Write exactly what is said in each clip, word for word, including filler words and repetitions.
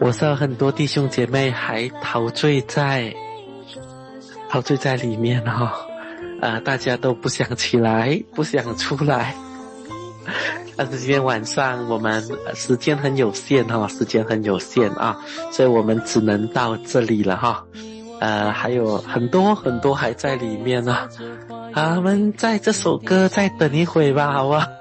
我知道很多弟兄姐妹还陶醉在陶醉在里面哈、哦，呃，大家都不想起来，不想出来。但是今天晚上我们时间很有限哈、哦，时间很有限啊，所以我们只能到这里了哈。呃，还有很多很多还在里面呢、啊，我们在这首歌再等一会吧，好吧？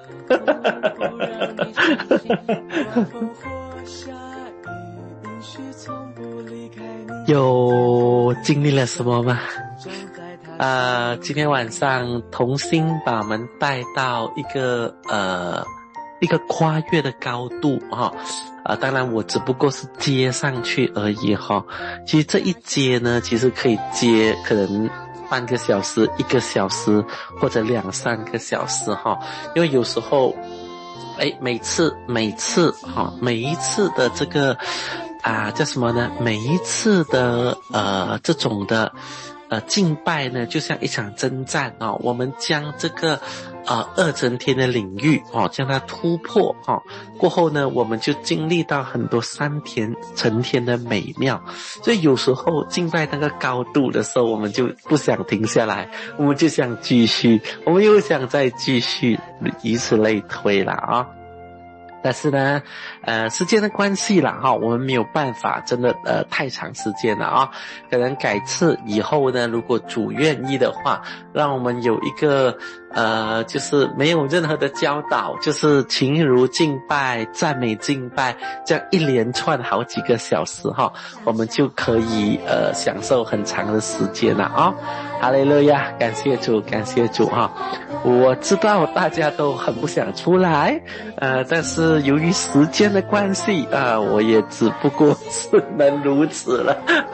有经历了什么吗？呃，今天晚上同心把我们带到一个呃一个跨越的高度哈，啊、呃，当然我只不过是接上去而已哈。其实这一接呢，其实可以接可能半个小时、一个小时或者两三个小时哈，因为有时候，哎，每次每次哈，每一次的这个。啊，叫什么呢？每一次的呃这种的呃敬拜呢，就像一场征战哦。我们将这个呃二层天的领域哦，将它突破哦。过后呢，我们就经历到很多三天成天的美妙。所以有时候敬拜那个高度的时候，我们就不想停下来，我们就想继续，我们又想再继续，以此类推了啊。但是呢，呃，时间的关系啦，哈，我们没有办法，真的，呃，太长时间了啊。可能改次以后呢，如果主愿意的话，让我们有一个，呃，就是没有任何的教导，就是情如敬拜、赞美敬拜，这样一连串好几个小时哈，我们就可以呃享受很长的时间了啊。哈利路亚，感谢主，感谢主哈。我知道大家都很不想出来，呃，但是由于时间的关系啊、呃，我也只不过是能如此了。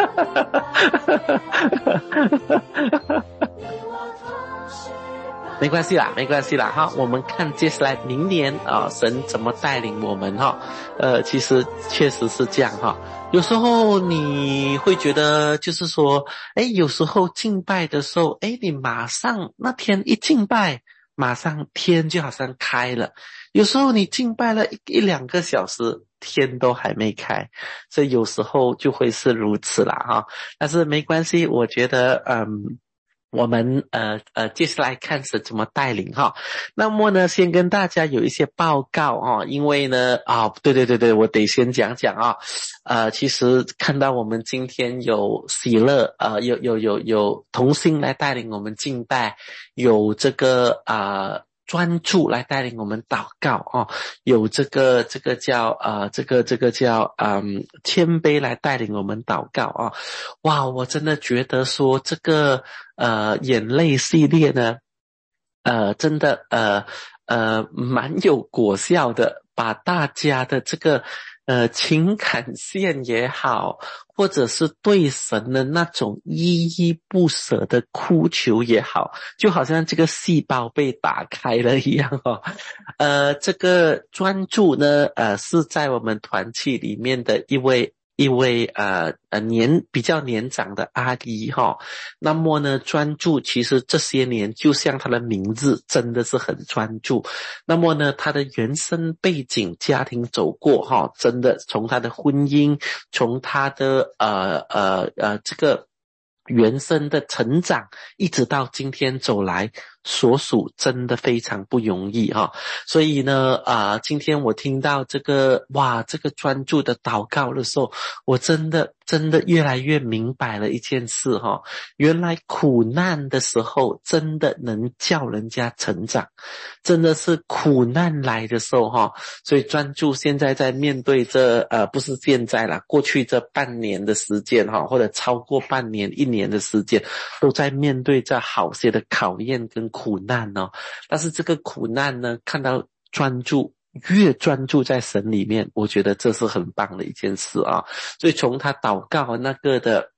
没关系啦，没关系啦哈，我们看接下来明年啊，神怎么带领我们哈。呃，其实确实是这样哈。有时候你会觉得就是说，诶，有时候敬拜的时候，诶，你马上那天一敬拜，马上天就好像开了。有时候你敬拜了一一两个小时，天都还没开，所以有时候就会是如此啦哈。但是没关系，我觉得嗯。我们呃呃接下来看是怎么带领哈。那么呢，先跟大家有一些报告哈，因为呢啊，对对对对，我得先讲讲啊。呃，其实看到我们今天有喜乐，呃，有有有有同心来带领我们敬拜，有这个啊。呃专注来带领我们祷告哦，有这个这个叫呃这个这个叫嗯谦卑来带领我们祷告啊、哦！哇，我真的觉得说这个呃眼泪系列呢，呃真的呃呃蛮有果效的，把大家的这个呃情感线也好，或者是对神的那种依依不舍的哭求也好，就好像这个细胞被打开了一样哦。呃，这个专注呢，呃，是在我们团契里面的一位一位呃呃年比较年长的阿姨哈、哦。那么呢，专注其实这些年就像她的名字，真的是很专注。那么呢，她的原生背景、家庭走过哈、哦，真的从她的婚姻，从她的呃呃呃这个原生的成长，一直到今天走来，所属真的非常不容易哈。所以呢，啊、呃，今天我听到这个哇，这个专注的祷告的时候，我真的真的越来越明白了一件事哈，原来苦难的时候真的能叫人家成长，真的是苦难来的时候哈，所以专注现在在面对这呃不是现在啦，过去这半年的时间哈，或者超过半年一年的时间，都在面对这好些的考验跟苦难哦。但是这个苦难呢，看到专注。越专注在神里面，我觉得这是很棒的一件事啊。所以从他祷告那个的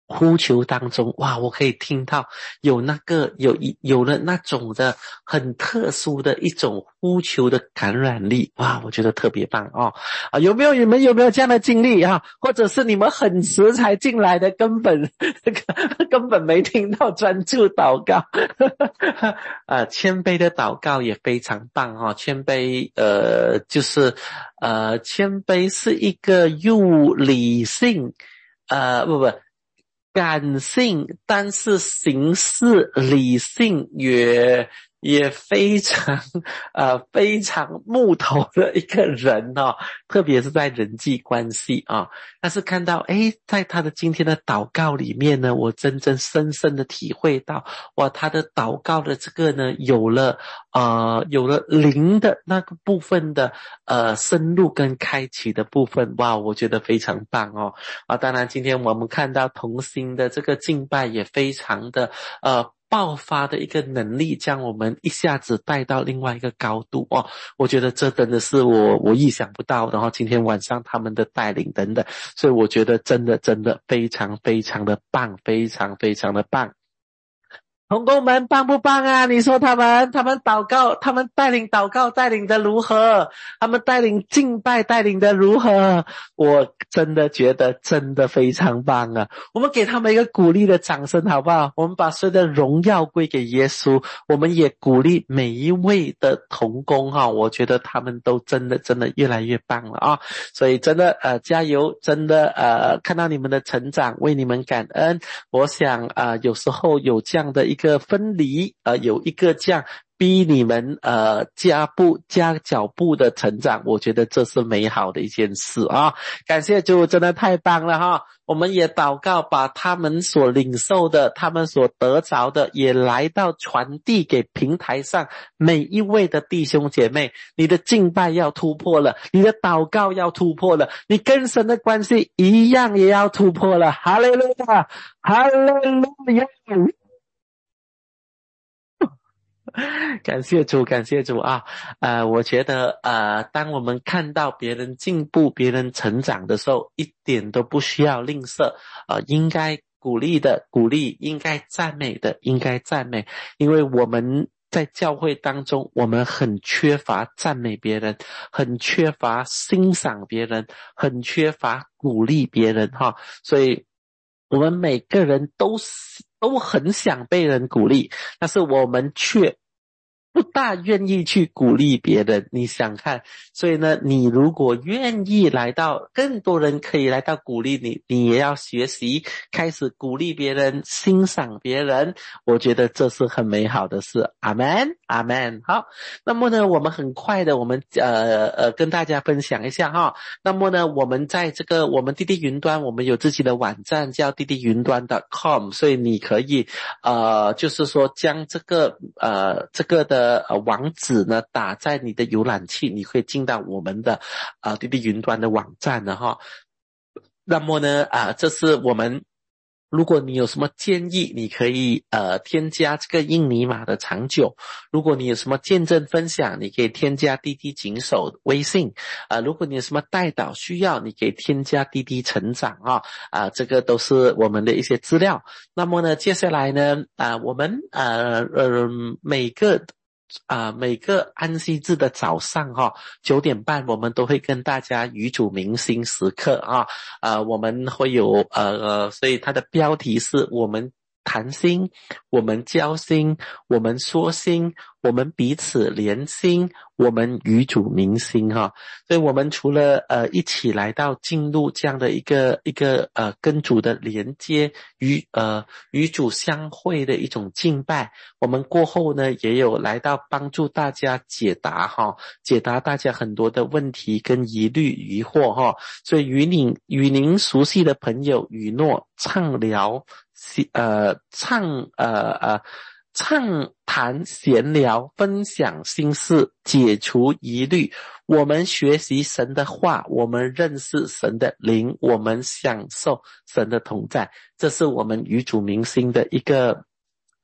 呼求当中，哇，我可以听到有那个有一有了那种的很特殊的一种呼求的感染力，哇，我觉得特别棒哦。啊，有没有你们有没有这样的经历啊？或者是你们很迟才进来的，根本根本没听到专注祷告。呃，谦卑的祷告也非常棒哦。谦卑，呃，就是呃，谦卑是一个又理性。呃，不不，感性，但是行事理性也也非常呃非常木头的一个人哦，特别是在人际关系啊。但是看到诶，在他的今天的祷告里面呢，我真正深深的体会到，哇，他的祷告的这个呢，有了呃有了灵的那个部分的呃深入跟开启的部分，哇，我觉得非常棒哦。啊，当然今天我们看到同心的这个敬拜也非常的呃爆发的一个能力，将我们一下子带到另外一个高度哦。我觉得这真的是我我意想不到，然后今天晚上他们的带领等等，所以我觉得真的真的非常非常的棒，非常非常的棒。同工们棒不棒啊？你说他们，他们祷告，他们带领祷告带领的如何？他们带领敬拜带领的如何？我真的觉得真的非常棒啊！我们给他们一个鼓励的掌声好不好？我们把所有的荣耀归给耶稣，我们也鼓励每一位的同工哈，我觉得他们都真的真的越来越棒了啊！所以真的呃加油，真的呃看到你们的成长，为你们感恩。我想呃有时候有这样的一个分离，呃有一个这样逼你们呃加步加脚步的成长，我觉得这是美好的一件事啊！感谢主，真的太棒了哈！我们也祷告，把他们所领受的，他们所得着的，也来到传递给平台上每一位的弟兄姐妹。你的敬拜要突破了，你的祷告要突破了，你跟神的关系一样也要突破了。哈利路亚，哈利路亚！感谢主，感谢主啊！呃，我觉得呃，当我们看到别人进步、别人成长的时候，一点都不需要吝啬，呃，应该鼓励的鼓励，应该赞美的应该赞美，因为我们在教会当中，我们很缺乏赞美别人，很缺乏欣赏别人，很缺乏鼓励别人哈，所以我们每个人都都很想被人鼓励，但是我们却不大愿意去鼓励别人，你想看，所以呢，你如果愿意来到，更多人可以来到鼓励你，你也要学习开始鼓励别人，欣赏别人，我觉得这是很美好的事。阿们，阿们。好，那么呢，我们很快的，我们呃呃跟大家分享一下哈。那么呢，我们在这个我们滴滴云端，我们有自己的网站叫滴滴云端 .com， 所以你可以呃就是说将这个呃这个的呃网址呢打在你的浏览器，你会进到我们的呃滴滴云端的网站的哈。那么呢啊、呃、这是我们，如果你有什么建议，你可以呃添加这个印尼码的长久。如果你有什么见证分享，你可以添加滴滴警手微信。啊、呃，如果你有什么代祷需要，你可以添加滴滴成长啊啊、呃，这个都是我们的一些资料。那么呢，接下来呢啊、呃，我们呃呃每个。啊、呃，每个安息日的早上哈、哦，九点半我们都会跟大家与主明心时刻啊，呃，我们会有呃呃，所以它的标题是我们谈心，我们交心，我们说心，我们彼此连心，我们与主明心哈。所以我们除了呃一起来到进入这样的一个一个呃跟主的连接与呃与主相会的一种敬拜，我们过后呢也有来到帮助大家解答哈，解答大家很多的问题跟疑虑疑惑哈。所以与您与您熟悉的朋友雨诺畅聊。呃，畅呃呃，畅谈闲聊，分享心事，解除疑虑。我们学习神的话，我们认识神的灵，我们享受神的同在。这是我们与主明心的一个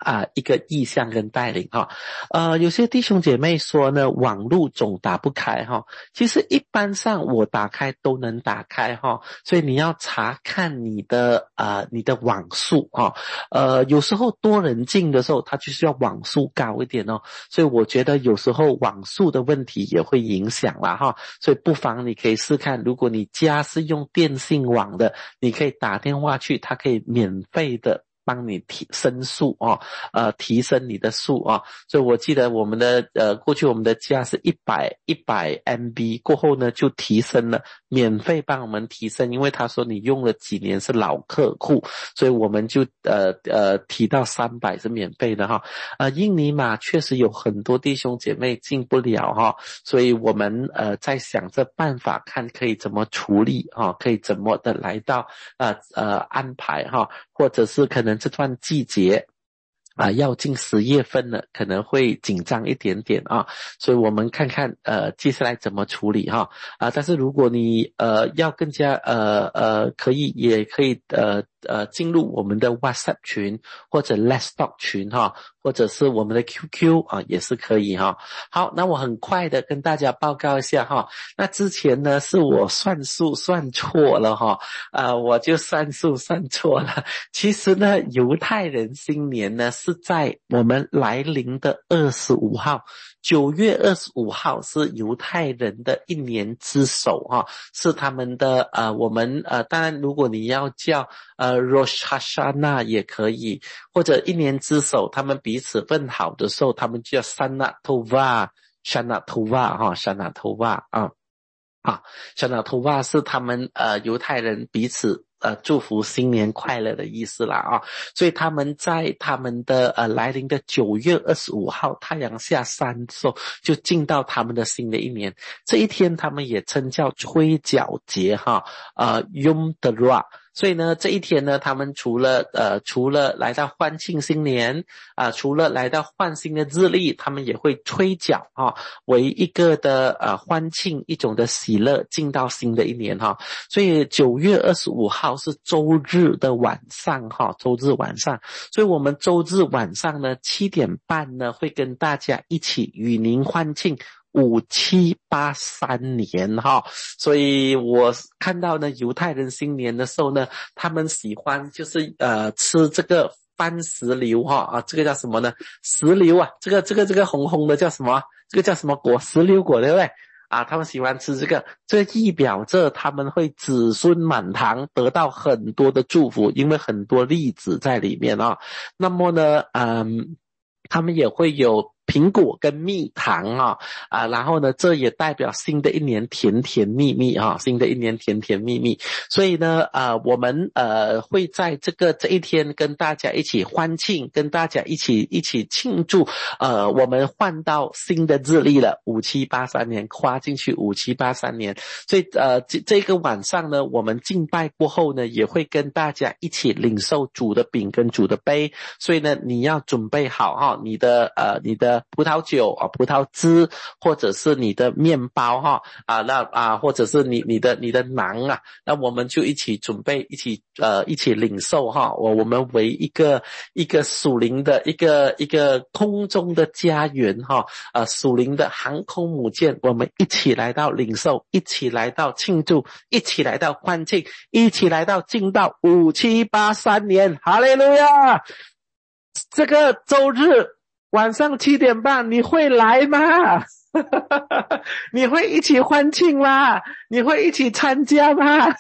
啊，一个意向跟带领哈，呃，有些弟兄姐妹说呢，网路总打不开哈，其实一般上我打开都能打开哈，所以你要查看你的呃你的网速哈，呃，有时候多人进的时候，它就是要网速高一点哦，所以我觉得有时候网速的问题也会影响啦哈，所以不妨你可以试看，如果你家是用电信网的，你可以打电话去，它可以免费的帮你提升速哦，呃，提升你的速哦，所以我记得我们的呃，过去我们的价是一百一百 M B， 过后呢就提升了，免费帮我们提升，因为他说你用了几年是老客户，所以我们就呃呃提到三百是免费的哈。呃，印尼嘛确实有很多弟兄姐妹进不了哈，所以我们呃在想着办法，看可以怎么处理哈，可以怎么的来到呃呃安排哈，或者是可能这段季节啊，要进十月份了，可能会紧张一点点啊，所以我们看看呃接下来怎么处理哈啊，但是如果你呃要更加呃呃可以也可以呃呃进入我们的 WhatsApp 群或者 Let's Talk 群哈，或者是我们的 Q Q 啊也是可以哈。好，那我很快的跟大家报告一下哈，那之前呢是我算数算错了哈，呃我就算数算错了，其实呢犹太人新年呢是在我们来临的二十五号，九月二十五号是犹太人的一年之首哈，是他们的呃我们呃当然如果你要叫呃 Rosh Hashanah 也可以，或者一年之首，他们彼此问好的时候，他们就叫 Shana Tova Shana Tova 哈 Shana Tova 啊啊 Shana Tova 是他们呃犹太人彼此呃，祝福新年快乐的意思啦啊，所以他们在他们的呃来临的九月二十五号太阳下山的时候，就进到他们的新的一年。这一天他们也称叫吹角节哈，呃 Yom Teruah。所以呢，这一天呢，他们除了呃除了来到欢庆新年啊、呃，除了来到换新的日历，他们也会吹角啊，为一个的呃欢庆一种的喜乐，进到新的一年哈。所以九月二十五号是周日的晚上哈，周日晚上，所以我们周日晚上呢七点半呢会跟大家一起与您欢庆五七八三年哈，所以我看到呢犹太人新年的时候呢，他们喜欢就是呃吃这个番石榴哈啊，这个叫什么呢？石榴啊，这个这个这个红红的叫什么？这个叫什么果？石榴果对不对？啊，他们喜欢吃这个，这意表着他们会子孙满堂，得到很多的祝福，因为很多粒子在里面啊。那么呢，嗯，他们也会有苹果跟蜜糖啊啊，然后呢，这也代表新的一年甜甜蜜蜜啊，新的一年甜甜蜜蜜。所以呢，呃，我们呃会在这个这一天跟大家一起欢庆，跟大家一起一起庆祝，呃，我们换到新的日历了，五七八三年，跨进去五七八三年。所以呃，这这个晚上呢，我们敬拜过后呢，也会跟大家一起领受主的饼跟主的杯。所以呢，你要准备好哈，你的呃你的葡萄酒啊、葡萄汁，或者是你的面包哈啊，那啊，或者是你你的你的馕啊，那我们就一起准备，一起呃一起领受哈。我我们为一个一个属灵的一个一个空中的家园哈，呃属灵的航空母舰，我们一起来到领受，一起来到庆祝，一起来到欢庆，一起来到进到五七八三年，哈利路亚！这个周日晚上七点半你会来吗？你会一起欢庆吗？你会一起参加吗？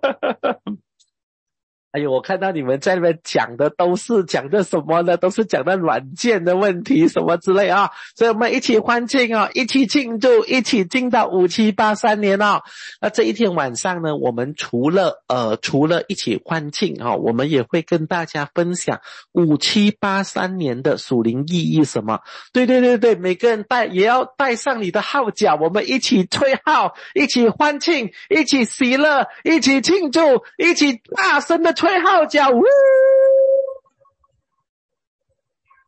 哎呦，我看到你们在那边讲的都是讲的什么呢？都是讲的软件的问题什么之类啊，所以我们一起欢庆啊，一起庆祝，一起进到五七八三年啊。那这一天晚上呢，我们除了呃除了一起欢庆啊，我们也会跟大家分享五七八三年的属灵意义什么。对对对对，每个人带也要带上你的号角，我们一起吹号，一起欢庆，一起喜乐，一起庆祝，一起大声的吹号角，呜！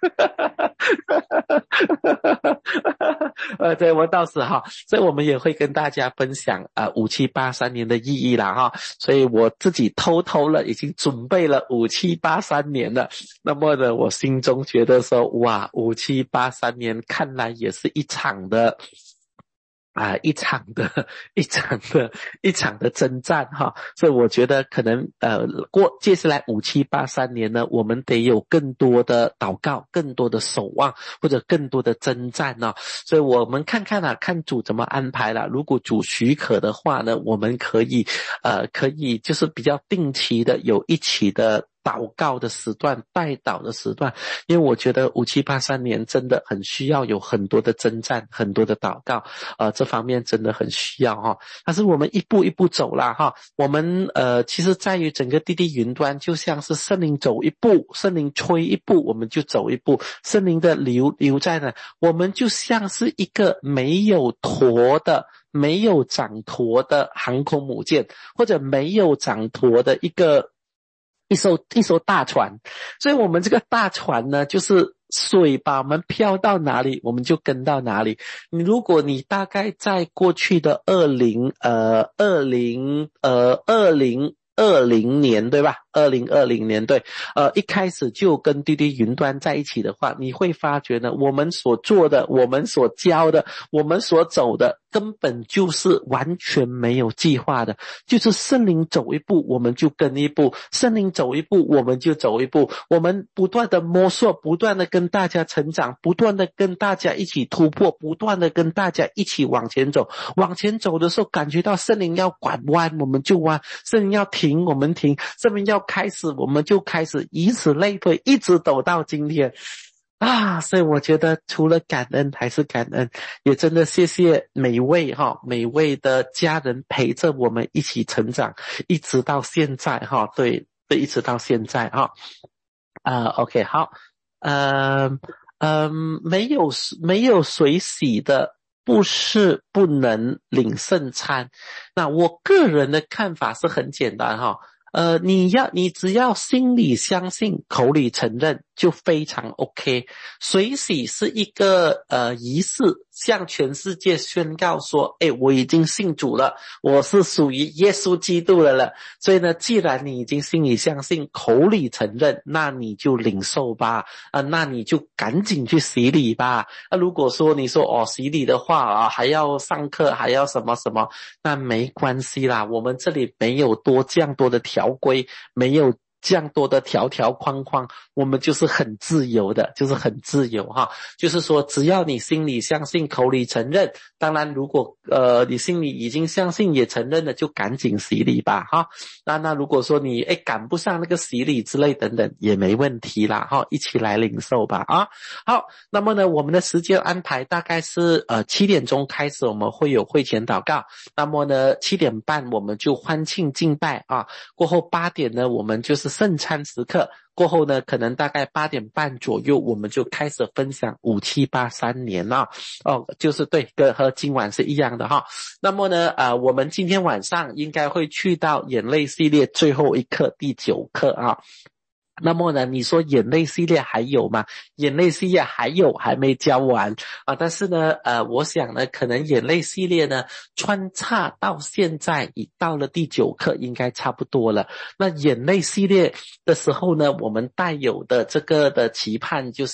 呃，对，我到时哈，所以我们也会跟大家分享呃五七八三年的意义啦哈，所以我自己偷偷了已经准备了五七八三年了。那么呢，我心中觉得说，哇，五七八三年看来也是一场的。啊，一场的，一场的，一场的征战哈，所以我觉得可能呃过接下来五七八三年呢，我们得有更多的祷告，更多的守望，或者更多的征战呢、哦。所以我们看看啊，看主怎么安排啦。如果主许可的话呢，我们可以呃可以就是比较定期的有一起的祷告的时段，代祷的时段，因为我觉得五七八三年真的很需要有很多的征战，很多的祷告，呃，这方面真的很需要哈、哦。但是我们一步一步走啦哈，我们呃，其实在于整个滴滴云端，就像是圣灵走一步，圣灵吹一步，我们就走一步，圣灵的流流在呢，我们就像是一个没有舵的。没有掌舵的航空母舰，或者没有掌舵的一个一艘一艘大船，所以我们这个大船呢，就是水把我们飘到哪里，我们就跟到哪里。你如果你大概在过去的二零呃二零呃二零二零年对吧？二零二零年对，呃，一开始就跟滴滴云端在一起的话，你会发觉呢，我们所做的，我们所教的，我们所走的，根本就是完全没有计划的，就是圣灵走一步，我们就跟一步，圣灵走一步，我们就走一步，我们不断的摸索，不断的跟大家成长，不断的跟大家一起突破，不断的跟大家一起往前走，往前走的时候，感觉到圣灵要拐弯，我们就弯，圣灵要停，我们停，圣灵要开始我们就开始，以此类推，一直走到今天啊！所以我觉得除了感恩还是感恩，也真的谢谢每位哈每位的家人陪着我们一起成长，一直到现在哈，对对，一直到现在哈啊、呃、OK 好，嗯嗯，没有没有水洗的。不是不能领圣餐，那我个人的看法是很简单哈，呃，你要你只要心里相信，口里承认，就非常 OK。水洗是一个呃仪式，向全世界宣告说，诶，我已经信主了，我是属于耶稣基督的了。所以呢，既然你已经心里相信，口里承认，那你就领受吧，啊、呃，那你就赶紧去洗礼吧。那、啊、如果说你说哦洗礼的话啊，还要上课，还要什么什么，那没关系啦，我们这里没有多这样多的条规，没有这样多的条条框框，我们就是很自由的，就是很自由哈。就是说，只要你心里相信，口里承认，当然如果呃你心里已经相信也承认了，就赶紧洗礼吧哈。那那如果说你诶赶不上那个洗礼之类等等，也没问题啦哈，一起来领受吧啊。好，那么呢，我们的时间安排大概是呃七点钟开始，我们会有会前祷告。那么呢，七点半我们就欢庆敬拜啊，过后八点呢，我们就是圣餐时刻，过后呢，可能大概八点半左右，我们就开始分享五七八三年啊，哦，就是对，跟和今晚是一样的哈。那么呢，呃，我们今天晚上应该会去到眼泪系列最后一课，第九课啊。那么呢，你说眼泪系列还有吗？眼泪系列还有，还没教完啊。但是呢，呃，我想呢，可能眼泪系列呢，穿插到现在已到了第九课，应该差不多了。那眼泪系列的时候呢，我们带有的这个的期盼就是，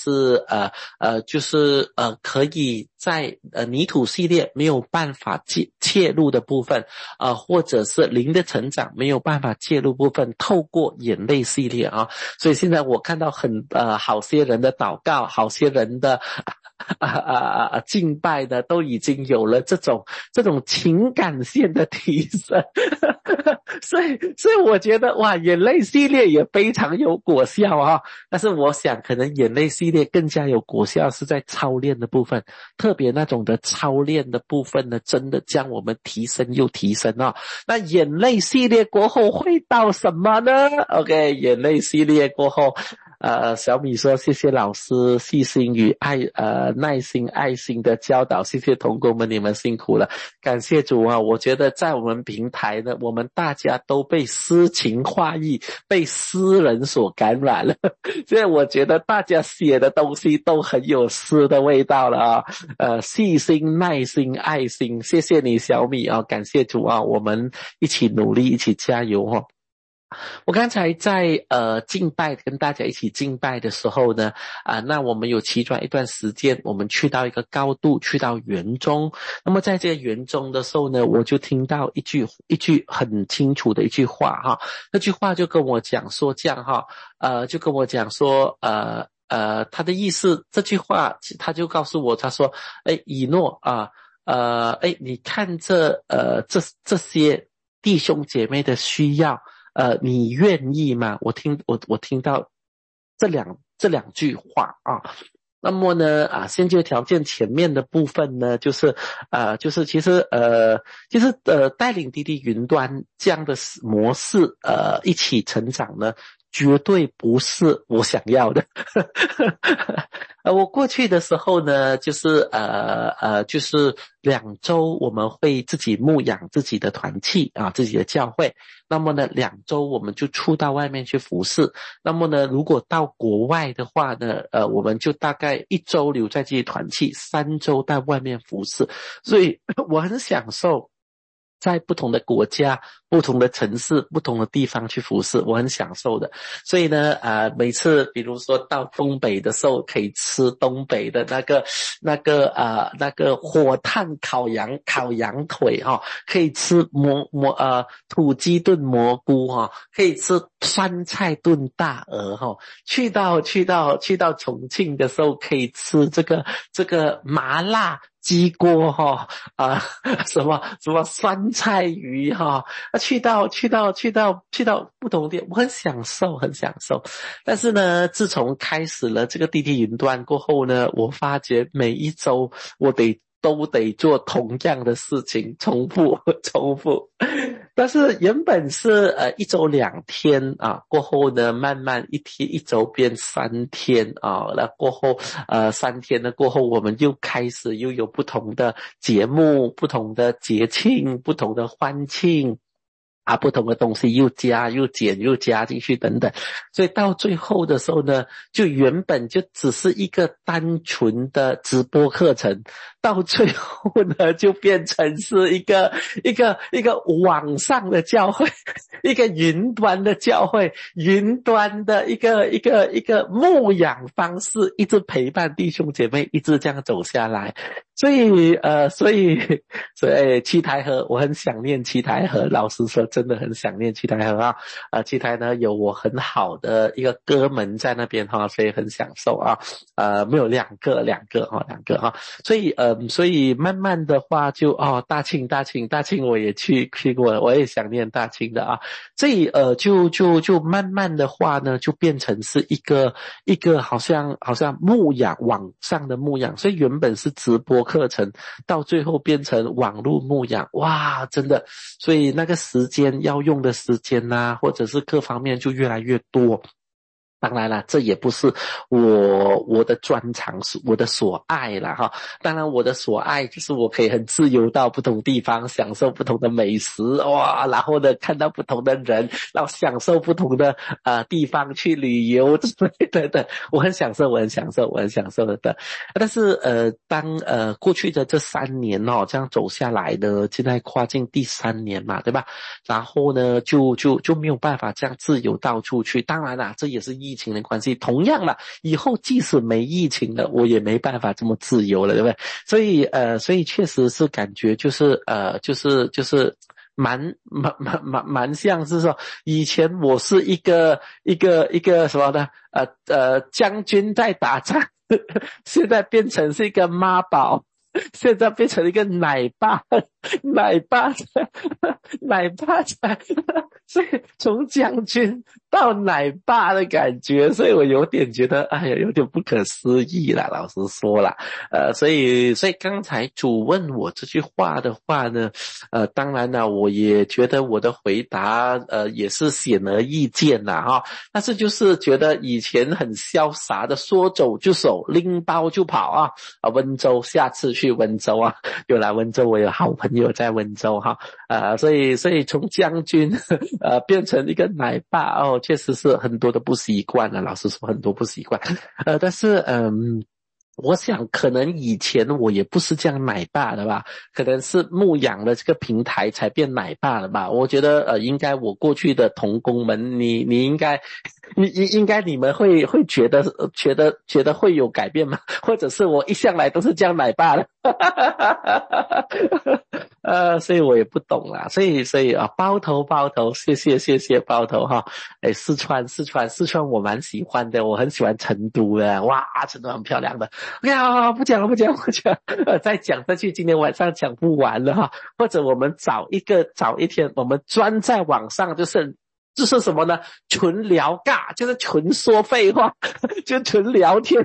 呃呃，就是呃，可以在呃泥土系列没有办法介切入的部分，呃，或者是灵的成长没有办法介入部分，透过眼泪系列啊。所以现在我看到很呃好些人的祷告，好些人的啊啊啊敬拜的都已经有了这种这种情感线的提升，所以所以我觉得哇，眼泪系列也非常有果效啊。但是我想可能眼泪系列更加有果效是在操练的部分，特别那种的操练的部分呢，真的将我们提升又提升啊。那眼泪系列过后会到什么呢 ？OK， 眼泪系列过后呃，小米说谢谢老师细心与爱呃耐心爱心的教导，谢谢同工们，你们辛苦了，感谢主啊！我觉得在我们平台呢，我们大家都被诗情画意、被诗人所感染了，所以我觉得大家写的东西都很有诗的味道了啊！呃，细心、耐心、爱心，谢谢你小米啊！感谢主啊！我们一起努力，一起加油哦！我刚才在呃敬拜跟大家一起敬拜的时候呢，啊、呃，那我们有其中一段时间，我们去到一个高度，去到园中。那么在这个园中的时候呢，我就听到一句一句很清楚的一句话哈，那句话就跟我讲说这样哈，呃，就跟我讲说呃呃，他的意思，这句话他就告诉我，他说，哎，以诺啊，呃，哎，你看这呃这这些弟兄姐妹的需要。呃，你愿意吗？我听我我听到这两这两句话啊。那么呢啊，先决条件前面的部分呢，就是呃，就是其实呃，其实呃，带领滴滴云端这样的模式呃，一起成长呢，绝对不是我想要的。呃，我过去的时候呢，就是呃呃，就是两周我们会自己牧养自己的团契啊，自己的教会。那么呢，两周我们就出到外面去服侍。那么呢，如果到国外的话呢，呃，我们就大概一周留在自己团契，三周在外面服侍。所以我很享受在不同的国家、不同的城市、不同的地方去服侍，我很享受的。所以呢，呃，每次比如说到东北的时候，可以吃东北的那个、那个呃、那个火炭烤羊、烤羊腿哈、哦，可以吃蘑蘑呃土鸡炖蘑菇哈、哦，可以吃酸菜炖大鹅哈、哦。去到去到去到重庆的时候，可以吃这个这个麻辣鸡锅哈啊，什么什么酸菜鱼哈，啊，去到去到去到去到不同的地方，我很享受，很享受。但是呢，自从开始了这个滴滴云端过后呢，我发觉每一周我得都得做同样的事情，重复重复。但是原本是呃一周两天啊，过后呢慢慢一天一周变三天啊，那过后呃三天呢过后，我们又开始又有不同的节目、不同的节庆、不同的欢庆。啊，不同的东西又加又减又加进去等等，所以到最后的时候呢，就原本就只是一个单纯的直播课程，到最后呢就变成是一个一个一个网上的教会，一个云端的教会，云端的一个一个一个牧养方式，一直陪伴弟兄姐妹一直这样走下来。所以呃所以所以七台河，我很想念七台河，老实说真的很想念七台河啊。呃七台呢有我很好的一个哥们在那边哈，所以很享受啊。呃没有两个两个哈两个哈，所以呃所以慢慢的话就哦大庆大庆大庆我也去去过，我也想念大庆的啊。所以呃就就就慢慢的话呢，就变成是一个一个好像好像牧养网上的牧养，所以原本是直播课程，到最后变成网络牧养，哇，真的，所以那个时间要用的时间啊，或者是各方面就越来越多。当然了，这也不是我我的专长，是我的所爱啦哈。当然我的所爱就是我可以很自由到不同地方，享受不同的美食，哇，然后呢看到不同的人，然后享受不同的呃地方去旅游之类的的，我很享受，我很享受，我很享受的。但是呃当呃过去的这三年哦这样走下来呢，现在跨进第三年嘛，对吧？然后呢就就就没有办法这样自由到处去。当然啦，这也是疫情的关系，同样啦，以后即使没疫情了，我也没办法这么自由了，对不对？所以呃所以确实是感觉就是呃就是就是蛮蛮蛮蛮蛮像是说，以前我是一个一个一个什么呢？呃呃，将军在打仗，现在变成是一个妈宝，现在变成一个奶爸，奶爸，奶爸，所以从将军到奶爸的感觉，所以我有点觉得，哎呀，有点不可思议啦，老实说啦。呃，所以，所以刚才主问我这句话的话呢，呃，当然呢，我也觉得我的回答，呃，也是显而易见啦，哈。但是就是觉得以前很潇洒的说走就走，拎包就跑啊，啊，温州，下次去温州啊，有来温州，我有好朋友在温州哈，呃，所以，所以从将军，呃，变成一个奶爸哦，确实是很多的不习惯了，老实说很多不习惯，呃，但是嗯。我想可能以前我也不是这样奶爸的吧，可能是牧养了这个平台才变奶爸的吧。我觉得呃，应该我过去的同工们，你你应该，你应该你们会会觉得觉得觉得会有改变吗？或者是我一向来都是这样奶爸的？呃，所以我也不懂啦，所以所以啊，包头包头，谢谢谢谢包头哈。哎，四川四川四川我蛮喜欢的，我很喜欢成都的，哇，成都很漂亮的。OK， 好好好，不讲了不讲了不讲了，呃，再讲下去今天晚上讲不完了哈。或者我们找一个找一天，我们专在网上就是就是什么呢？纯聊尬，就是纯说废话，就纯聊天。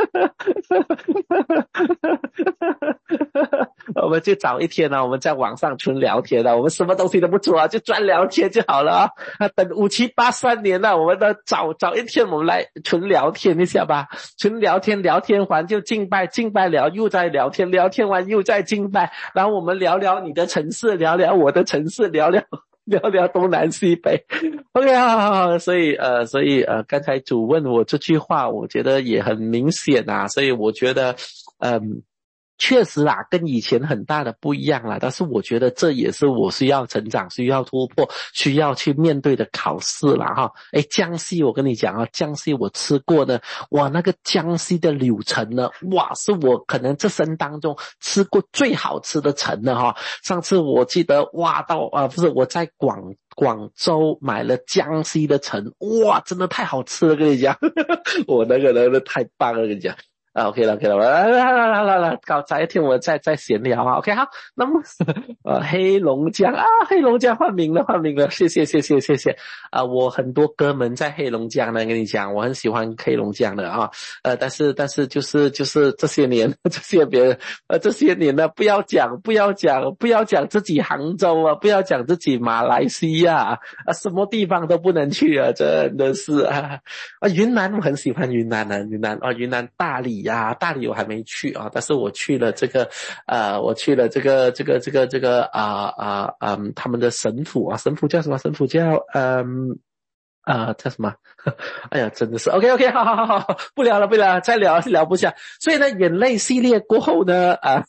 我们就找一天啊，我们在网上纯聊天啊，我们什么东西都不做啊，就专聊天就好了啊。那等五七八三年了，我们的找找一天，我们来纯聊天一下吧。纯聊天，聊天完就敬拜，敬拜聊又在聊天，聊天完又在敬拜，然后我们聊聊你的城市，聊聊我的城市，聊聊聊聊东南西北。OK， 好好好，所以呃，所以呃，刚才主问我这句话，我觉得也很明显啊，所以我觉得，嗯。确实啦，跟以前很大的不一样啦，但是我觉得这也是我需要成长、需要突破、需要去面对的考试啦哈。诶，江西我跟你讲啊，江西我吃过的，哇，那个江西的柳橙呢，哇，是我可能这生当中吃过最好吃的橙了哈。上次我记得哇，到啊、呃、不是我在广广州买了江西的橙，哇，真的太好吃了，跟你讲，我那个那个太棒了，跟你讲。啊 ，OK 了 ，OK 了，来来来来来来，搞早一天我再再闲聊啊 ，OK 好，那么呃黑龙江啊，黑龙江换名了换名了，谢谢谢谢谢谢啊、呃，我很多哥们在黑龙江呢，跟你讲，我很喜欢黑龙江的啊，呃，但是但是就是就是这些年这些别人呃这些年呢，不要讲不要讲不要讲自己杭州啊，不要讲自己马来西亚啊，什么地方都不能去啊，真的是啊啊，云南我很喜欢云南啊，云南啊云南大理。呀，大理我还没去啊，但是我去了这个，呃，我去了这个这个这个这个啊啊嗯，他们的神府啊，神府叫什么？神府叫嗯啊叫什么？哎呀，真的是 OK OK， 好好好好，不聊了不聊了，再聊聊不下。所以呢，眼泪系列过后呢啊。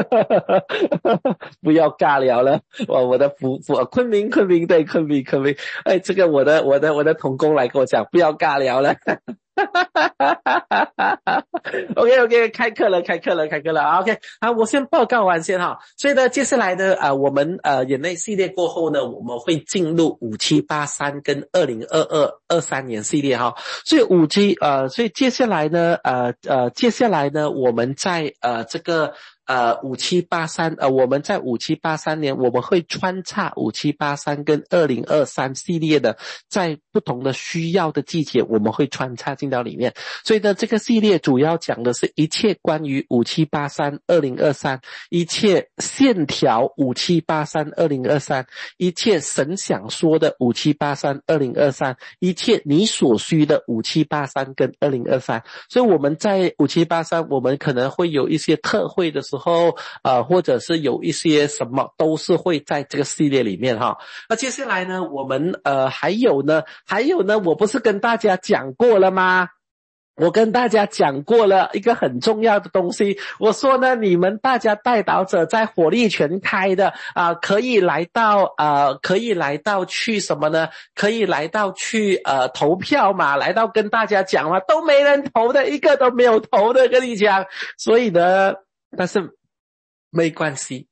不要尬聊了，我我的福福昆明昆明对昆明昆明，哎，这个我的我的我的同工来跟我讲，不要尬聊了。OK OK， 开课了开课了开课了 OK， 好，我先报告完先哈。所以呢，接下来呢，呃，我们呃眼泪系列过后呢，我们会进入五七八三跟二零二二二三年系列哈。所以五 G 呃，所以接下来呢，呃呃，接下来呢，我们在呃这个。呃，五七八三，呃，我们在五七八三年，我们会穿插五七八三跟二零二三系列的，在不同的需要的季节，我们会穿插进到里面。所以呢，这个系列主要讲的是一切关于五七八三、二零二三，一切线条五七八三、二零二三，一切神想说的五七八三、二零二三，一切你所需的五七八三跟二零二三。所以我们在五七八三，我们可能会有一些特惠的时候。后呃或者是有一些什么都是会在这个系列里面哈。那接下来呢，我们呃还有呢还有呢我不是跟大家讲过了吗？我跟大家讲过了一个很重要的东西，我说呢，你们大家代祷者在火力全开的啊、呃，可以来到呃，可以来到去什么呢？可以来到去呃投票嘛，来到跟大家讲嘛，都没人投的，一个都没有投的，跟你讲，所以呢，但是没关系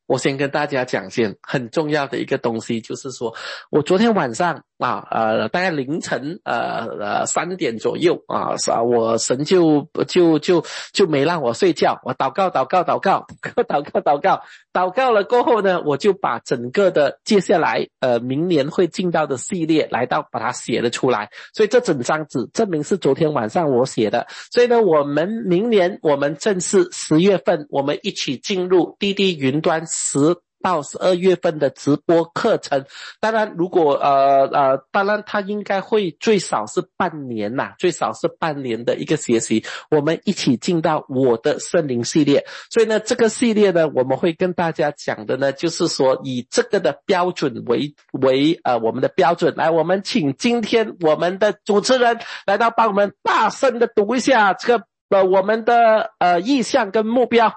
我先跟大家讲先，很重要的一个东西就是说，我昨天晚上啊，呃，大概凌晨呃呃三点左右啊，啊，我神就就就就没让我睡觉，我祷告祷告祷告祷告祷告祷告祷告了过后呢，我就把整个的接下来呃明年会进到的系列来到把它写了出来，所以这整张纸证明是昨天晚上我写的，所以呢，我们明年我们正式十月份我们一起进入滴滴云端十到十二月份的直播课程。当然如果呃呃当然它应该会最少是半年呐、啊、最少是半年的一个学习，我们一起进到我的圣灵系列。所以呢，这个系列呢，我们会跟大家讲的呢，就是说以这个的标准为为呃我们的标准。来，我们请今天我们的主持人来到帮我们大声的读一下这个呃我们的呃意向跟目标。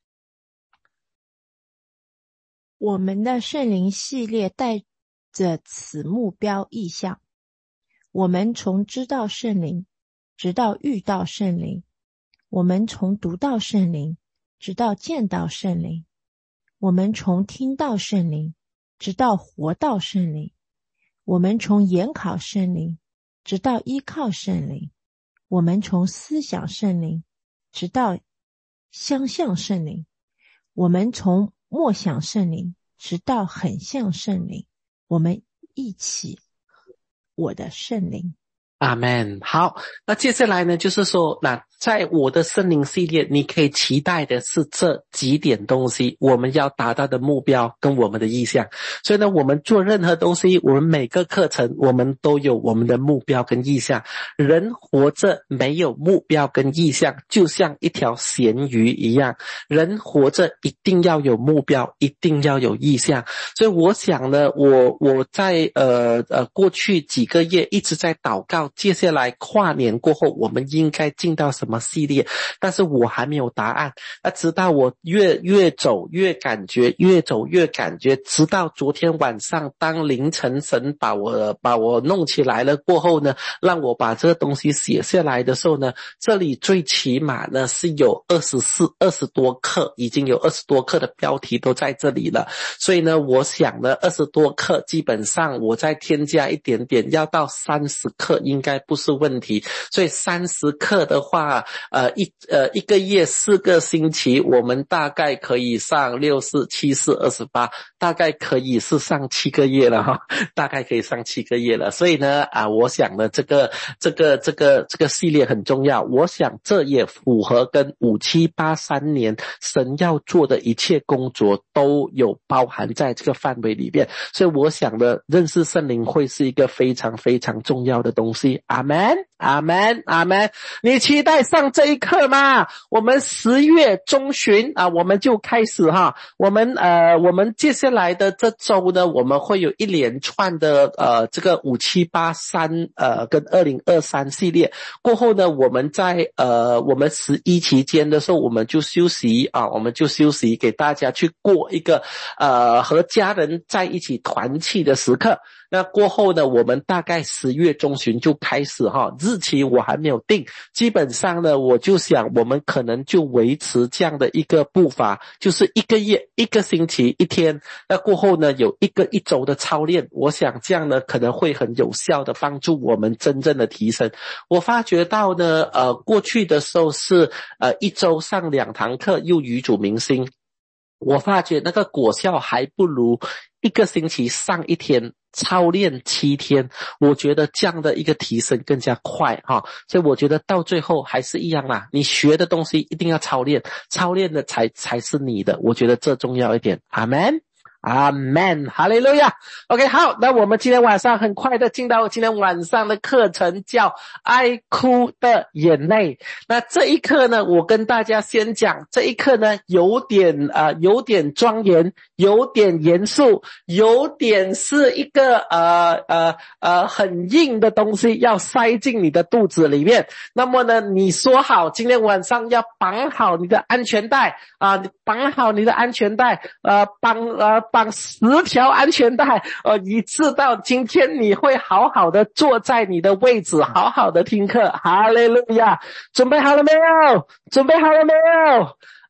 我们的圣灵系列带着此目标意向，我们从知道圣灵直到遇到圣灵，我们从读到圣灵直到见到圣灵，我们从听到圣灵直到活到圣灵，我们从研考圣灵直到依靠圣灵，我们从思想圣灵直到相向圣灵，我们从默想圣灵直到很像圣灵，我们一起我的圣灵。 阿们。好，那接下来呢，就是说，那在我的圣灵系列，你可以期待的是这几点东西，我们要达到的目标跟我们的意向。所以呢，我们做任何东西，我们每个课程，我们都有我们的目标跟意向。人活着没有目标跟意向，就像一条咸鱼一样。人活着一定要有目标，一定要有意向。所以我想呢，我我在呃呃过去几个月一直在祷告，接下来跨年过后我们应该进到什么系列，但是我还没有答案。那直到我越越走越感觉，越走越感觉，直到昨天晚上当凌晨神把我把我弄起来了过后呢，让我把这个东西写下来的时候呢，这里最起码呢是有二十四二十多课，已经有二十多课的标题都在这里了。所以呢，我想呢二十多课基本上我再添加一点点，要到三十课应该不是问题。所以三十课的话呃一呃一个月四个星期，我们大概可以上六四七四二十八，大概可以是上七个月了哈，大概可以上七个月了。所以呢啊，我想呢这个这个这个这个系列很重要，我想这也符合跟五七八三年神要做的一切工作都有包含在这个范围里面。所以我想呢，认识圣灵会是一个非常非常重要的东西。阿们阿们阿们。你期待上这一课吗？我们十月中旬啊，我们就开始哈。我们呃，我们接下来的这周呢，我们会有一连串的呃这个五七八三呃跟二零二三系列。过后呢，我们在呃我们十一期间的时候，我们就休息啊，我们就休息，给大家去过一个呃和家人在一起团契的时刻。那过后呢，我们大概十月中旬就开始哈，日期我还没有定，基本上呢，我就想我们可能就维持这样的一个步伐，就是一个月一个星期一天，那过后呢有一个一周的操练，我想这样呢可能会很有效的帮助我们真正的提升。我发觉到呢呃过去的时候是呃一周上两堂课又与主明星，我发觉那个果效还不如一个星期上一天操练七天，我觉得这样的一个提升更加快哈。所以我觉得到最后还是一样啦，你学的东西一定要操练，操练的才才是你的，我觉得这重要一点。阿们阿们，哈利路亚。 OK， 好，那我们今天晚上很快的进到今天晚上的课程，叫爱哭的眼泪。那这一课呢，我跟大家先讲，这一课呢有点呃有点庄严，有点严肃，有点是一个呃呃呃很硬的东西要塞进你的肚子里面。那么呢，你说好今天晚上要绑好你的安全带啊、呃，绑好你的安全带，呃绑呃绑十条安全带，呃以致到今天你会好好的坐在你的位置，好好的听课。哈利路亚。准备好了没有？准备好了没有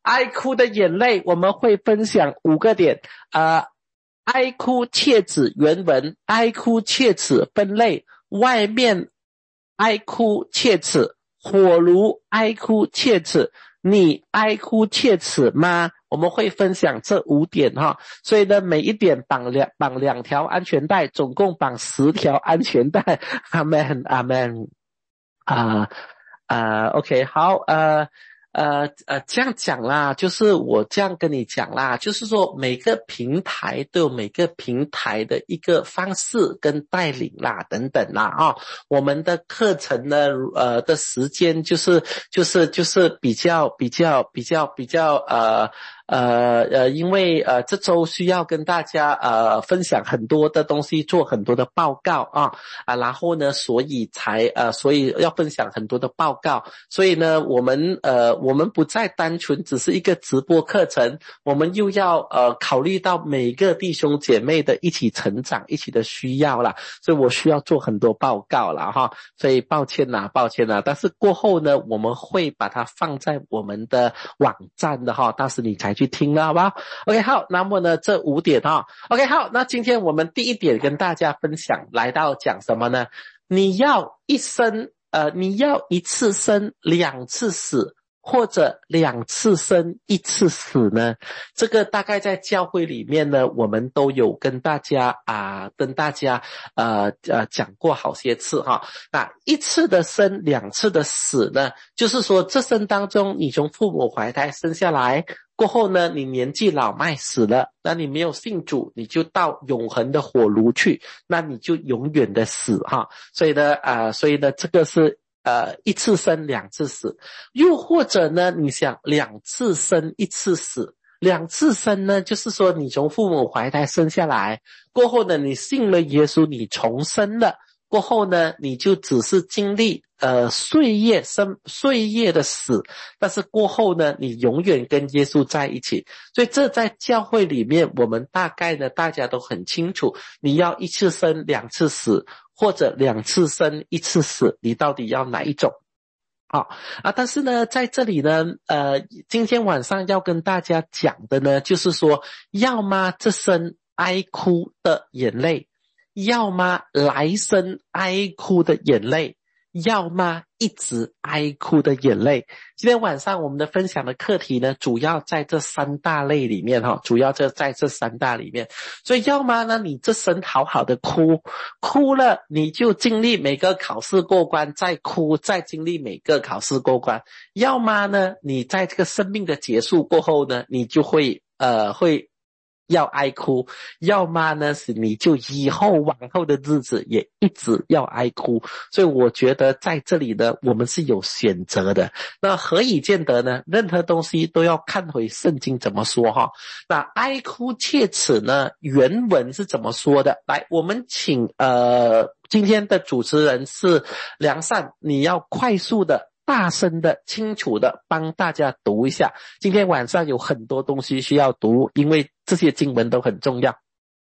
哀哭的眼泪，我们会分享五个点。呃，哀哭切齿原文，哀哭切齿分类，外面哀哭切齿，火炉哀哭切齿，你哀哭切齿吗？我们会分享这五点哈，所以呢，每一点绑两绑两条安全带，总共绑十条安全带。阿们阿们啊啊 ，OK 好，呃。呃呃，这样讲啦，就是我这样跟你讲啦，就是说每个平台都有每个平台的一个方式跟带领啦，等等啦啊、哦。我们的课程呢，呃的时间就是就是就是比较比较比较比较呃。呃呃，因为呃这周需要跟大家呃分享很多的东西，做很多的报告啊啊，然后呢，所以才呃所以要分享很多的报告，所以呢，我们呃我们不再单纯只是一个直播课程，我们又要呃考虑到每个弟兄姐妹的一起成长、一起的需要啦，所以我需要做很多报告啦哈，所以抱歉啦，抱歉啦，但是过后呢，我们会把它放在我们的网站的哈，到时你才去听了好不好 ？OK 好，那么呢这五点哈 ，OK 好，那今天我们第一点跟大家分享，来到讲什么呢？你要一生呃，你要一次生两次死，或者两次生一次死呢？这个大概在教会里面呢，我们都有跟大家啊、呃，跟大家呃呃讲过好些次哈。那一次的生，两次的死呢，就是说这生当中，你从父母怀胎生下来过后呢，你年纪老迈死了，那你没有信主，你就到永恒的火炉去，那你就永远的死哈。所以呢，呃，所以呢，这个是。呃，一次生两次死，又或者呢，你想两次生一次死，两次生呢，就是说你从父母怀胎生下来，过后呢，你信了耶稣，你重生了，过后呢，你就只是经历呃岁月生岁月的死，但是过后呢，你永远跟耶稣在一起。所以这在教会里面，我们大概呢，大家都很清楚，你要一次生两次死。或者两次生一次死，你到底要哪一种？好啊，但是呢，在这里呢，呃，今天晚上要跟大家讲的呢，就是说，要么这生哀哭的眼泪，要么来生哀哭的眼泪，要么一直哀哭的眼泪。今天晚上我们的分享的课题呢，主要在这三大类里面哈，主要就在这三大里面。所以要么呢，你这生好好的哭，哭了你就经历每个考试过关，再哭，再经历每个考试过关。要么呢，你在这个生命的结束过后呢，你就会呃会。要哀哭，要么呢是你就以后往后的日子也一直要哀哭，所以我觉得在这里呢，我们是有选择的。那何以见得呢？任何东西都要看回圣经怎么说哈。那哀哭切齿呢，原文是怎么说的？来，我们请呃今天的主持人是良善，你要快速的。大声的清楚的帮大家读一下，今天晚上有很多东西需要读，因为这些经文都很重要。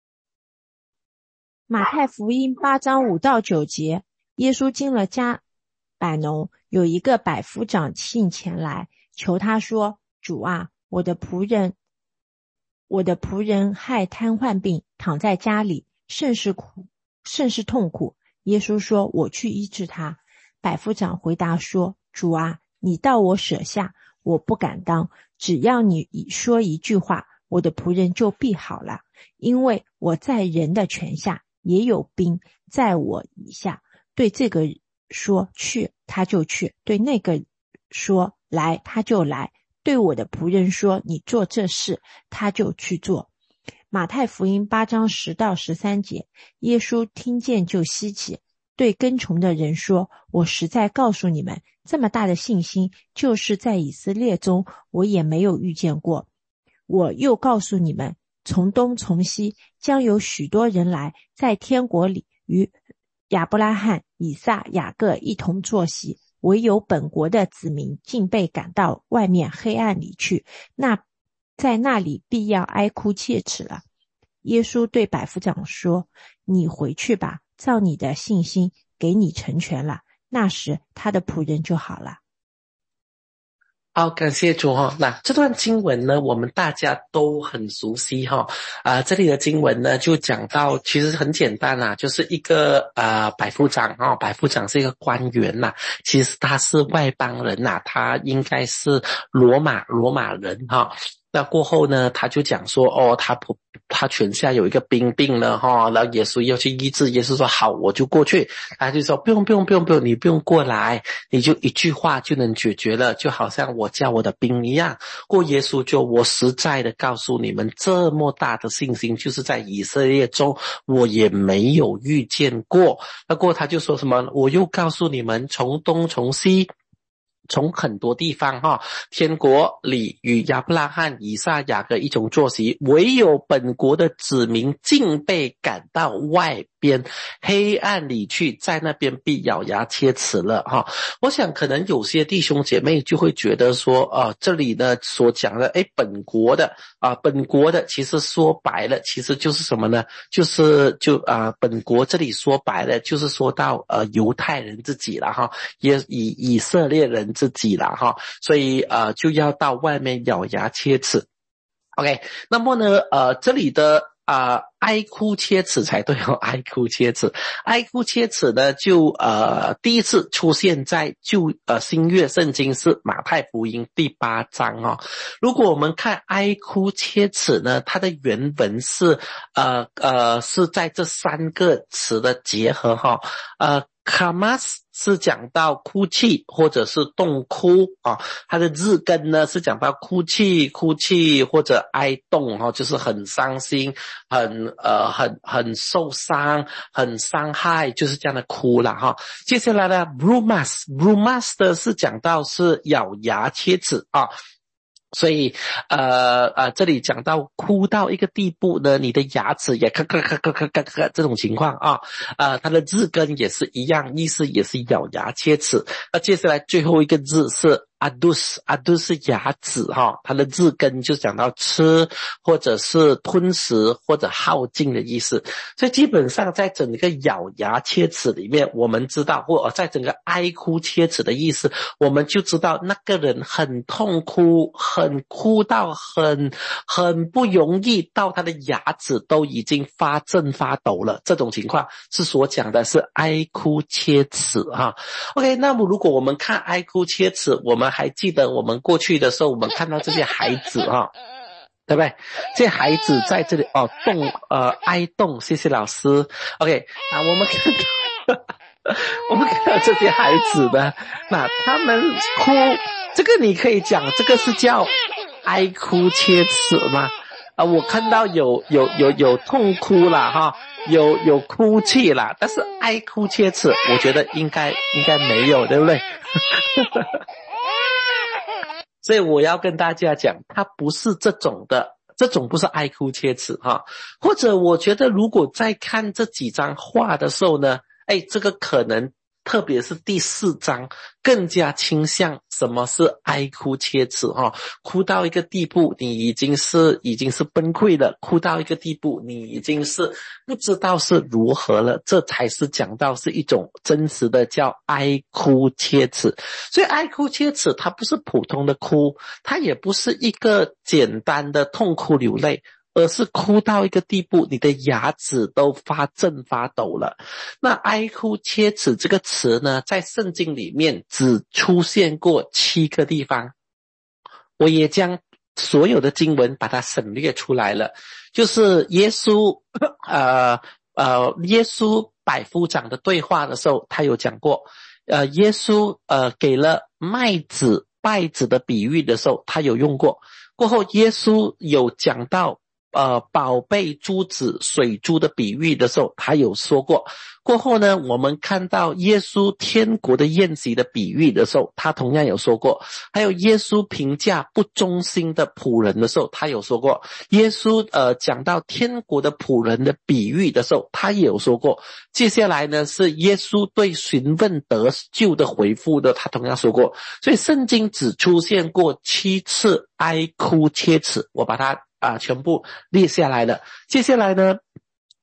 马太福音八章五到九节，耶稣进了迦百农，有一个百夫长信前来求他说，主啊，我的仆人我的仆人害瘫痪病，躺在家里，甚是苦甚是痛苦。耶稣说，我去医治他。百夫长回答说，主啊，你到我舍下，我不敢当，只要你说一句话，我的仆人就必好了。因为我在人的权下，也有兵在我以下，对这个说去，他就去；对那个说来，他就来；对我的仆人说你做这事，他就去做。马太福音八章十到十三节，耶稣听见就稀奇，对跟从的人说，我实在告诉你们，这么大的信心，就是在以色列中我也没有遇见过。我又告诉你们，从东从西将有许多人来，在天国里与亚伯拉罕、以撒、雅各一同坐席，唯有本国的子民竟被赶到外面黑暗里去，那在那里必要哀哭切齿了。耶稣对百夫长说，你回去吧，照你的信心给你成全了。那时他的仆人就好了。 好，感谢主哈。那这段经文呢，我们大家都很熟悉哈。啊、呃，这里的经文呢，就讲到其实很简单啦，就是一个呃百夫长哈，百夫长是一个官员呐，其实他是外邦人呐，他应该是罗马罗马人哈。那过后呢，他就讲说，哦，他不，他泉下有一个兵病了哈，然后耶稣要去医治，耶稣说好，我就过去。他就说不用不用不用不用，你不用过来，你就一句话就能解决了，就好像我叫我的兵一样。过耶稣就我实在的告诉你们，这么大的信心，就是在以色列中我也没有遇见过。那过他就说什么，我又告诉你们，从东从西。从很多地方哈，天国里与亚伯拉罕、以撒、雅各一同坐席，唯有本国的子民竟被赶到外边黑暗里去，在那边必咬牙切齿了哈。我想可能有些弟兄姐妹就会觉得说，呃，这里呢所讲的，诶，本国的啊、呃，本国的其实说白了，其实就是什么呢？就是就啊、呃，本国这里说白了，就是说到呃犹太人自己了哈，也以以色列人自己了哈，所以呃就要到外面咬牙切齿。OK， 那么呢呃这里的啊、呃、哀哭切齿才对哦，哀哭切齿，哀哭切齿呢就呃第一次出现在旧呃新约圣经是马太福音第八章哦。如果我们看哀哭切齿呢，它的原文是呃呃是在这三个词的结合哈、哦，呃。kamas 是讲到哭泣或者是痛哭啊，它的字根呢是讲到哭泣、哭泣或者哀痛哈，就是很伤心、很呃很很受伤、很伤害，就是这样的哭了哈。接下来呢 brumas brumas 的是讲到是咬牙切齿啊。所以，呃呃，这里讲到哭到一个地步呢，你的牙齿也咔咔咔咔咔咔咔这种情况啊，呃，它的字根也是一样，意思也是咬牙切齿。那接下来最后一个字是adus adus 是牙齿哈，它的字根就讲到吃或者是吞食或者耗尽的意思。所以基本上在整个咬牙切齿里面，我们知道，或在整个哀哭切齿的意思，我们就知道那个人很痛哭，很哭到很很不容易，到他的牙齿都已经发震发抖了。这种情况是所讲的是哀哭切齿哈。OK， 那么如果我们看哀哭切齿，我们还记得我们过去的时候，我们看到这些孩子哈，对不对？这些孩子在这里哦，动呃哀动，谢谢老师。OK， 啊，我们看到我们看到这些孩子呢，那他们哭，这个你可以讲，这个是叫哀哭切齿吗？啊，我看到有有有有痛哭啦哈，有有哭泣啦，但是哀哭切齿，我觉得应该应该没有，对不对？所以我要跟大家讲，它不是这种的，这种不是哀哭切齿哈。或者我觉得如果在看这几张画的时候呢，哎，这个可能特别是第四章更加倾向什么是哀哭切齿哈，哭到一个地步你已经是已经是崩溃了，哭到一个地步你已经是不知道是如何了，这才是讲到是一种真实的叫哀哭切齿。所以哀哭切齿它不是普通的哭，它也不是一个简单的痛哭流泪，而是哭到一个地步你的牙齿都发震发抖了。那哀哭切齿这个词呢，在圣经里面只出现过七个地方，我也将所有的经文把它省略出来了。就是耶稣呃呃耶稣百夫长的对话的时候，他有讲过，呃耶稣呃给了麦子稗子的比喻的时候，他有用过。过后耶稣有讲到呃，宝贝珠子水珠的比喻的时候，他有说过。过后呢，我们看到耶稣天国的宴席的比喻的时候，他同样有说过。还有耶稣评价不忠心的仆人的时候，他有说过。耶稣呃讲到天国的仆人的比喻的时候，他也有说过。接下来呢，是耶稣对询问得救的回复的，他同样说过。所以圣经只出现过七次哀哭切齿，我把它啊、呃，全部列下来了。接下来呢，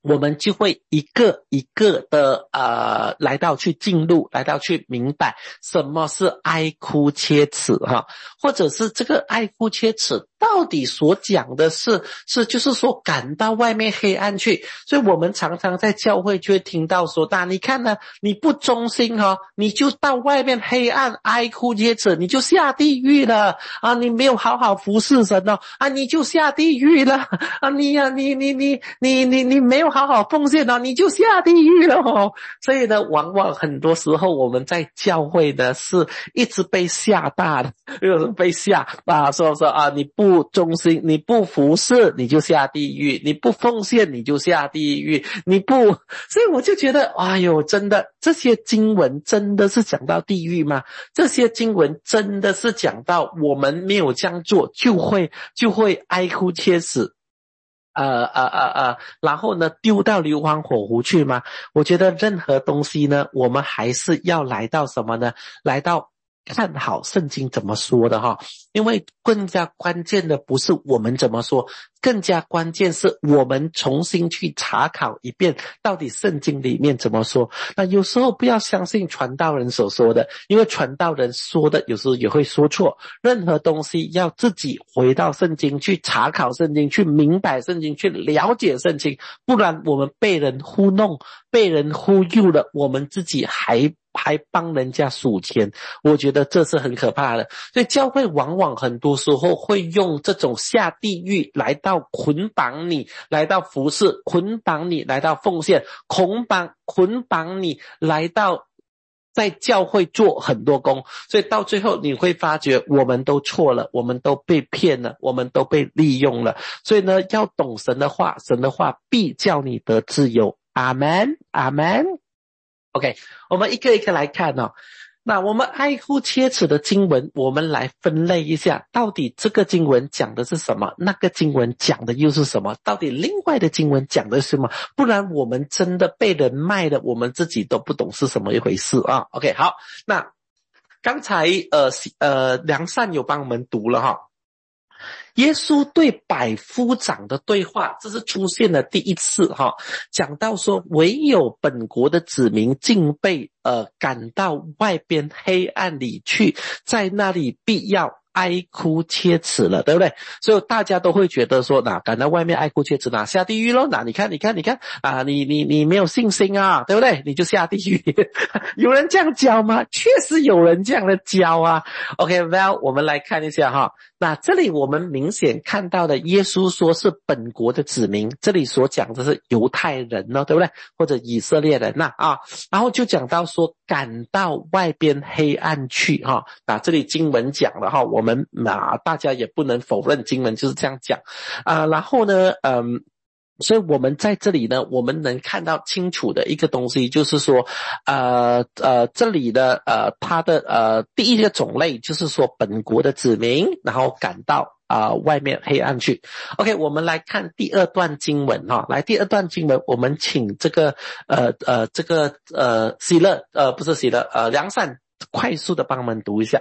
我们就会一个一个的呃来到去进入，来到去明白什么是哀哭切齿哈，或者是这个哀哭切齿到底所讲的是是就是说赶到外面黑暗去。所以我们常常在教会就会听到说，那你看呢，你不忠心哦，你就到外面黑暗哀哭切齿，你就下地狱了啊！你没有好好服侍神哦啊，你就下地狱了啊！你呀、啊，你你你你你你没有好好奉献哦，你就下地狱了哦。所以呢，往往很多时候我们在教会呢是一直被吓大的，就是被吓啊，说说啊，你不忠心，你不服侍，你就下地狱；你不奉献，你就下地狱；你不，所以我就觉得，哎呦，真的这些经文真的是讲到地狱吗？这些经文真的是讲到我们没有这样做就会就会哀哭切齿。呃呃呃呃，然后呢，丢到硫磺火湖去吗？我觉得任何东西呢，我们还是要来到什么呢？来到看好圣经怎么说的哈，因为更加关键的不是我们怎么说，更加关键是我们重新去查考一遍，到底圣经里面怎么说。那有时候不要相信传道人所说的，因为传道人说的有时候也会说错。任何东西要自己回到圣经去查考圣经，去明白圣经，去了解圣经，不然我们被人糊弄，被人忽悠了，我们自己还还帮人家数钱，我觉得这是很可怕的。所以教会往往很多时候会用这种下地狱来到捆绑你，来到服侍，捆绑你来到奉献，捆绑捆绑你来到在教会做很多工。所以到最后你会发觉我们都错了，我们都被骗了，我们都被利用了。所以呢，要懂神的话，神的话必叫你得自由。阿们阿们。OK， 我们一个一个来看哦。那我们哀哭切齿的经文，我们来分类一下，到底这个经文讲的是什么，那个经文讲的又是什么，到底另外的经文讲的是什么，不然我们真的被人卖了，我们自己都不懂是什么一回事啊。OK， 好，那刚才呃呃梁善有帮我们读了哈。耶稣对百夫长的对话，这是出现了第一次哈，讲到说唯有本国的子民竟被呃赶到外边黑暗里去，在那里必要哀哭切齿了，对不对？所以大家都会觉得说，那赶到外面哀哭切齿，那下地狱咯，那你看你看你看啊，你你你没有信心啊，对不对？你就下地狱。有人这样教吗？确实有人这样的教啊。 OK， well 我们来看一下哈。那这里我们明显看到的，耶稣说是本国的子民，这里所讲的是犹太人呢，对不对？或者以色列人呐 啊, 啊，然后就讲到说赶到外边黑暗去哈。那这里经文讲了哈，我们啊大家也不能否认经文就是这样讲啊。然后呢，嗯。所以我们在这里呢，我们能看到清楚的一个东西，就是说，呃呃，这里的呃，它的呃第一个种类就是说本国的子民，然后赶到啊、呃、外面黑暗去。OK， 我们来看第二段经文哈，来第二段经文，我们请这个呃呃这个呃喜乐呃不是喜乐呃梁善快速的帮我们读一下。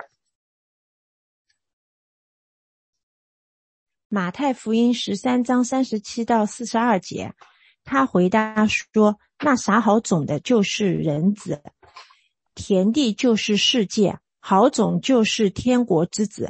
马太福音十三章三十七到四十二节，他回答说，那撒好种的就是人子，田地就是世界，好种就是天国之子，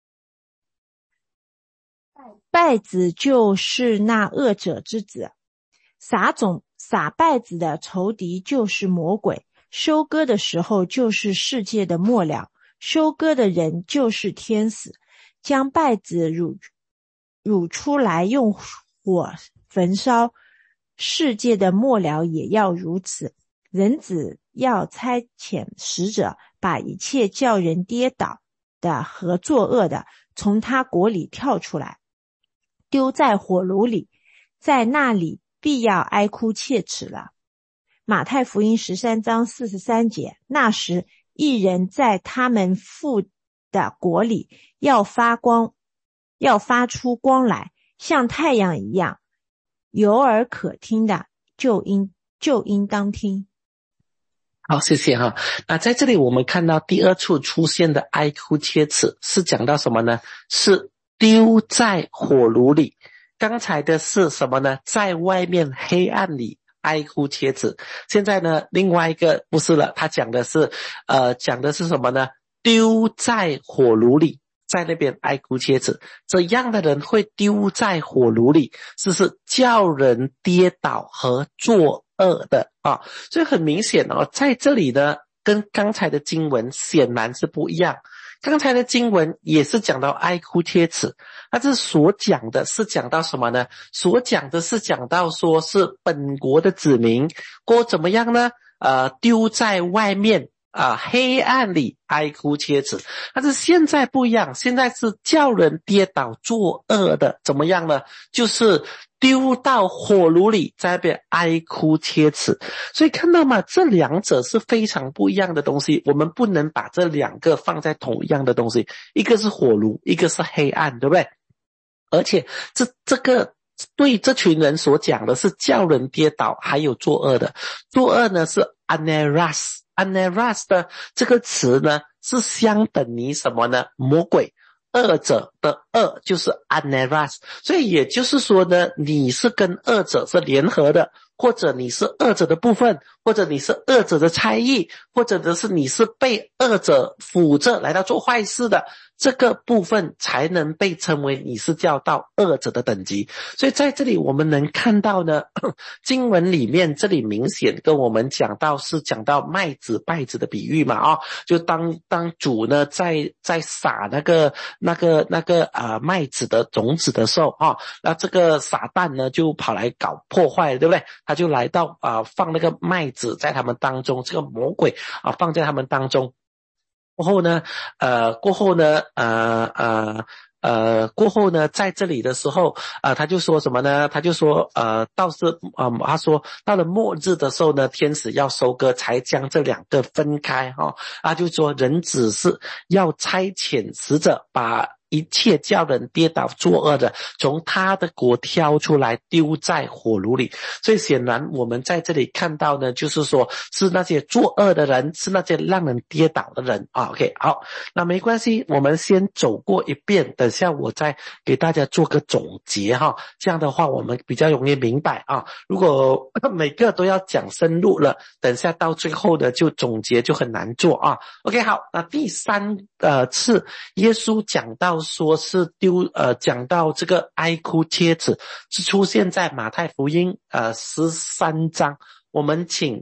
败子就是那恶者之子。撒种撒败子的仇敌就是魔鬼，收割的时候就是世界的末了，收割的人就是天使，将败子乳乳出来用火焚烧，世界的末了也要如此。人子要差遣使者，把一切叫人跌倒的和作恶的从他国里跳出来，丢在火炉里，在那里必要哀哭切齿了。马太福音十三章四十三节，那时一人在他们父的国里要发光，要发出光来，像太阳一样，有耳可听的就应就应当听。 好，谢谢哈。那在这里我们看到第二处出现的哀哭切齿是讲到什么呢？是丢在火炉里， 刚才的是什么呢？在外面黑暗里哀哭切齿。现在呢，另外一个不是了，他讲的是呃讲的是什么呢？丢在火炉里，在那边哀哭切齿。这样的人会丢在火炉里，是是叫人跌倒和作恶的啊。所以很明显哦，在这里呢跟刚才的经文显然是不一样。刚才的经文也是讲到哀哭切齿，那这所讲的是讲到什么呢？所讲的是讲到说是本国的子民过怎么样呢？呃，丢在外面啊、呃，黑暗里哀哭切齿。但是现在不一样，现在是叫人跌倒作恶的，怎么样呢？就是丢到火炉里，在那边哀哭切齿。所以看到吗？这两者是非常不一样的东西，我们不能把这两个放在同样的东西，一个是火炉，一个是黑暗，对不对？而且这这个对这群人所讲的是叫人跌倒还有作恶的。作恶呢是 aneras， aneras 的这个词呢是相等于什么呢？魔鬼。恶者的恶就是 aneras， 所以也就是说呢，你是跟恶者是联合的，或者你是恶者的部分，或者你是恶者的差异，或者的是你是被恶者辅着来到做坏事的，这个部分才能被称为你是叫到恶者的等级。所以在这里我们能看到呢，经文里面这里明显跟我们讲到是讲到麦子稗子的比喻嘛，啊、哦，就当当主呢在在撒那个那个那个啊、呃、麦子的种子的时候啊、哦，那这个撒旦呢就跑来搞破坏，对不对？他就来到啊、呃、放那个麦子在他们当中，这个魔鬼啊、呃、放在他们当中。过后呢，呃，过后呢，呃呃呃，过后呢，在这里的时候，呃，他就说什么呢？他就说，呃，到是，呃，他说到了末日的时候呢，天使要收割，才将这两个分开哈、哦。他就说，人只是要差遣使者把一切叫人跌倒作恶的，从他的国挑出来丢在火炉里。所以显然我们在这里看到呢，就是说是那些作恶的人，是那些让人跌倒的人啊。OK， 好，那没关系，我们先走过一遍，等下我再给大家做个总结哈。这样的话我们比较容易明白啊。如果每个都要讲深入了，等下到最后呢就总结就很难做啊。OK， 好，那第三呃次耶稣讲到说是丢呃讲到这个哀哭切齿是出现在马太福音呃十三章，我们请。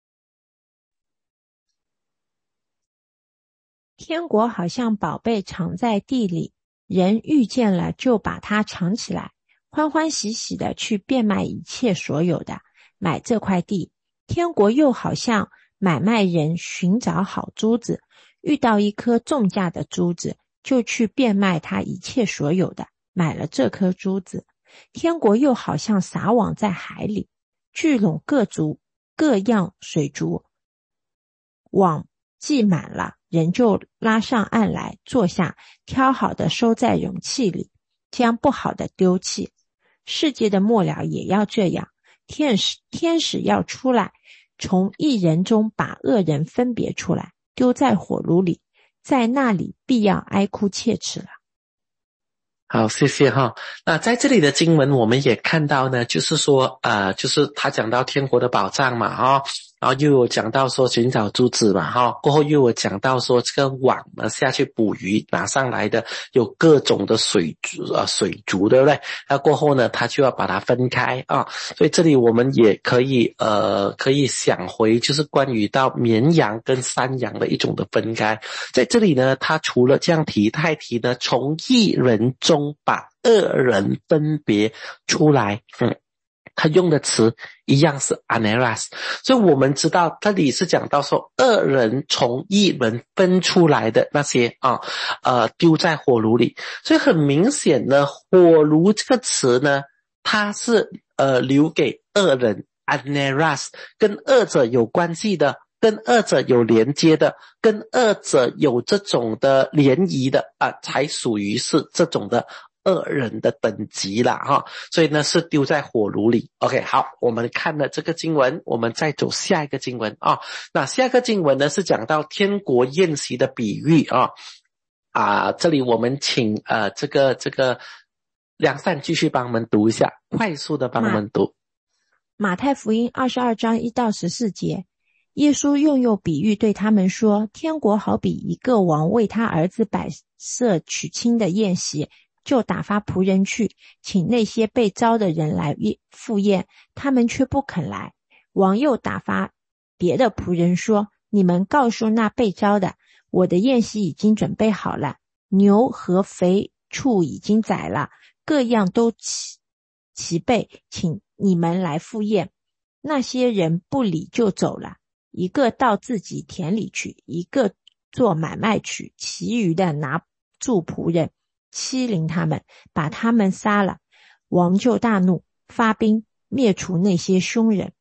天国好像宝贝藏在地里，人遇见了就把它藏起来，欢欢喜喜的去变卖一切所有的，买这块地。天国又好像买卖人寻找好珠子，遇到一颗重价的珠子，就去变卖他一切所有的，买了这颗珠子。天国又好像撒网在海里，聚拢各族各样水族，网系满了，人就拉上岸来，坐下，挑好的收在容器里，将不好的丢弃。世界的末了也要这样，天使天使要出来，从一人中把恶人分别出来，丢在火炉里，在那里必要哀哭切齿了。 好，谢谢哈。那在这里的经文我们也看到呢，就是说呃就是他讲到天国的宝藏嘛哈，然后又有讲到说寻找珠子嘛哈，过后又有讲到说这个网呢下去捕鱼拿上来的有各种的水族呃水族，对不对？那过后呢他就要把它分开啊，所以这里我们也可以呃可以想回就是关于到绵羊跟山羊的一种的分开。在这里呢他除了这样提，他还提呢从一人中把恶人分别出来，嗯，他用的词一样是 aneras， 所以我们知道这里是讲到说恶人从一人分出来的那些啊，呃，丢在火炉里。所以很明显呢，火炉这个词呢，它是呃留给恶人 aneras， 跟恶者有关系的，跟恶者有连接的，跟恶者有这种的联谊的啊，才属于是这种的恶人的等级啦哈。所以呢是丢在火炉里。 OK， 好，我们看了这个经文，我们再走下一个经文啊。那下一个经文呢是讲到天国宴席的比喻啊啊，这里我们请呃这个这个梁善继续帮我们读一下，快速的帮我们读。 马太福音二十二章一到十四节，耶稣又用比喻对他们说，天国好比一个王为他儿子摆设娶亲的宴席，就打发仆人去，请那些被招的人来赴宴，他们却不肯来。王又打发别的仆人说，你们告诉那被招的，我的宴席已经准备好了，牛和肥畜已经宰了，各样都齐齐备，请你们来赴宴。那些人不理就走了，一个到自己田里去，一个做买卖去，其余的拿住仆人，欺凌他们，把他们杀了。王就大怒，发兵灭除那些凶人，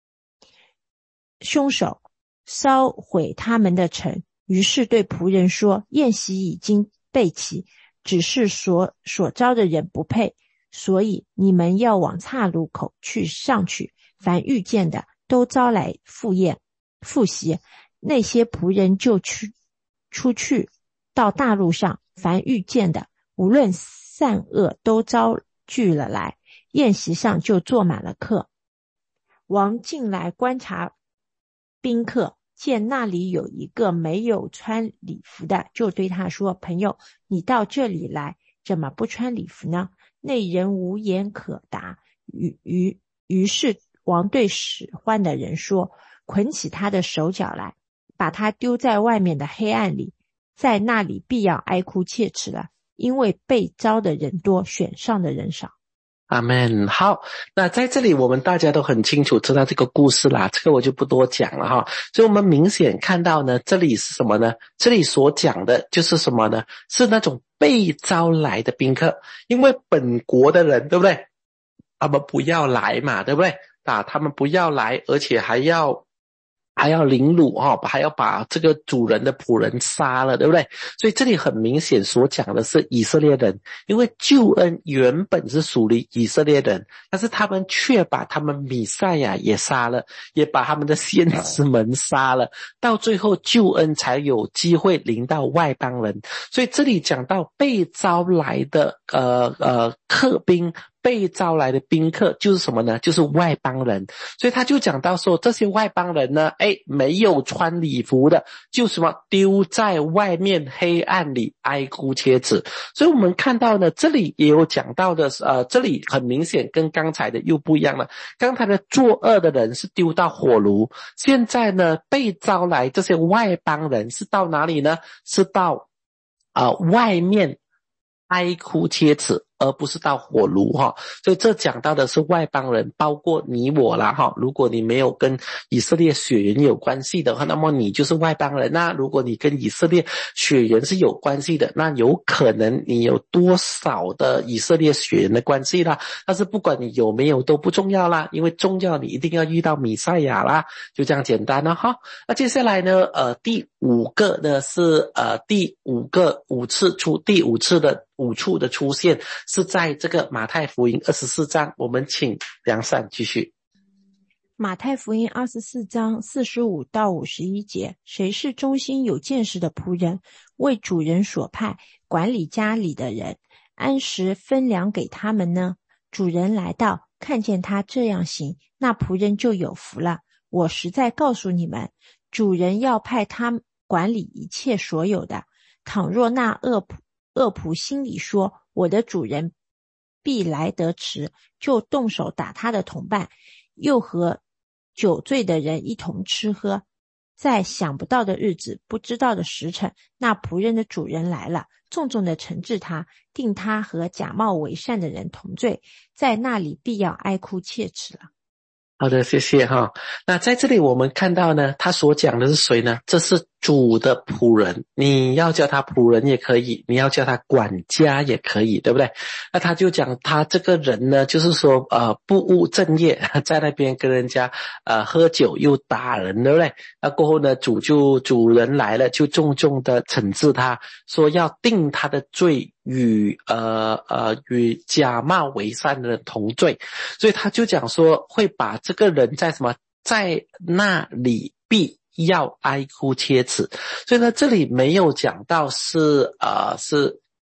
凶手，烧毁他们的城。于是对仆人说，宴席已经备齐，只是所所招的人不配，所以你们要往岔路口去上去，凡遇见的都招来赴宴赴席。那些仆人就去出去到大路上，凡遇见的无论善恶都招聚了来，宴席上就坐满了客。王进来观察宾客，见那里有一个没有穿礼服的，就对他说，朋友，你到这里来，怎么不穿礼服呢？那人无言可答。于于于是王对使唤的人说，捆起他的手脚来，把他丢在外面的黑暗里，在那里必要哀哭切齿了，因为被招的人多，选上的人少。 阿们。好，那在这里我们大家都很清楚知道这个故事啦，这个我就不多讲了哈。所以我们明显看到呢，这里是什么呢？这里所讲的就是什么呢？是那种被招来的宾客，因为本国的人，对不对？他们不要来嘛，对不对？啊，他们不要来，而且还要还要凌辱哈、哦，还要把这个主人的仆人杀了，对不对？所以这里很明显所讲的是以色列人，因为救恩原本是属于以色列人，但是他们却把他们弥赛亚也杀了，也把他们的先知们杀了，到最后救恩才有机会临到外邦人。所以这里讲到被招来的呃呃客宾，被招来的宾客就是什么呢？就是外邦人。所以他就讲到说，这些外邦人呢，哎，没有穿礼服的，就什么丢在外面黑暗里哀哭切齿。所以我们看到呢，这里也有讲到的，呃，这里很明显跟刚才的又不一样了。刚才的作恶的人是丢到火炉，现在呢，被招来这些外邦人是到哪里呢？是到啊、呃、外面哀哭切齿，而不是到火炉哈。所以这讲到的是外邦人，包括你我啦哈。如果你没有跟以色列血缘有关系的话，那么你就是外邦人。那如果你跟以色列血缘是有关系的，那有可能你有多少的以色列血缘的关系啦。但是不管你有没有都不重要啦，因为重要你一定要遇到弥赛亚啦，就这样简单了哈。那接下来呢，呃，第五个呢是呃第五个五次出第五次的五处的出现是在这个马太福音二十四章，我们请梁善继续。 马太福音二十四章四十五到五十一节，谁是忠心有见识的仆人，为主人所派，管理家里的人，按时分粮给他们呢？主人来到，看见他这样行，那仆人就有福了。我实在告诉你们，主人要派他管理一切所有的。倘若那恶仆恶仆心里说，我的主人必来得迟，就动手打他的同伴，又和酒醉的人一同吃喝，在想不到的日子，不知道的时辰，那仆人的主人来了，重重的惩治他，定他和假冒为善的人同罪，在那里必要哀哭切齿了。 好的，谢谢哈。那在这里我们看到呢，他所讲的是谁呢？这是主的仆人，你要叫他仆人也可以，你要叫他管家也可以，对不对？那他就讲他这个人呢，就是说呃不务正业，在那边跟人家呃喝酒又打人，对不对？那过后呢，主就主人来了，就重重的惩治他，说要定他的罪与呃呃与假冒为善的人同罪。所以他就讲说会把这个人在什么在那里必要哀哭切齿。所以呢，这里没有讲到是呃是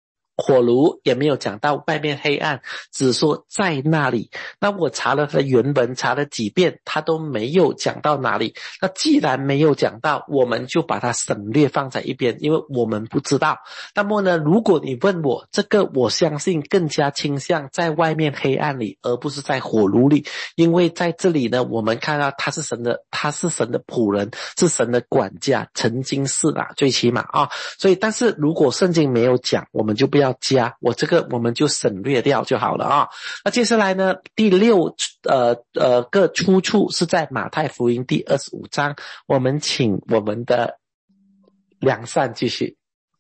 火炉，也没有讲到外面黑暗，只说在那里。那我查了它的原文，查了几遍，它都没有讲到哪里。那既然没有讲到，我们就把它省略放在一边，因为我们不知道。那么呢，如果你问我，这个我相信更加倾向在外面黑暗里，而不是在火炉里。因为在这里呢，我们看到他是神的，他是神的仆人，是神的管家，曾经是啦，最起码啊。所以但是如果圣经没有讲，我们就不要加，我这个我们就省略掉就好了啊。那接下来呢，第六呃呃个出处是在马太福音第二十五章，我们请我们的良善继续。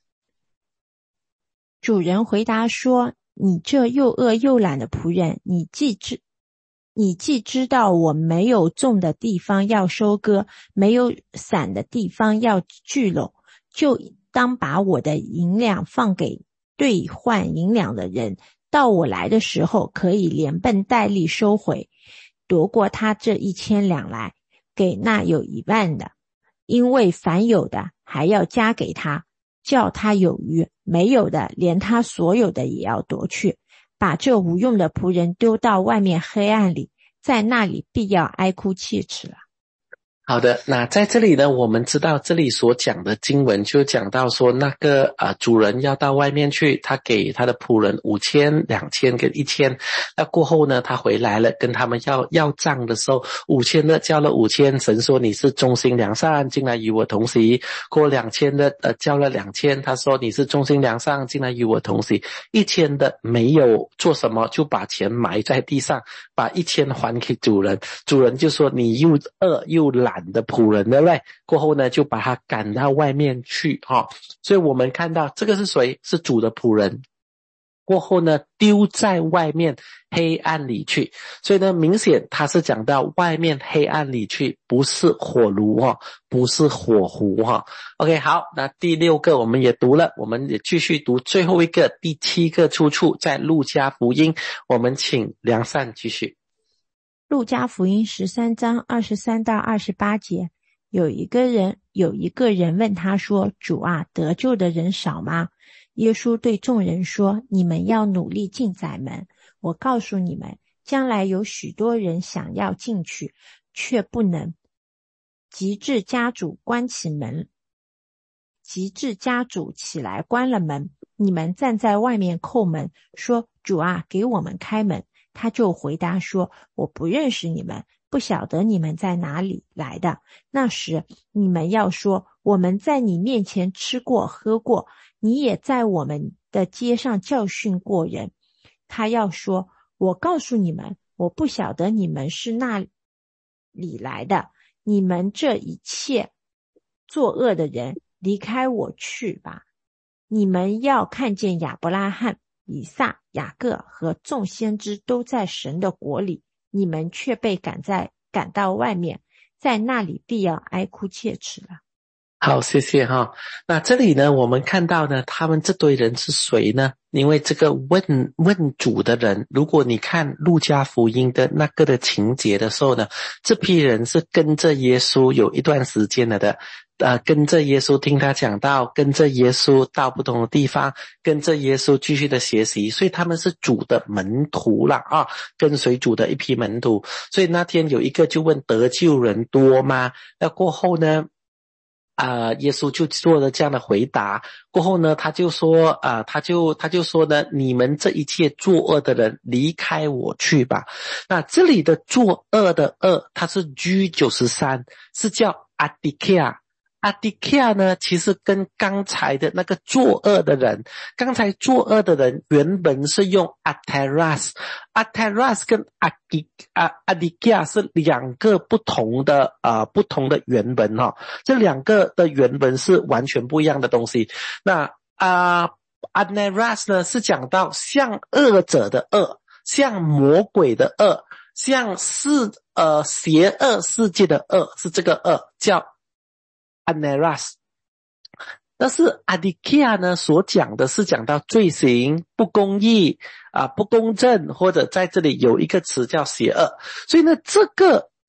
主人回答说，你这又饿又懒的仆人，你既知你既知道我没有种的地方要收割，没有散的地方要聚拢，就当把我的银两放给兑换银两的人，到我来的时候可以连本带利收回，夺过他这一千两来，给那有一万的，因为凡有的还要加给他，叫他有余，没有的连他所有的也要夺去。把这无用的仆人丢到外面黑暗里，在那里必要哀哭切齿了。 好的，那在这里呢，我们知道这里所讲的经文就讲到说，那个啊、呃、主人要到外面去，他给他的仆人五千、两千跟一千。那过后呢，他回来了，跟他们要要账的时候，五千的交了五千，神说你是忠心良善，进来与我同席。过两千的呃交了两千，他说你是忠心良善，进来与我同席。一千的没有做什么，就把钱埋在地上，把一千还给主人。主人就说你又饿又懒的仆人，对不对？过后呢，就把他赶到外面去哈、哦。所以我们看到这个是谁？是主的仆人。过后呢，丢在外面黑暗里去。所以呢，明显他是讲到外面黑暗里去，不是火炉哈、哦，不是火湖哈、哦。OK， 好，那第六个我们也读了，我们也继续读最后一个，第七个出处在路加福音，我们请良善继续。 路加福音十三章二十三到二十八节，有一个人有一个人问他说，主啊，得救的人少吗？耶稣对众人说，你们要努力进窄门。我告诉你们，将来有许多人想要进去，却不能。及至家主关起门，及至家主起来关了门，你们站在外面叩门，说，主啊，给我们开门。他就回答说，我不认识你们，不晓得你们在哪里来的。那时你们要说，我们在你面前吃过喝过，你也在我们的街上教训过人。他要说，我告诉你们，我不晓得你们是那里来的，你们这一切作恶的人，离开我去吧。你们要看见亚伯拉罕、以撒、雅各和众先知都在神的国里，你们却被赶在赶到外面，在那里必要哀哭切齿了。 好，谢谢哈。那这里呢，我们看到呢，他们这堆人是谁呢？因为这个问问主的人，如果你看路加福音的那个的情节的时候呢，这批人是跟着耶稣有一段时间了的。呃，跟着耶稣听他讲道，跟着耶稣到不同的地方，跟着耶稣继续的学习，所以他们是主的门徒啦啊，跟随主的一批门徒。所以那天有一个就问，得救人多吗？那过后呢啊、呃，耶稣就做了这样的回答。过后呢，他就说啊、呃，他就他就说呢，你们这一切作恶的人，离开我去吧。那这里的作恶的恶，它是 G 九十三，是叫 Adikia。阿迪卡呢，其实跟刚才的那个作恶的人，刚才作恶的人原本是用阿泰拉斯，阿泰拉斯跟阿迪阿阿迪卡是两个不同的啊、呃、不同的原本哈、哦，这两个的原本是完全不一样的东西。那啊阿泰拉斯呢是讲到像恶者的恶，像魔鬼的恶，像世呃邪恶世界的恶，是这个恶叫Aneras， 但是 Adikia 呢所讲的是讲到罪行、不公义啊、不公正，或者在这里有一个词叫邪恶。所以呢，这个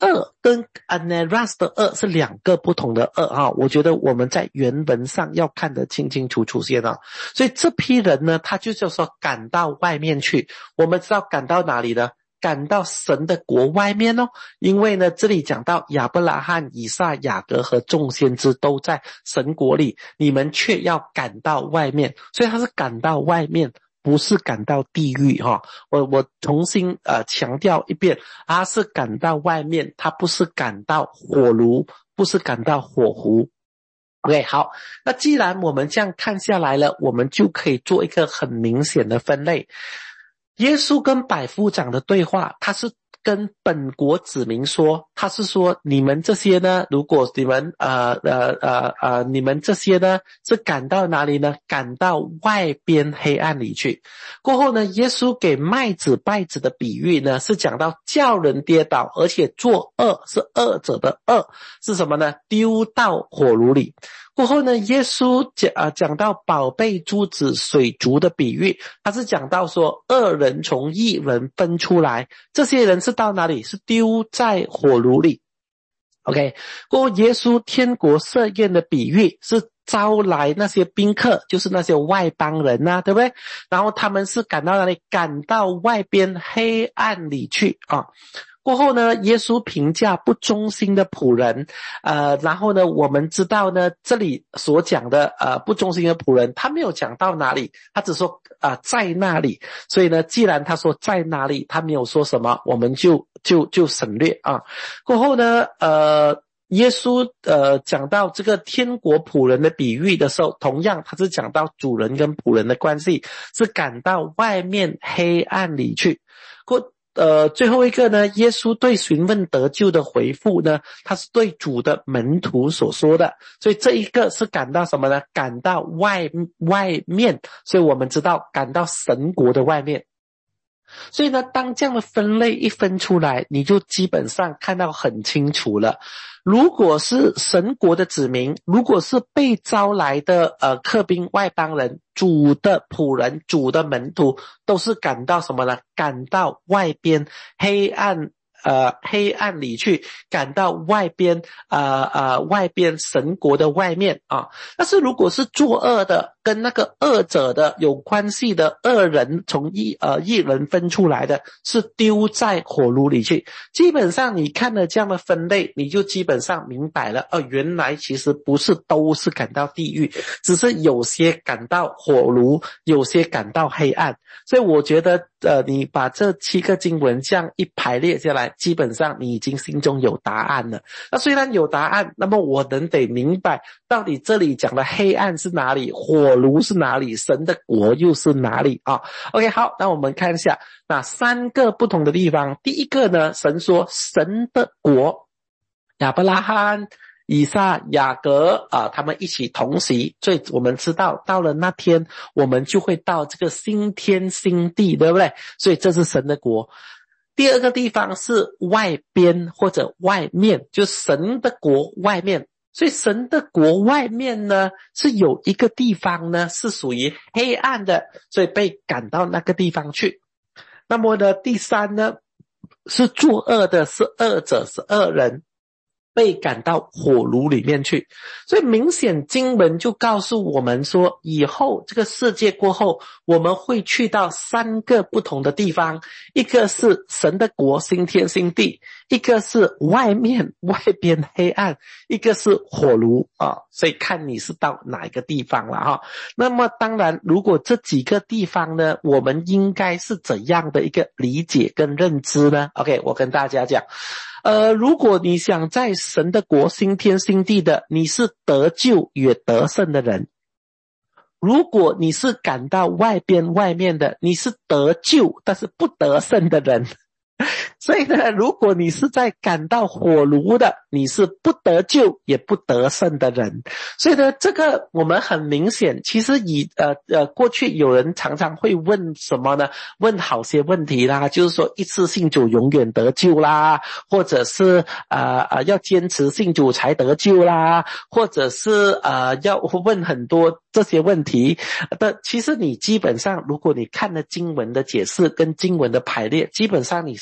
恶跟 aneras 的恶是两个不同的恶啊，我觉得我们在原文上要看得清清楚楚先啊。所以这批人呢，他就是说赶到外面去，我们知道赶到哪里呢？赶到神的国外面哦，因为呢，这里讲到亚伯拉罕、以撒、雅各和众先知都在神国里，你们却要赶到外面，所以他是赶到外面，不是赶到地狱哈。我我重新呃强调一遍，他是赶到外面，他不是赶到火炉，不是赶到火湖。OK， 好，那既然我们这样看下来了，我们就可以做一个很明显的分类。耶稣跟百夫长的对话，他是跟本国子民说，他是说你们这些呢，如果你们呃呃呃呃你们这些呢是赶到哪里呢？赶到外边黑暗里去。过后呢，耶稣给麦子稗子的比喻呢，是讲到叫人跌倒，而且作恶，是恶者的恶，是什么呢？丢到火炉里。过后呢，耶稣讲啊讲到宝贝珠子水族的比喻，他是讲到说恶人从义人分出来，这些人是到哪里？是丢在火炉里。OK， 过后耶稣天国设宴的比喻是招来那些宾客，就是那些外邦人啊，对不对？然后他们是赶到哪里？赶到外边黑暗里去啊。过后呢，耶稣评价不忠心的仆人，呃，然后呢，我们知道呢，这里所讲的呃不忠心的仆人，他没有讲到哪里，他只说啊、呃、在那里，所以呢，既然他说在哪里，他没有说什么，我们就就就省略啊。过后呢，呃。耶稣呃讲到这个天国仆人的比喻的时候，同样他是讲到主人跟仆人的关系，是赶到外面黑暗里去。过呃最后一个呢，耶稣对询问得救的回复呢，他是对主的门徒所说的，所以这一个是赶到什么呢？赶到外外面，所以我们知道赶到神国的外面。所以呢，当这样的分类一分出来，你就基本上看到很清楚了。如果是神国的子民，如果是被招来的呃客宾外邦人，主的仆人，主的门徒，都是赶到什么呢？赶到外边黑暗呃黑暗里去，赶到外边呃呃外边神国的外面啊。但是如果是作恶的，跟那个恶者的有关系的恶人，从一呃一人分出来的，是丢在火炉里去。基本上你看了这样的分类，你就基本上明白了，哦、呃，原来其实不是都是赶到地狱，只是有些赶到火炉，有些赶到黑暗。所以我觉得呃，你把这七个经文这样一排列下来，基本上你已经心中有答案了。那虽然有答案，那么我能得明白到底这里讲的黑暗是哪里，火炉是哪里，神的国又是哪里啊 ？OK， 好，那我们看一下那三个不同的地方。第一个呢，神说神的国，亚伯拉罕、以撒、雅各啊，他们一起同席，所以我们知道到了那天，我们就会到这个新天新地，对不对？所以这是神的国。第二个地方是外边或者外面，就神的国外面。所以神的国外面呢，是有一个地方呢是属于黑暗的，所以被赶到那个地方去。那么呢，第三呢，是作恶的，是恶者，是恶人，被赶到火炉里面去。所以明显经文就告诉我们说，以后这个世界过后，我们会去到三个不同的地方，一个是神的国，新天新地，一个是外面外边黑暗，一个是火炉啊，所以看你是到哪一个地方了哈。那么当然，如果这几个地方呢，我们应该是怎样的一个理解跟认知呢 ？OK， 我跟大家讲。呃，如果你想在神的国新天新地的，你是得救也得胜的人；如果你是赶到外边外面的，你是得救但是不得胜的人。所以呢，如果你是在赶到火炉的，你是不得救也不得胜的人。所以呢，这个我们很明显，其实以呃呃过去有人常常会问什么呢？问好些问题啦，就是说一次信主永远得救啦，或者是呃呃要坚持信主才得救啦，或者是呃要问很多这些问题的。其实你基本上，如果你看了经文的解释跟经文的排列，基本上你心中已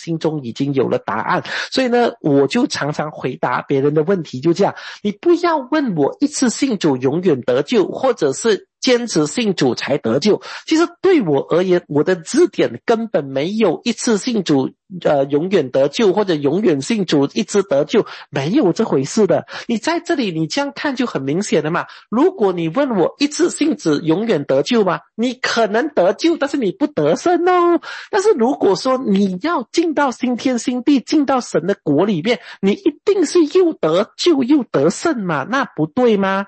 已经有了答案。所以呢，我就常常回答别人的问题就这样，你不要问我一次信主永远得救，或者是坚持信主才得救。其实对我而言，我的字典根本没有一次信主呃永远得救，或者永远信主一直得救，没有这回事的。你在这里你这样看就很明显了嘛。如果你问我一次信主永远得救吗？你可能得救，但是你不得胜哦。但是如果说你要进到新天新地，进到神的国里面，你一定是又得救又得胜嘛，那不对吗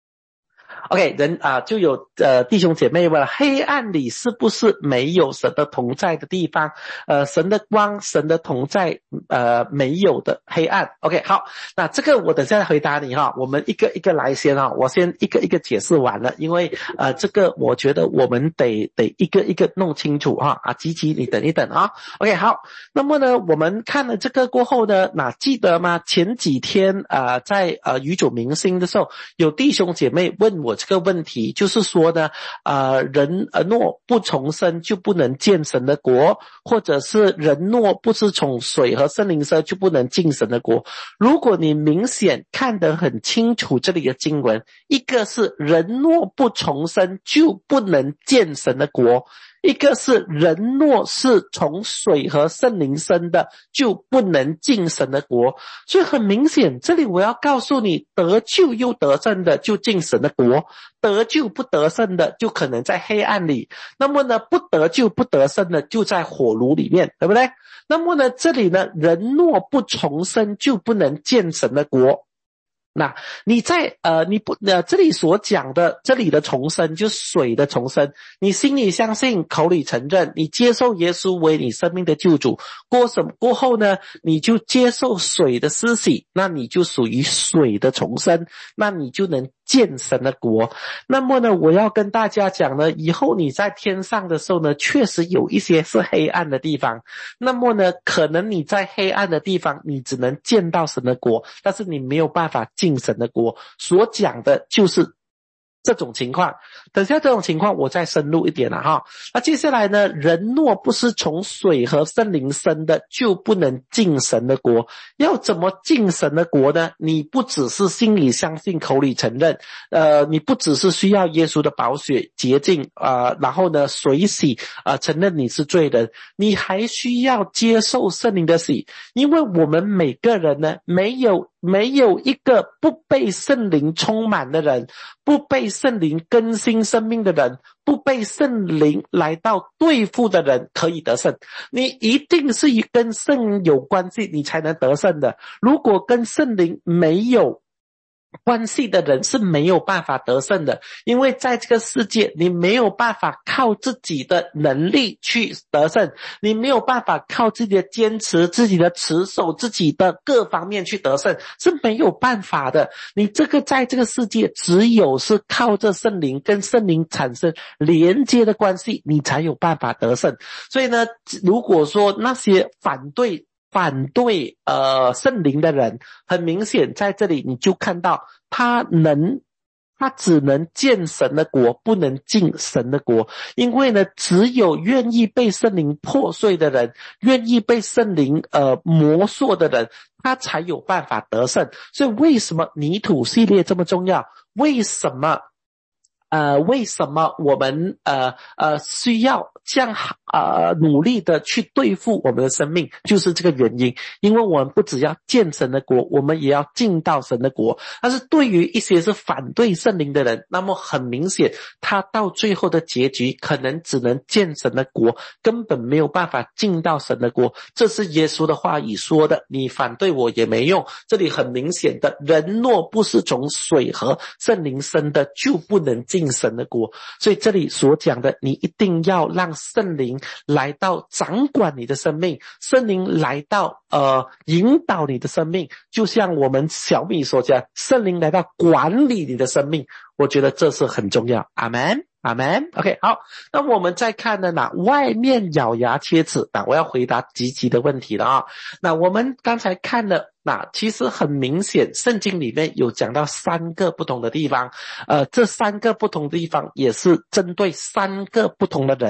？OK， 人啊、呃，就有呃弟兄姐妹问了，黑暗里是不是没有神的同在的地方？呃，神的光、神的同在，呃，没有的黑暗。OK， 好，那这个我等下回答你哈，我们一个一个来先哈，我先一个一个解释完了，因为呃，这个我觉得我们得得一个一个弄清楚哈。啊，吉吉，你等一等啊。OK， 好，那么呢，我们看了这个过后呢，那记得吗？前几天呃，在呃宇宙明星的时候，有弟兄姐妹问我这个问题，就是说呢，呃，人呃若不重生就不能见神的国，或者是人若不是从水和圣灵生就不能进神的国。如果你明显看得很清楚这里的经文，一个是人若不重生就不能见神的国，一个是人若是从水和圣灵生的就不能进神的国。所以很明显，这里我要告诉你，得救又得胜的就进神的国，得救不得胜的就可能在黑暗里，那么呢不得救不得胜的就在火炉里面，对不对？那么呢这里呢，人若不重生就不能见神的国。那你在呃你不呃这里所讲的这里的重生就是水的重生，你心里相信，口里承认，你接受耶稣为你生命的救主，过什么过后呢，你就接受水的施洗，那你就属于水的重生，那你就能见神的国。那么呢我要跟大家讲呢，以后你在天上的时候呢，确实有一些是黑暗的地方，那么呢可能你在黑暗的地方你只能见到神的国，但是你没有办法进神的国，所讲的就是这种情况。等下这种情况我再深入一点了哈。那接下来呢，人若不是从水和圣灵生的就不能进神的国。要怎么进神的国呢？你不只是心里相信，口里承认，呃，你不只是需要耶稣的宝血洁净呃，然后呢水洗呃，承认你是罪人，你还需要接受圣灵的洗。因为我们每个人呢，没有没有一个不被圣灵充满的人，不被圣灵更新生命的人，不被圣灵来到对付的人可以得胜。你一定是跟圣灵有关系你才能得胜的，如果跟圣灵没有关系的人是没有办法得胜的。因为在这个世界你没有办法靠自己的能力去得胜，你没有办法靠自己的坚持，自己的持守，自己的各方面去得胜，是没有办法的。你这个在这个世界只有是靠着圣灵跟圣灵产生连接的关系，你才有办法得胜。所以呢，如果说那些反对反对呃圣灵的人，很明显在这里你就看到他能他只能见神的国，不能进神的国。因为呢，只有愿意被圣灵破碎的人，愿意被圣灵呃磨塑的人，他才有办法得胜。所以为什么泥土系列这么重要？为什么呃，为什么我们呃呃需要这样呃努力的去对付我们的生命，就是这个原因。因为我们不只要见神的国，我们也要进到神的国。但是对于一些是反对圣灵的人，那么很明显他到最后的结局可能只能见神的国，根本没有办法进到神的国。这是耶稣的话语说的，你反对我也没用。这里很明显的，人若不是从水和圣灵生的，就不能进进神的国。所以这里所讲的，你一定要让圣灵来到掌管你的生命，圣灵来到呃引导你的生命，就像我们小米所讲，圣灵来到管理你的生命。我觉得这是很重要。阿们阿们 OK， 好，那我们再看呢，那外面咬牙切齿，那我要回答积极的问题了啊。那我们刚才看了，那其实很明显圣经里面有讲到三个不同的地方，呃，这三个不同的地方也是针对三个不同的人。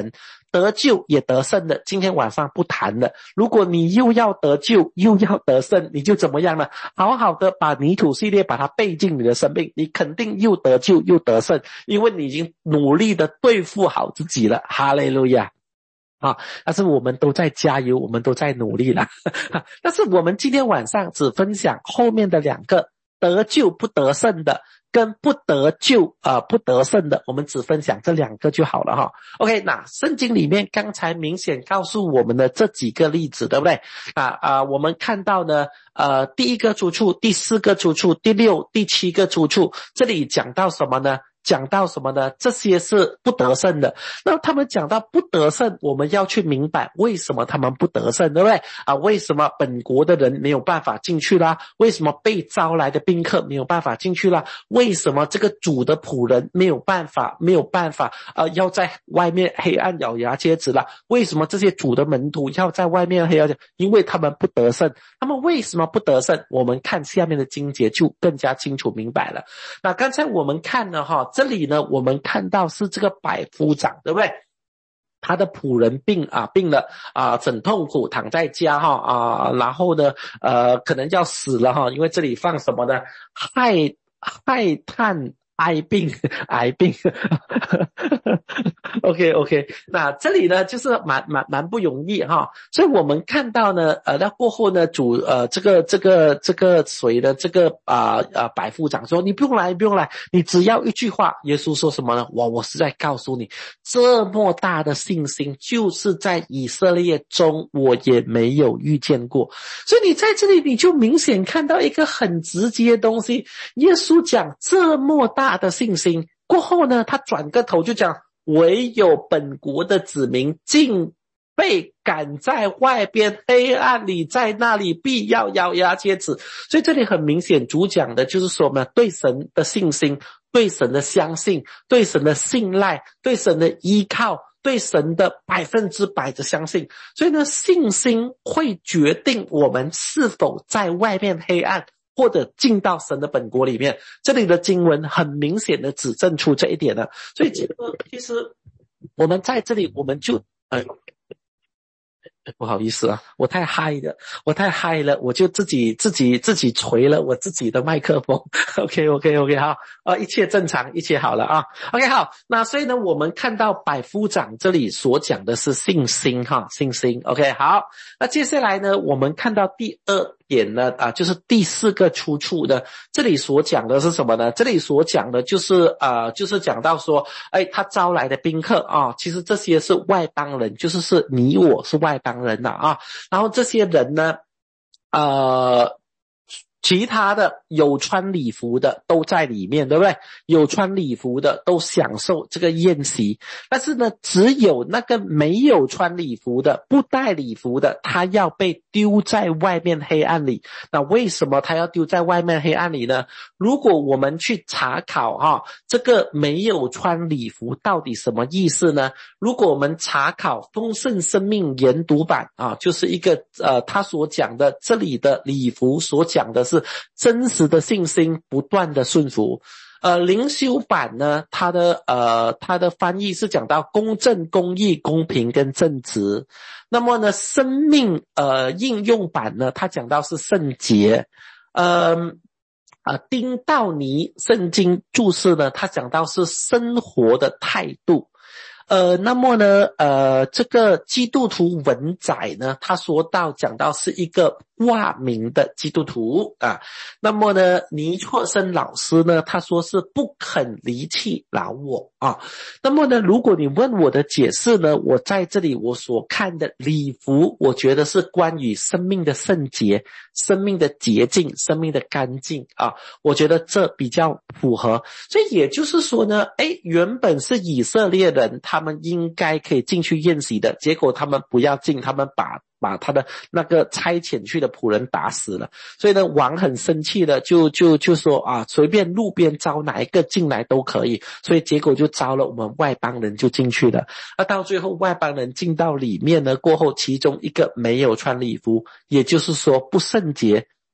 得救也得胜的，今天晚上不谈了。如果你又要得救又要得胜，你就怎么样呢？好好的把泥土系列把它背进你的生命，你肯定又得救又得胜，因为你已经努力的对付好自己了。哈利路亚啊！但是我们都在加油，我们都在努力了。但是我们今天晚上只分享后面的两个得救不得胜的跟不得救呃不得胜的，我们只分享这两个就好了哈。OK， 那圣经里面刚才明显告诉我们的这几个例子，对不对？啊啊，我们看到呢，呃，第一个出处，第四个出处，第六、第七个出处，这里讲到什么呢？讲到什么呢？这些是不得胜的。那他们讲到不得胜，我们要去明白为什么他们不得胜，对不对？啊，为什么本国的人没有办法进去啦？为什么被招来的宾客没有办法进去啦？为什么这个主的仆人没有办法没有办法呃要在外面黑暗咬牙切齿啦？为什么这些主的门徒要在外面黑暗？因为他们不得胜。他们为什么不得胜？我们看下面的经节就更加清楚明白了。那刚才我们看了哈，这里呢我们看到是这个百夫长，对不对？他的仆人病啊病了啊，很痛苦，躺在家哈啊，然后呢呃可能要死了哈，因为这里放什么呢？害害叹癌病癌病OK OK， 那这里呢就是蛮蛮蛮不容易哈，所以我们看到呢呃那过后呢主呃这个这个这个谁的这个啊啊、呃、百夫长说你不用来不用来，你只要一句话。耶稣说什么呢？哇，我是在告诉你，这么大的信心就是在以色列中我也没有遇见过。所以你在这里你就明显看到一个很直接的东西，耶稣讲这么大的信心过后呢，他转个头就讲唯有本国的子民竟被赶在外边黑暗里，在那里必要咬牙切齿。所以这里很明显主讲的就是说呢，对神的信心，对神的相信，对神的信赖，对神的依靠，对神的百分之百的相信。所以呢，信心会决定我们是否在外面黑暗或者进到神的本国里面。这里的经文很明显的指证出这一点了。所以这个其实我们在这里我们就呃不好意思啊，我太嗨了，我太嗨了，我就自己自己自己捶了我自己的麦克风。OK OK OK 好，呃，一切正常，一切好了啊。OK 好，那所以呢，我们看到百夫长这里所讲的是信心哈，信心。OK 好，那接下来呢，我们看到第二点呢啊，就是第四个出处呢，这里所讲的是什么呢？这里所讲的就是呃，就是讲到说，哎，他招来的宾客啊，其实这些是外邦人，就是是你我是外邦人呐 啊, 啊，然后这些人呢，呃。其他的有穿礼服的都在里面，对不对？有穿礼服的都享受这个宴席，但是呢，只有那个没有穿礼服的、不带礼服的，他要被丢在外面黑暗里。那为什么他要丢在外面黑暗里呢？如果我们去查考哈，这个没有穿礼服到底什么意思呢？如果我们查考丰盛生命研读版啊，就是一个呃，他所讲的这里的礼服所讲的是真实的信心不断的顺服。呃，灵修版呢，它的呃它的翻译是讲到公正、公义、公平跟正直。那么呢，生命呃应用版呢，它讲到是圣洁。呃啊，丁道尼圣经注释呢，它讲到是生活的态度。呃，那么呢，呃，这个基督徒文载呢，他说到讲到是一个挂名的基督徒啊。那么呢，尼错生老师呢，他说是不肯离弃老我啊。那么呢，如果你问我的解释呢，我在这里我所看的礼服，我觉得是关于生命的圣洁、生命的洁净、生命的干净啊。我觉得这比较符合。所以也就是说呢，诶，原本是以色列人，他他们应该可以进去宴席的，结果他们不要进，他们把把他的那个差遣去的仆人打死了。所以呢，王很生气的就就就说啊，随便路边招哪一个进来都可以。所以结果就招了我们外邦人就进去了。那到最后外邦人进到里面呢，过后其中一个没有穿礼服，也就是说不圣洁、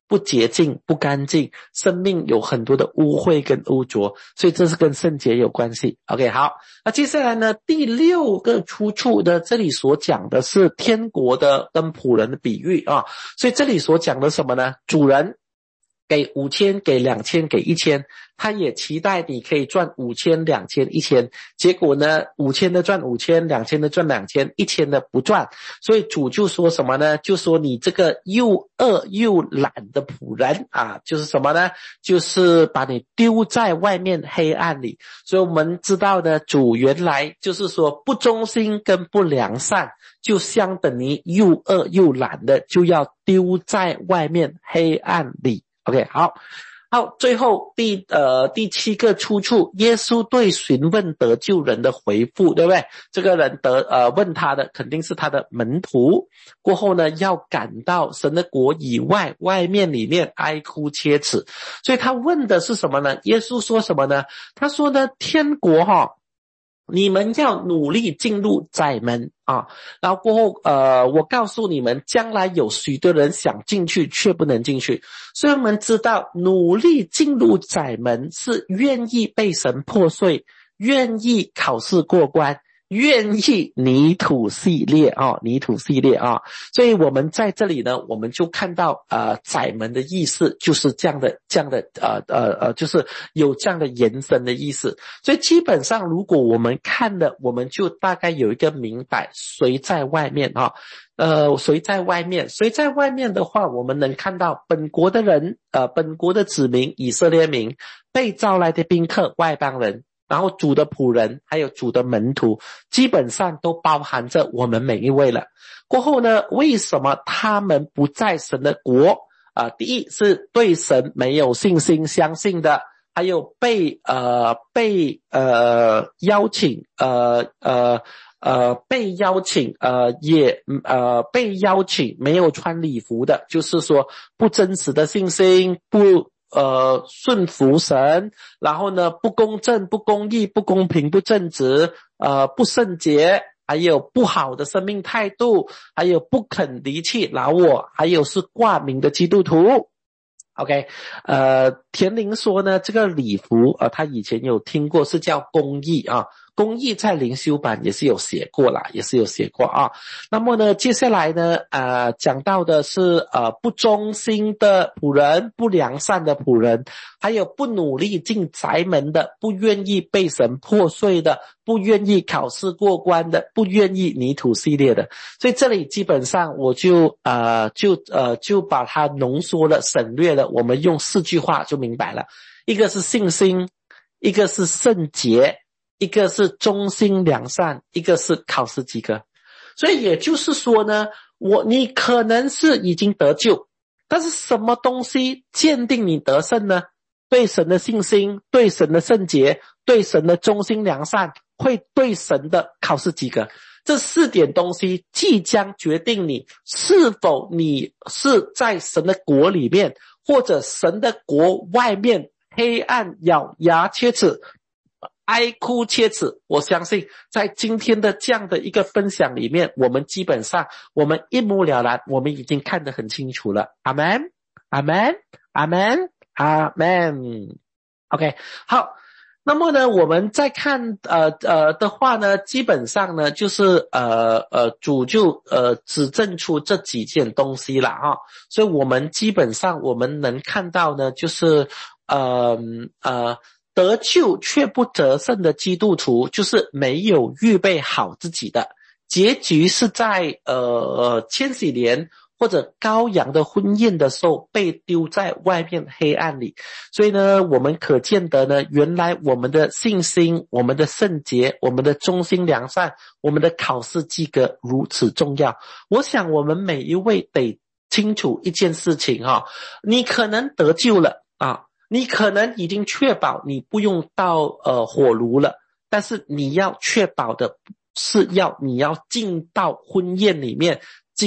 不洁净、不干净，生命有很多的污秽跟污浊，所以这是跟圣洁有关系。OK， 好，那接下来呢，第六个出处的这里所讲的是天国的跟仆人的比喻啊，所以这里所讲的什么呢？主人给五千，给两千，给一千，他也期待你可以赚五千、两千、一千，结果呢，五千的赚五千，两千的赚两千，一千的不赚，所以主就说什么呢？就说你这个又饿又懒的仆人啊，就是什么呢？就是把你丢在外面黑暗里。所以我们知道呢，主原来就是说不忠心跟不良善，就相等于又饿又懒的，就要丢在外面黑暗里。OK， 好，好，最后第呃第七个出处，耶稣对询问得救人的回复，对不对？这个人得呃问他的肯定是他的门徒，过后呢要赶到神的国以外，外面里面哀哭切齿，所以他问的是什么呢？耶稣说什么呢？他说呢，天国哈、哦。你们要努力进入窄门啊，然后过后呃，我告诉你们，将来有许多人想进去却不能进去，所以我们知道努力进入窄门是愿意被神破碎，愿意考试过关，愿意泥土系列啊，泥土系列啊，所以我们在这里呢，我们就看到呃窄门的意思就是这样的这样的呃呃呃，就是有这样的延伸的意思。所以基本上如果我们看了，我们就大概有一个明白谁在外面啊，呃谁在外面，谁在外面的话，我们能看到本国的人，呃本国的子民以色列民，被招来的宾客外邦人。然后主的仆人还有主的门徒基本上都包含着我们每一位了。过后呢，为什么他们不在神的国啊、呃？第一是对神没有信心相信的，还有被呃被呃邀请呃呃呃被邀请呃也呃被邀请没有穿礼服的，就是说不真实的信心，不呃顺服神，然后呢不公正、不公义、不公平、不正直，呃不圣洁，还有不好的生命态度，还有不肯离弃老我，还有是挂名的基督徒。OK， 呃田玲说呢，这个礼服呃他以前有听过是叫公义啊，公义在灵修版也是有写过啦，也是有写过啊。那么呢，接下来呢，呃，讲到的是呃不忠心的仆人，不良善的仆人，还有不努力进宅门的，不愿意被神破碎的，不愿意考试过关的，不愿意泥土系列的。所以这里基本上我就呃就呃就把它浓缩了、省略了，我们用四句话就明白了。一个是信心，一个是圣洁，一个是忠心良善，一个是考试及格。所以也就是说呢，我你可能是已经得救，但是什么东西鉴定你得胜呢？对神的信心，对神的圣洁，对神的忠心良善，会对神的考试及格。这四点东西即将决定你是否你是在神的国里面，或者神的国外面黑暗咬牙切齿哀哭切齿。我相信在今天的这样的一个分享里面，我们基本上我们一目了然，我们已经看得很清楚了。阿们，阿们，阿们，阿们。 OK， 好，那么呢我们再看呃呃的话呢，基本上呢就是呃呃主就呃指证出这几件东西了啊，所以我们基本上我们能看到呢，就是呃呃得救却不得胜的基督徒，就是没有预备好自己的，结局是在呃千禧年或者羔羊的婚宴的时候被丢在外面黑暗里。所以呢，我们可见得呢，原来我们的信心、我们的圣洁、我们的忠心良善、我们的考试及格如此重要。我想我们每一位得清楚一件事情哈、哦，你可能得救了啊，你可能已经确保你不用到呃火炉了，但是你要确保的是要你要进到婚宴里面，经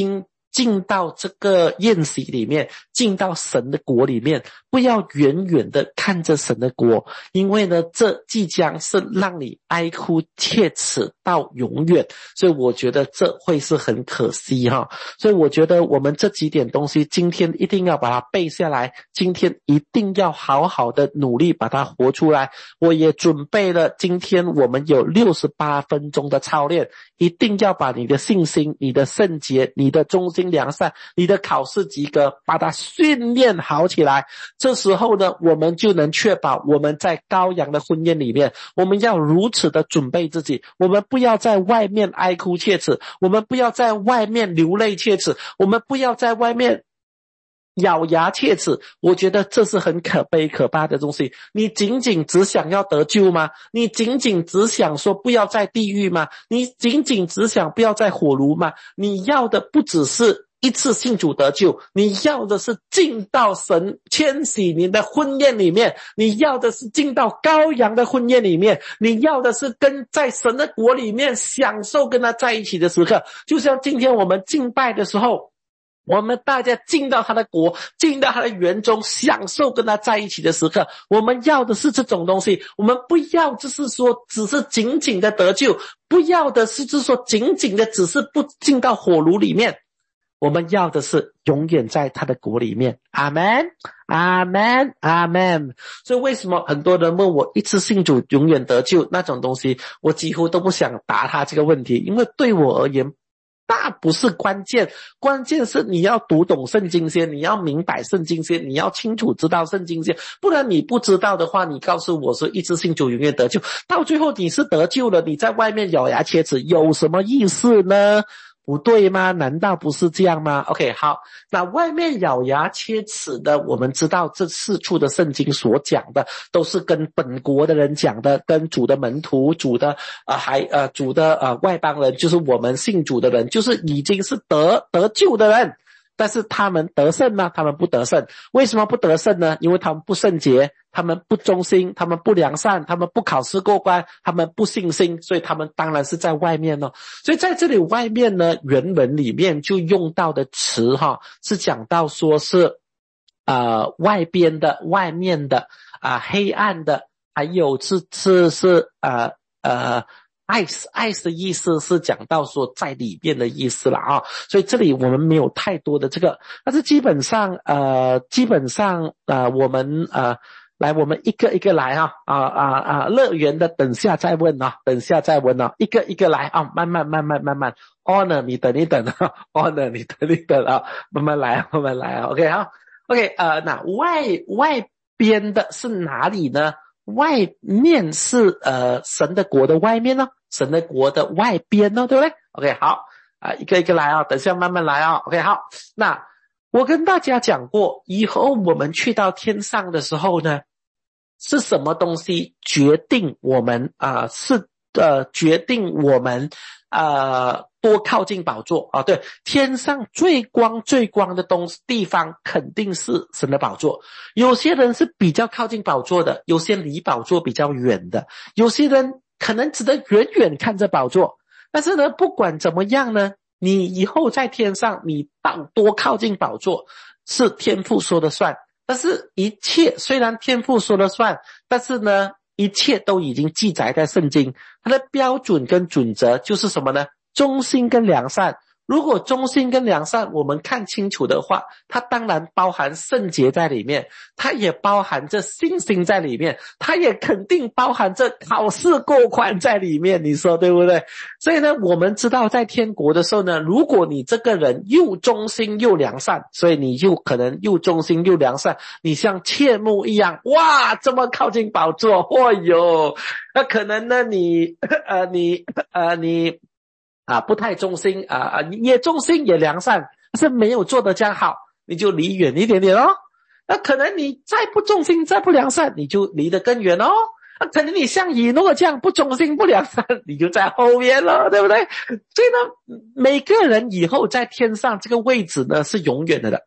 进到这个宴席里面，进到神的国里面，不要远远的看着神的国，因为呢，这即将是让你哀哭切齿到永远，所以我觉得这会是很可惜哈。所以我觉得我们这几点东西今天一定要把它背下来，今天一定要好好的努力把它活出来。我也准备了，今天我们有六十八分钟的操练，一定要把你的信心、你的圣洁、你的忠心良善、你的考试及格，把它训练好起来。这时候呢，我们就能确保我们在羔羊的婚宴里面，我们要如此的准备自己，我们不要在外面哀哭切齿，我们不要在外面流泪切齿，我们不要在外面咬牙切齿。我觉得这是很可悲可怕的东西。你仅仅只想要得救吗？你仅仅只想说不要在地狱吗？你仅仅只想不要在火炉吗？你要的不只是一次信主得救，你要的是进到神千禧年的婚宴里面，你要的是进到羔羊的婚宴里面，你要的是跟在神的国里面享受跟他在一起的时刻。就像今天我们敬拜的时候，我们大家进到他的国，进到他的园中，享受跟他在一起的时刻。我们要的是这种东西，我们不要就是说只是仅仅的得救，不要的是就是说仅仅的只是不进到火炉里面，我们要的是永远在他的国里面。阿们，阿们，阿们。所以为什么很多人问我一次信主永远得救那种东西，我几乎都不想答他这个问题，因为对我而言那不是关键，关键是你要读懂圣经先，你要明白圣经先，你要清楚知道圣经先，不然你不知道的话，你告诉我说一次信主永远得救，到最后你是得救了，你在外面咬牙切齿有什么意思呢？不对吗？难道不是这样吗？ OK， 好，那外面咬牙切齿的，我们知道这四处的圣经所讲的都是跟本国的人讲的，跟主的门徒、主的呃还呃主的呃外邦人，就是我们信主的人，就是已经是得得救的人。但是他们得胜吗？他们不得胜。为什么不得胜呢？因为他们不圣洁，他们不忠心，他们不良善，他们不考试过关，他们不信心，所以他们当然是在外面了。所以在这里外面呢，原文里面就用到的词哈，是讲到说是呃外边的、外面的啊、呃、黑暗的，还有是是是呃呃ice ice 的意思是讲到说在里面的意思了啊，所以这里我们没有太多的这个，但是基本上呃基本上呃我们呃来我们一个一个来啊啊啊啊乐园的等下再问啊，等下再问啊，一个一个来啊，慢慢慢慢慢慢 honor 你等一等啊 honor 你等一等啊，慢慢来慢慢来啊 OK 好 OK 呃那外外边的是哪里呢？外面是呃神的国的外面呢，神的国的外边呢，对不对 ？OK 好啊、呃，一个一个来啊，等一下慢慢来啊 OK 好，那我跟大家讲过，以后我们去到天上的时候呢，是什么东西决定我们啊、呃、是呃决定我们呃多靠近宝座啊？对，天上最光最光的东西地方肯定是神的宝座。有些人是比较靠近宝座的，有些离宝座比较远的，有些人可能只能远远看着宝座。但是呢，不管怎么样呢，你以后在天上，你到多靠近宝座是天父说了算。但是一切虽然天父说了算，但是呢，一切都已经记载在圣经，它的标准跟准则就是什么呢？忠心跟良善。如果忠心跟良善我们看清楚的话，它当然包含圣洁在里面，它也包含着信心在里面，它也肯定包含着考试过关在里面，你说对不对？所以呢，我们知道在天国的时候呢，如果你这个人又忠心又良善，所以你就可能又忠心又良善，你像切木一样，哇，这么靠近宝座，哦哟，那可能呢你呃你呃你啊，不太忠心啊啊，也忠心也良善，但是没有做得这样好，你就离远一点点哦。那可能你再不忠心，再不良善，你就离得更远哦。那可能你像以诺这样不忠心不良善，你就在后面了，对不对？所以呢，每个人以后在天上这个位置呢是永远的的。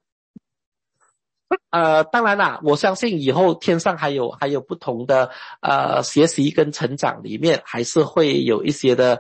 呃，当然啦，我相信以后天上还有还有不同的呃学习跟成长里面，还是会有一些的。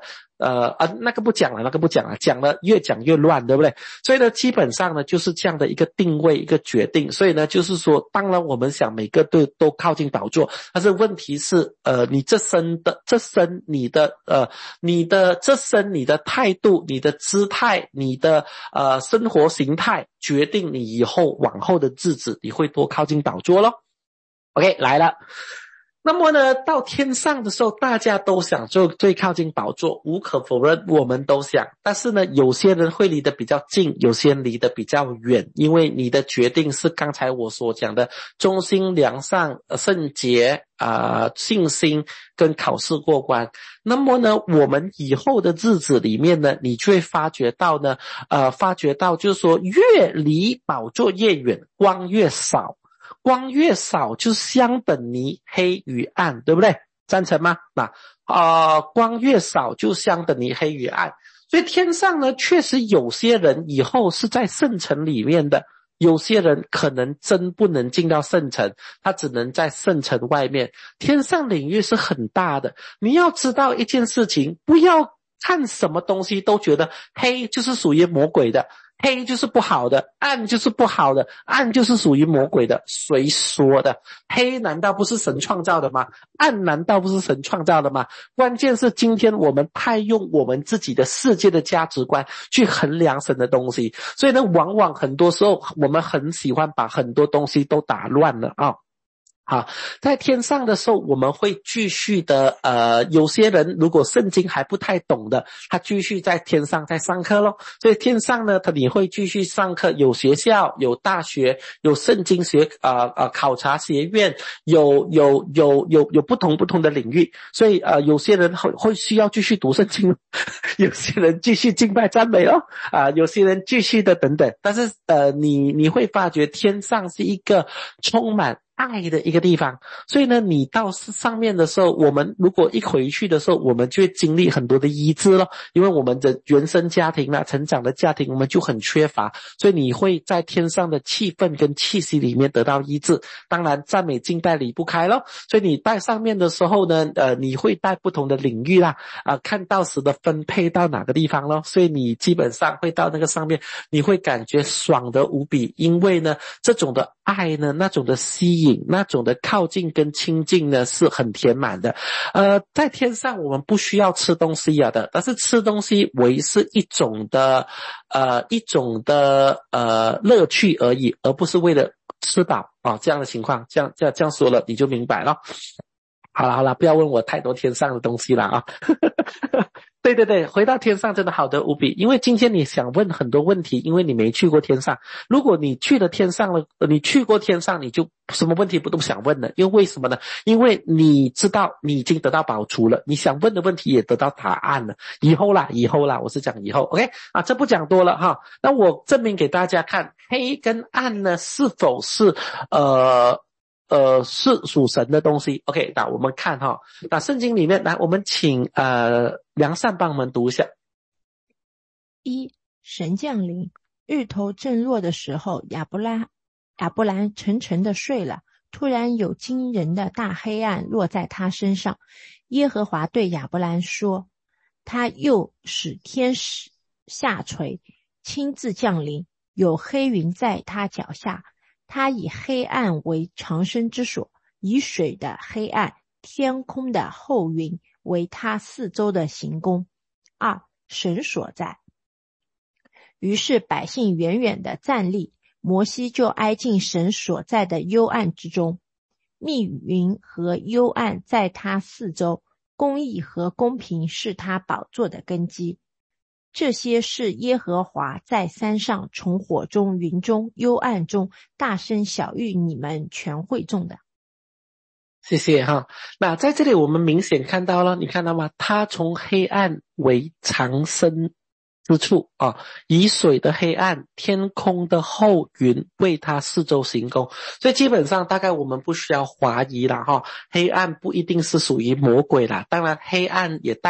呃啊那个不讲了，那个不讲了，讲了越讲越乱，对不对？所以呢，基本上呢就是这样的一个定位，一个决定。所以呢，就是说，当然我们想每个都都靠近宝座，但是问题是，呃，你这身的这身你的呃你的这身你的态度、你的姿态、你的呃生活形态，决定你以后往后的日子你会多靠近宝座咯。OK， 来了。那么呢，到天上的时候，大家都想就最靠近宝座，无可否认，我们都想。但是呢，有些人会离得比较近，有些人离得比较远，因为你的决定是刚才我所讲的忠心良善、圣洁啊、呃、信心跟考试过关。那么呢，我们以后的日子里面呢，你就会发觉到呢，呃，发觉到就是说，越离宝座越远，光越少。光越少就相等于黑与暗，对不对？赞成吗？那呃，光越少就相等于黑与暗。所以天上呢，确实有些人以后是在圣城里面的，有些人可能真不能进到圣城，他只能在圣城外面。天上领域是很大的，你要知道一件事情，不要看什么东西都觉得黑就是属于魔鬼的，黑就是不好的，暗就是不好的，暗就是属于魔鬼的。谁说的？黑难道不是神创造的吗？暗难道不是神创造的吗？关键是今天我们太用我们自己的世界的价值观去衡量神的东西，所以呢，往往很多时候我们很喜欢把很多东西都打乱了啊。好，在天上的时候，我们会继续的，呃，有些人如果圣经还不太懂的，他继续在天上在上课咯。所以天上呢，他你会继续上课，有学校，有大学，有圣经学，呃呃考察学院，有有有有有不同不同的领域。所以呃，有些人会会需要继续读圣经，有些人继续敬拜赞美哦，啊、呃，有些人继续的等等。但是呃，你你会发觉天上是一个充满爱的一个地方，所以呢，你到上面的时候，我们如果一回去的时候，我们就会经历很多的医治咯，因为我们的原生家庭啊，成长的家庭，我们就很缺乏，所以你会在天上的气氛跟气息里面得到医治。当然，赞美敬拜离不开咯，所以你在上面的时候呢，呃，你会在不同的领域啦，啊、呃，看到时的分配到哪个地方咯，所以你基本上会到那个上面，你会感觉爽得无比，因为呢，这种的爱呢，那种的吸引。那种的靠近跟亲近呢是很填满的。呃，在天上我们不需要吃东西啊的，但是吃东西为是一种的呃一种的呃乐趣而已，而不是为了吃饱啊、哦、这样的情况，这样这样这样说了你就明白了。好了好了，不要问我太多天上的东西了啊。对对对，回到天上真的好得无比，因为今天你想问很多问题，因为你没去过天上。如果你去了天上了，你去过天上，你就什么问题不都想问了，因为为什么呢？因为你知道你已经得到宝珠了，你想问的问题也得到答案了。以后啦以后啦我是讲以后 OK 啊，这不讲多了哈。那我证明给大家看，黑跟暗呢是否是呃呃，是属神的东西。 OK， 那我们看哈，那圣经里面来，我们请呃梁善帮我们读一下。 一，神降临，日头正落的时候，亚伯拉亚伯兰沉沉的睡了，突然有惊人的大黑暗落在他身上。耶和华对亚伯兰说，他又使天使下垂，亲自降临，有黑云在他脚下，他以黑暗为藏身之所，以水的黑暗、天空的厚云为他四周的行宫。二，神所在。于是百姓远远地站立，摩西就挨近神所在的幽暗之中，密云和幽暗在他四周，公义和公平是他宝座的根基。这些是耶和华在山上从火中、云中、幽暗中大声晓谕你们全会众的。 谢谢哈。那在这里我们明显看到了，你看到吗？他从黑暗为藏身之处啊，以水的黑暗、天空的厚云为他四周行宫。所以基本上大概我们不需要怀疑啦哈，黑暗不一定是属于魔鬼啦，当然黑暗也带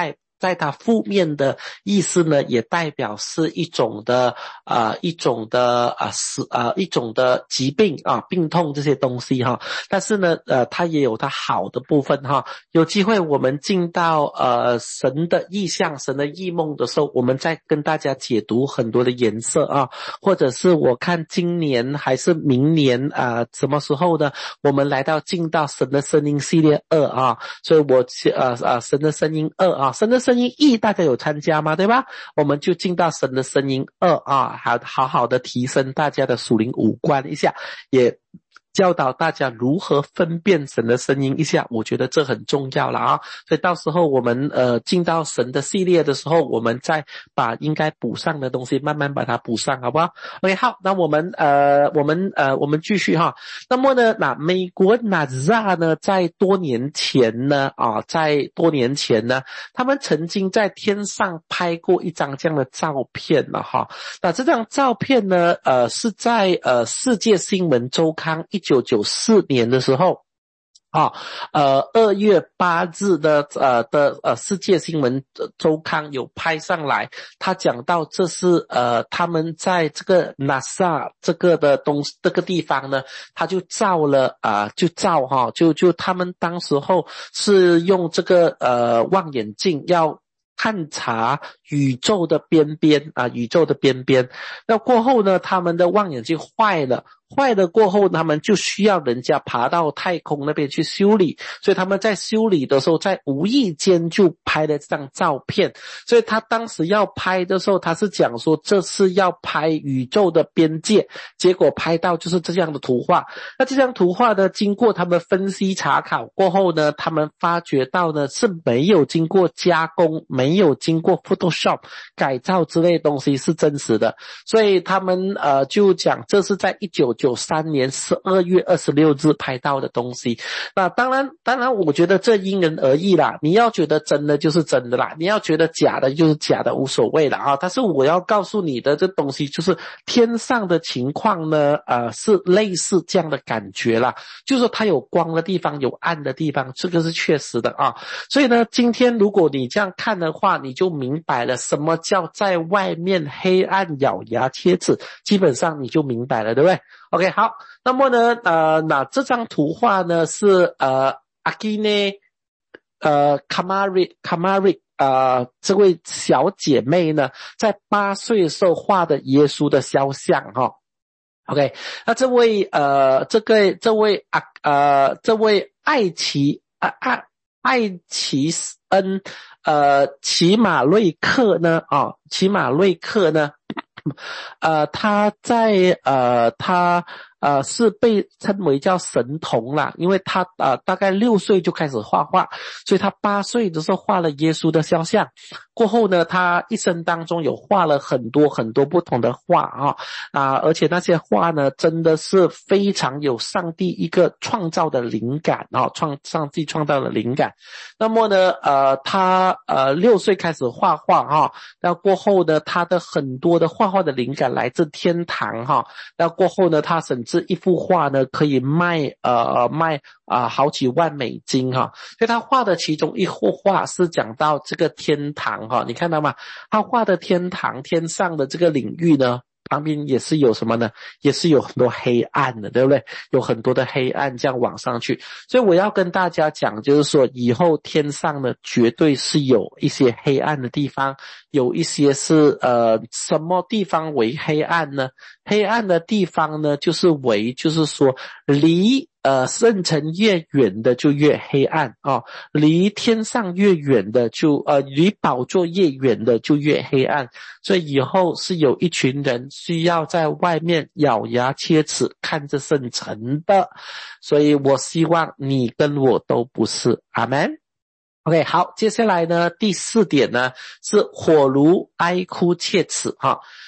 在它负面的意思呢，也代表是一种的呃一种的啊死呃一种的疾病啊病痛这些东西哈。但是呢呃它也有它好的部分哈。有机会我们进到呃神的意象、神的异梦的时候，我们再跟大家解读很多的颜色啊，或者是我看今年还是明年啊、呃、什么时候呢？我们来到进到神的声音系列二啊，所以我呃呃神的声音二啊，神的声音一大家有参加吗？对吧？我们就进到神的声音二啊，好好好的提升大家的属灵五官一下，也教导大家如何分辨神的声音一下，我觉得这很重要了啊。所以到时候我们呃进到神的系列的时候，我们再把应该补上的东西慢慢把它补上，好不好 ？OK， 好，那我们呃我们呃我们继续哈。那么呢，那美国 NASA 呢，在多年前呢啊，在多年前呢，他们曾经在天上拍过一张这样的照片了哈。那这张照片呢，呃是在呃世界新闻周刊一九九四年的时候啊，呃，二月八日的呃的呃世界新闻周刊有拍上来，他讲到这是呃他们在这个 NASA 这个的东这个地方呢，他就照了啊、呃，就照哈，就就他们当时候是用这个呃望远镜要探查宇宙的边边啊，宇宙的边边。那过后呢，他们的望远镜坏了。坏了过后，他们就需要人家爬到太空那边去修理，所以他们在修理的时候，在无意间就拍了这张照片。所以他当时要拍的时候，他是讲说这是要拍宇宙的边界，结果拍到就是这样的图画。那这张图画呢，经过他们分析查考过后呢，他们发觉到呢是没有经过加工，没有经过 Photoshop 改造之类的东西，是真实的。所以他们呃就讲这是在一九九三年十二月二十六日拍到的东西。那当然当然我觉得这因人而异啦，你要觉得真的就是真的啦，你要觉得假的就是假的，无所谓啦啊。但是我要告诉你的这东西就是天上的情况呢呃是类似这样的感觉啦，就是说它有光的地方有暗的地方，这个是确实的啊。所以呢今天如果你这样看的话，你就明白了什么叫在外面黑暗咬牙切齿，基本上你就明白了，对不对？OK， 好，那么呢，呃，那这张图画呢是呃阿基内呃卡马瑞卡马瑞呃这位小姐妹呢，在八岁的时候画的耶稣的肖像哈。OK， 那这位呃这个这位啊呃这位艾奇啊艾艾奇恩呃齐马瑞克呢啊齐马瑞克呢。呃，他在呃，他呃是被称为叫神童啦，因为他呃大概六岁就开始画画，所以他八岁的时候画了耶稣的肖像。过后呢，他一生当中有画了很多很多不同的画啊啊，而且那些画呢，真的是非常有上帝一个创造的灵感啊，创上帝创造的灵感。那么呢，呃，他呃六岁开始画画啊，那过后呢，他的很多的画画的灵感来自天堂哈。那过后呢，他甚至一幅画呢可以卖呃卖啊、呃、好几万美金哈。所以他画的其中一幅画是讲到这个天堂哈，你看到吗？他画的天堂天上的这个领域呢，旁边也是有什么呢？也是有很多黑暗的，对不对？有很多的黑暗这样往上去。所以我要跟大家讲，就是说以后天上呢绝对是有一些黑暗的地方，有一些是呃什么地方为黑暗呢？黑暗的地方呢就是为就是说离呃圣城越远的就越黑暗啊，离天上越远的就呃离宝座越远的就越黑暗。所以以后是有一群人需要在外面咬牙切齿看着圣城的，所以我希望你跟我都不是。阿们。OK， 好，接下来呢第四点呢是火炉哀哭切齿哈。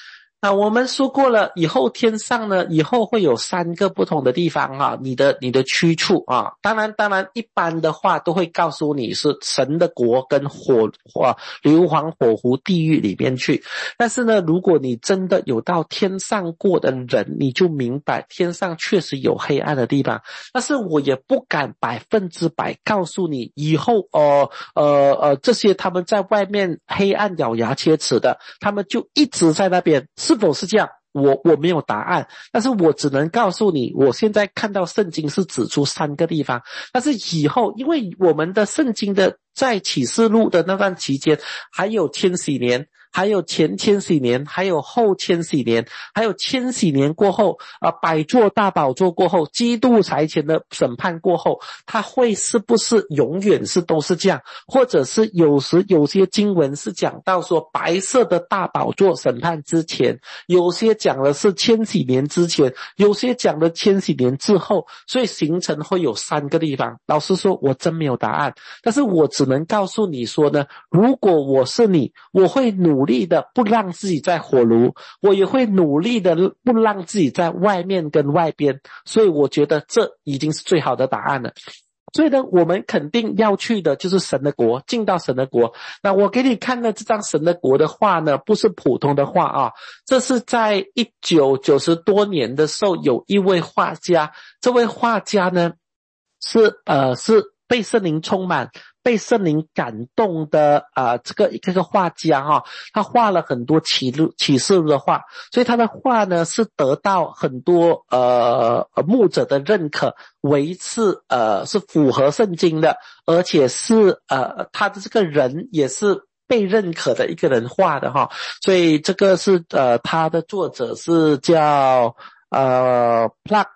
啊，我们说过了，以后天上呢，以后会有三个不同的地方啊，你的你的去处啊，当然当然，一般的话都会告诉你是神的国跟火火硫磺火湖地狱里面去。但是呢，如果你真的有到天上过的人，你就明白天上确实有黑暗的地方。但是我也不敢百分之百告诉你，以后呃呃呃这些他们在外面黑暗咬牙切齿的，他们就一直在那边。是否是这样？我我没有答案，但是我只能告诉你，我现在看到圣经是指出三个地方，但是以后因为我们的圣经的在启示录的那段期间，还有千禧年，还有前千禧年，还有后千禧年，还有千禧年过后啊、呃，百座大宝座过后，基督台前的审判过后，它会是不是永远是都是这样？或者是有时有些经文是讲到说白色的大宝座审判之前，有些讲的是千禧年之前，有些讲的千禧年之后，所以形成会有三个地方。老实说，我真没有答案，但是我只能告诉你说呢，如果我是你，我会努力的不让自己在火炉，我也会努力的不让自己在外面跟外边，所以我觉得这已经是最好的答案了。所以呢，我们肯定要去的就是神的国，进到神的国。那我给你看的这张神的国的画呢，不是普通的画啊，这是在一九九十多年的时候，有一位画家，这位画家呢是呃是被圣灵充满，被圣灵感动的啊、呃，这个这个画家哈、哦，他画了很多启录启示录的画，所以他的画呢是得到很多呃牧者的认可，为是呃是符合圣经的，而且是呃他的这个人也是被认可的一个人画的哈，所以这个是呃他的作者是叫呃 Plug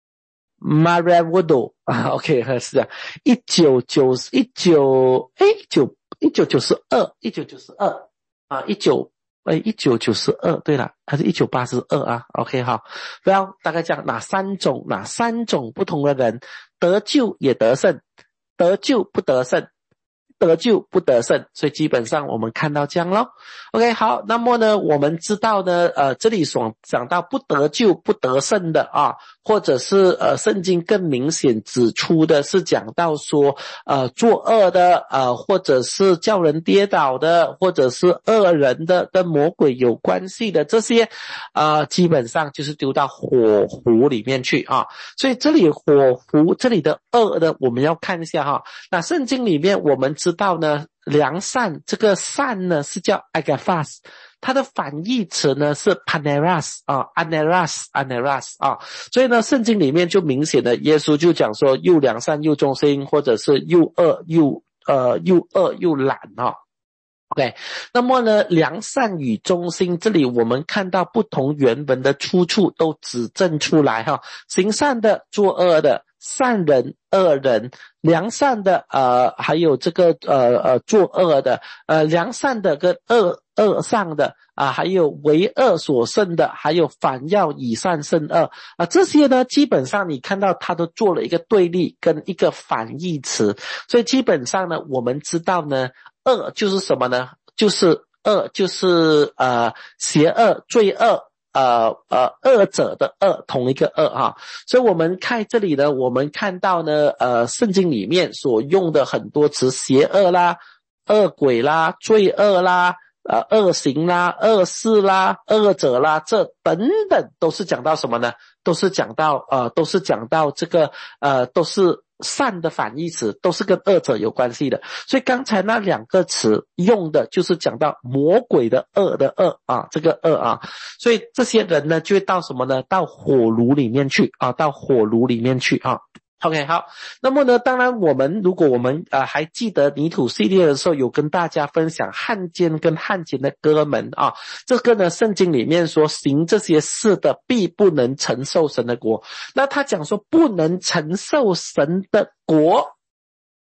Maravado 啊 ，OK 是啊，一九九一九哎九一九九十二一九九十二啊一九哎一九九十二对了，还是一九八十二啊 ，OK 哈，不要大概讲哪三种哪三种不同的人得救也得胜，得救不得胜。得救不得胜，所以基本上我们看到这样咯。OK， 好，那么呢，我们知道呢，呃，这里所讲到不得救不得胜的啊，或者是呃，圣经更明显指出的是讲到说，呃，作恶的，呃，或者是叫人跌倒的，或者是恶人的，跟魔鬼有关系的这些，呃，基本上就是丢到火湖里面去啊。所以这里火湖这里的恶呢，我们要看一下哈。那圣经里面我们知道呢，良善这个善呢是叫 agathos， 它的反义词呢是 paneras 啊 aneras aneras 啊，所以呢圣经里面就明显的耶稣就讲说又良善又忠心，或者是又恶又呃又恶又懒啊。OK， 那么呢，良善与忠心，这里我们看到不同原文的出处都指证出来哈，行善的，作恶的，善人、恶人，良善的，呃，还有这个呃呃作恶的，呃良善的跟恶恶上的啊，还有为恶所胜的，还有反要以善胜恶啊，这些呢，基本上你看到他都做了一个对立跟一个反义词，所以基本上呢，我们知道呢。恶就是什么呢？就是恶，就是呃邪恶、罪恶，呃呃恶者的恶，同一个恶哈。所以我们看这里呢，我们看到呢，呃，圣经里面所用的很多词，邪恶啦、恶鬼啦、罪恶啦、呃恶行啦、恶事啦、恶者啦，这等等都是讲到什么呢？都是讲到呃，都是讲到这个呃，都是。善的反义词都是跟恶者有关系的，所以刚才那两个词用的就是讲到魔鬼的恶的恶啊，这个恶啊，所以这些人呢就会到什么呢？到火炉里面去啊，到火炉里面去啊。OK， 好，那么呢，当然我们如果我们呃还记得泥土系列的时候，有跟大家分享汉奸跟汉奸的哥们啊，这个呢圣经里面说行这些事的必不能承受神的国，那他讲说不能承受神的国，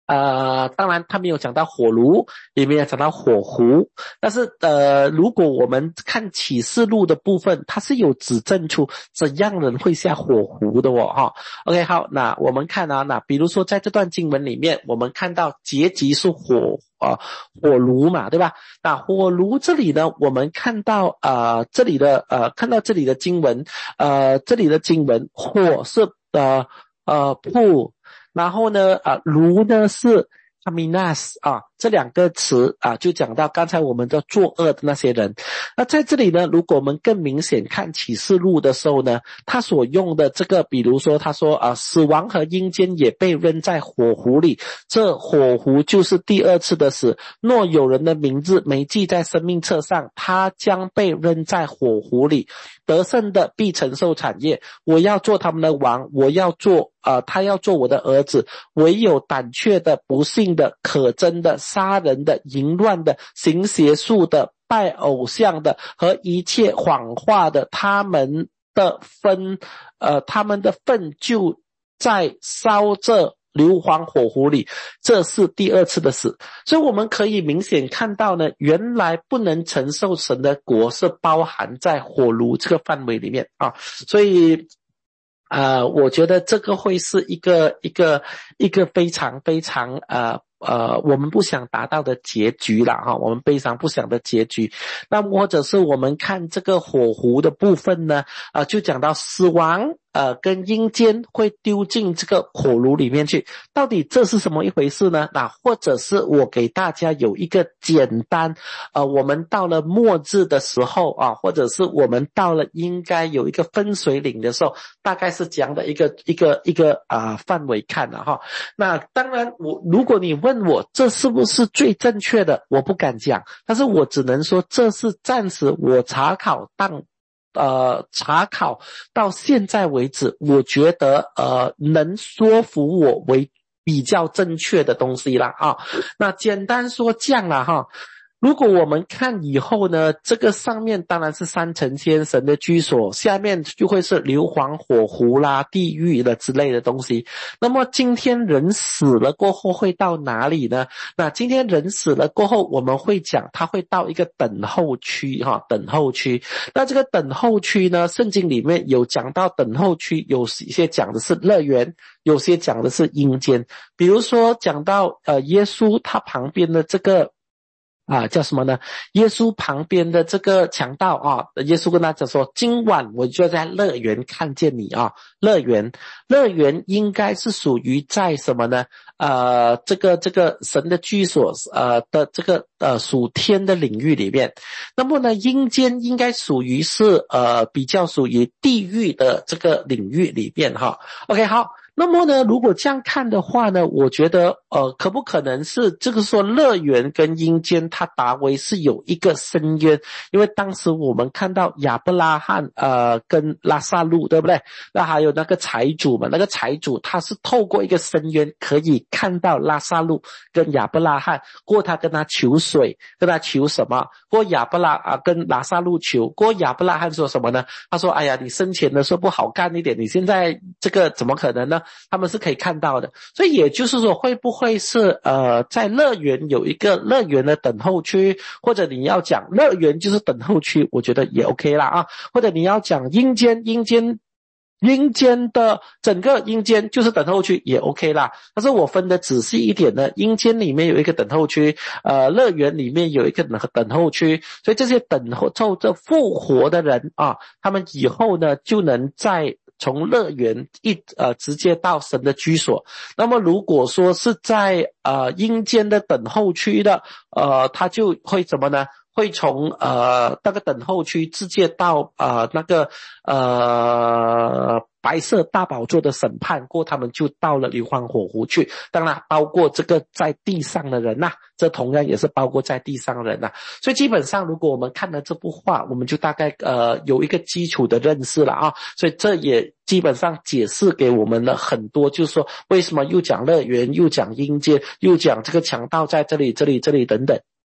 呃，当然他没有讲到火炉，也没有讲到火湖，但是呃，如果我们看启示录的部分，它是有指证出怎样人会下火湖的哦，哈。OK， 好，那我们看啊，那比如说在这段经文里面，我们看到结局是火呃火炉嘛，对吧？那火炉这里呢，我们看到呃这里的呃看到这里的经文，呃这里的经文，火是呃呃铺。然后呢，啊，炉呢是 kaminas 啊，这两个词啊，就讲到刚才我们的作恶的那些人。那在这里呢，如果我们更明显看启示录的时候呢，他所用的这个，比如说他说啊，死亡和阴间也被扔在火湖里，这火湖就是第二次的死。若有人的名字没记在生命册上，他将被扔在火湖里。得胜的必承受产业，我要做他们的王，我要做呃，他要做我的儿子。唯有胆怯的、不幸的、可憎的、杀人的、淫乱的、行邪术的、拜偶像的和一切谎话的，他们的分呃，他们的粪就在烧这硫磺火湖里，这是第二次的死。所以我们可以明显看到呢，原来不能承受神的国是包含在火炉这个范围里面啊。所以呃，我觉得这个会是一个一个一个非常非常呃呃我们不想达到的结局啦哈，我们非常不想的结局。那或者是我们看这个火湖的部分呢，呃就讲到死亡呃跟阴间会丢进这个火炉里面去，到底这是什么一回事呢？那或者是我给大家有一个简单呃我们到了末日的时候啊，或者是我们到了应该有一个分水岭的时候，大概是这样的一个一个一个啊、呃、范围看了哈。那当然我如果你问我这是不是最正确的，我不敢讲，但是我只能说这是暂时我查考当呃，查考到现在为止，我觉得呃能说服我为比较正确的东西啦啊。那简单说这样啦哈。如果我们看以后呢，这个上面当然是三层天神的居所，下面就会是硫磺火湖啦、地狱的之类的东西。那么今天人死了过后会到哪里呢？那今天人死了过后，我们会讲他会到一个等候区哈，等候区。那这个等候区呢，圣经里面有讲到等候区，有一些讲的是乐园，有些讲的是阴间。比如说讲到呃耶稣他旁边的这个啊，叫什么呢？耶稣旁边的这个强盗啊，耶稣跟他讲说，今晚我就在乐园看见你啊。乐园，乐园应该是属于在什么呢？呃，这个这个神的居所呃的这个呃属天的领域里面。那么呢，阴间应该属于是呃比较属于地狱的这个领域里面哈。OK， 好。那么呢，如果这样看的话呢，我觉得呃可不可能是这个说乐园跟阴间它达为是有一个深渊，因为当时我们看到亚伯拉罕呃跟拉撒路，对不对？那还有那个财主嘛，那个财主他是透过一个深渊可以看到拉撒路跟亚伯拉罕，过他跟他求水，跟他求什么？过亚伯拉啊跟拉撒路求，过亚伯拉罕说什么呢？他说：“哎呀，你生前的时候不好干一点，你现在这个怎么可能呢？”他们是可以看到的。所以也就是说，会不会是呃在乐园有一个乐园的等候区，或者你要讲乐园就是等候区，我觉得也 OK 啦啊。或者你要讲阴间，阴间阴间的整个阴间就是等候区也 OK 啦。但是我分的仔细一点呢，阴间里面有一个等候区，呃，乐园里面有一个等候区，所以这些等候这复活的人啊，他们以后呢就能在从乐园一呃直接到神的居所。那么如果说是在呃阴间的等候区的，呃，他就会怎么呢？会从呃那个等候区直接到呃那个呃白色大宝座的审判过，他们就到了硫磺火湖去。当然包括这个在地上的人呐、啊，这同样也是包括在地上的人呐、啊。所以基本上如果我们看了这幅画，我们就大概呃有一个基础的认识了啊。所以这也基本上解释给我们了很多，就是说为什么又讲乐园，又讲阴间，又讲这个强盗在这里这里这里等等。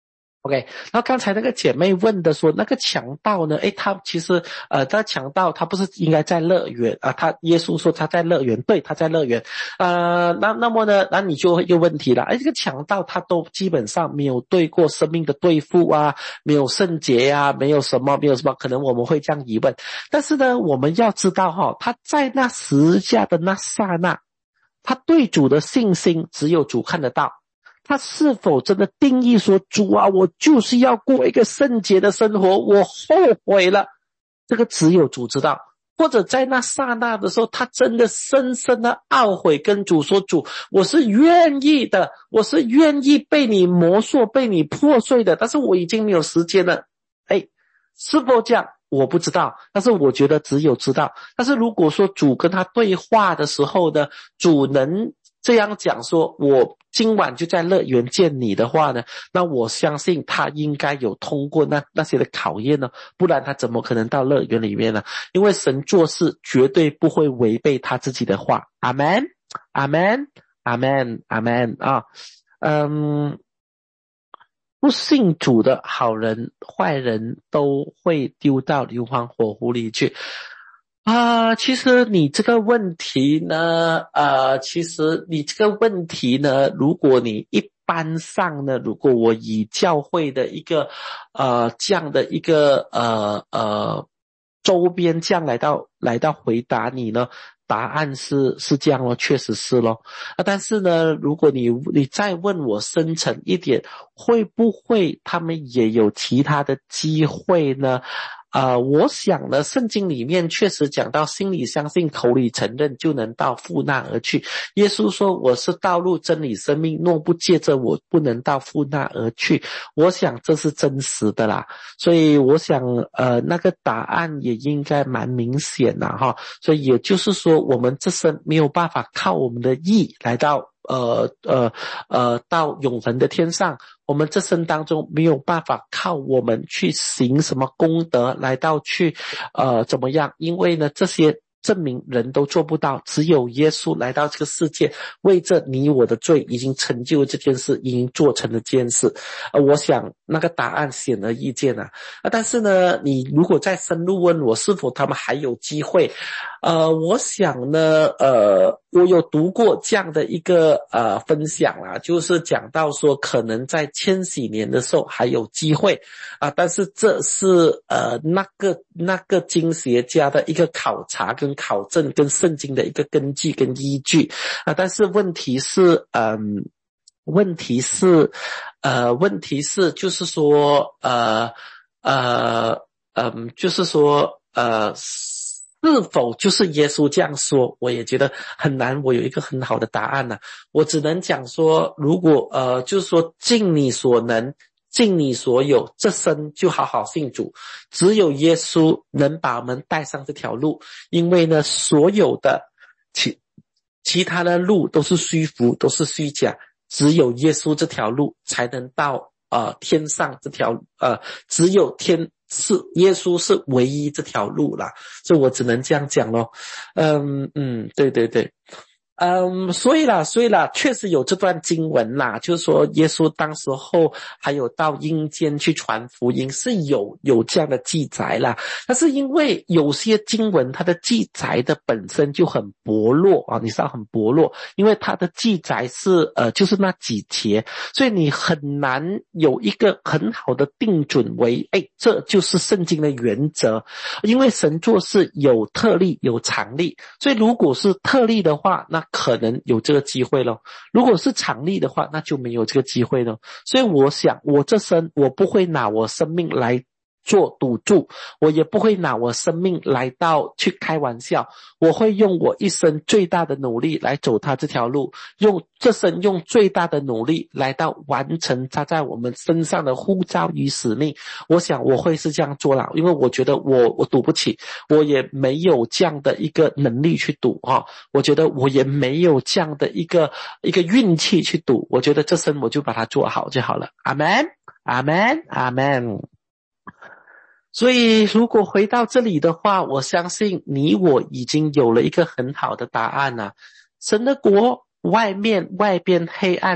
OK， 然后刚才那个姐妹问的说，那个强盗呢？诶，他其实呃，他强盗他不是应该在乐园啊？他耶稣说他在乐园，对，他在乐园。呃，那那么呢，那你就有问题了。诶，这个强盗他都基本上没有对过生命的对付啊，没有圣洁啊，没有什么，没有什么，可能我们会这样疑问。但是呢，我们要知道哈，他在那十字架的那刹那，他对主的信心只有主看得到。他是否真的定义说，主啊，我就是要过一个圣洁的生活，我后悔了，这个只有主知道。或者在那刹那的时候，他真的深深的懊悔，跟主说，主，我是愿意的，我是愿意被你磨塑，被你破碎的，但是我已经没有时间了。哎，是否这样我不知道，但是我觉得只有知道。但是如果说主跟他对话的时候呢，主能这样讲说，我今晚就在乐园见你的话呢，那我相信他应该有通过那那些的考验呢，不然他怎么可能到乐园里面呢？因为神做事绝对不会违背他自己的话。阿们，阿们，阿们，阿们啊，嗯。不信主的好人坏人都会丢到硫磺火湖里去啊、呃，其实你这个问题呢，呃，其实你这个问题呢，如果你一般上呢，如果我以教会的一个呃这样的一个呃呃周边这样来到来到回答你呢，答案是是这样咯，确实是咯。啊，但是呢，如果你你再问我深层一点，会不会他们也有其他的机会呢？呃，我想呢，圣经里面确实讲到心里相信，口里承认，就能到父那而去。耶稣说，我是道路真理生命，若不借着我，不能到父那而去。我想这是真实的啦，所以我想呃那个答案也应该蛮明显的哈。所以也就是说，我们这生没有办法靠我们的义来到呃呃呃到永恒的天上，我们这生当中没有办法靠我们去行什么功德来到去呃怎么样，因为呢这些证明人都做不到，只有耶稣来到这个世界，为着你我的罪已经成就这件事，已经做成了这件事。呃，我想那个答案显而易见啊。啊，但是呢，你如果再深入问我是否他们还有机会，呃，我想呢，呃，我有读过这样的一个呃分享啦，就是讲到说可能在千禧年的时候还有机会啊，但是这是呃那个那个经学家的一个考察跟考证跟圣经的一个根据跟依据啊，但是问题是嗯。问题是，呃，问题是，就是说，呃，呃，嗯，就是说，呃，是否就是耶稣这样说？我也觉得很难，我有一个很好的答案呢、啊。我只能讲说，如果呃，就是说，尽你所能，尽你所有，这生就好好信主。只有耶稣能把我们带上这条路，因为呢，所有的其其他的路都是虚浮，都是虚假。只有耶稣这条路才能到呃天上这条呃只有天是耶稣是唯一这条路啦，所以我只能这样讲咯。嗯嗯，对对对。嗯，所以啦，所以啦，确实有这段经文啦，就是说耶稣当时候还有到阴间去传福音，是有有这样的记载啦。但是因为有些经文它的记载的本身就很薄弱啊，你知道很薄弱，因为它的记载是呃就是那几节，所以你很难有一个很好的定准为，哎，这就是圣经的原则。因为神做事有特例有常例，所以如果是特例的话，那可能有这个机会咯，如果是常例的话，那就没有这个机会咯。所以我想我这生我不会拿我生命来做赌注，我也不会拿我生命来到去开玩笑，我会用我一生最大的努力来走他这条路，用这生用最大的努力来到完成他在我们身上的呼召与使命。我想我会是这样做啦，因为我觉得我我赌不起，我也没有这样的一个能力去赌哈、哦，我觉得我也没有这样的一个一个运气去赌，我觉得这生我就把它做好就好了。阿们，阿们，阿们。所以如果回到这里的话，我相信你我已经有了一个很好的答案了。神的国外面外边黑暗里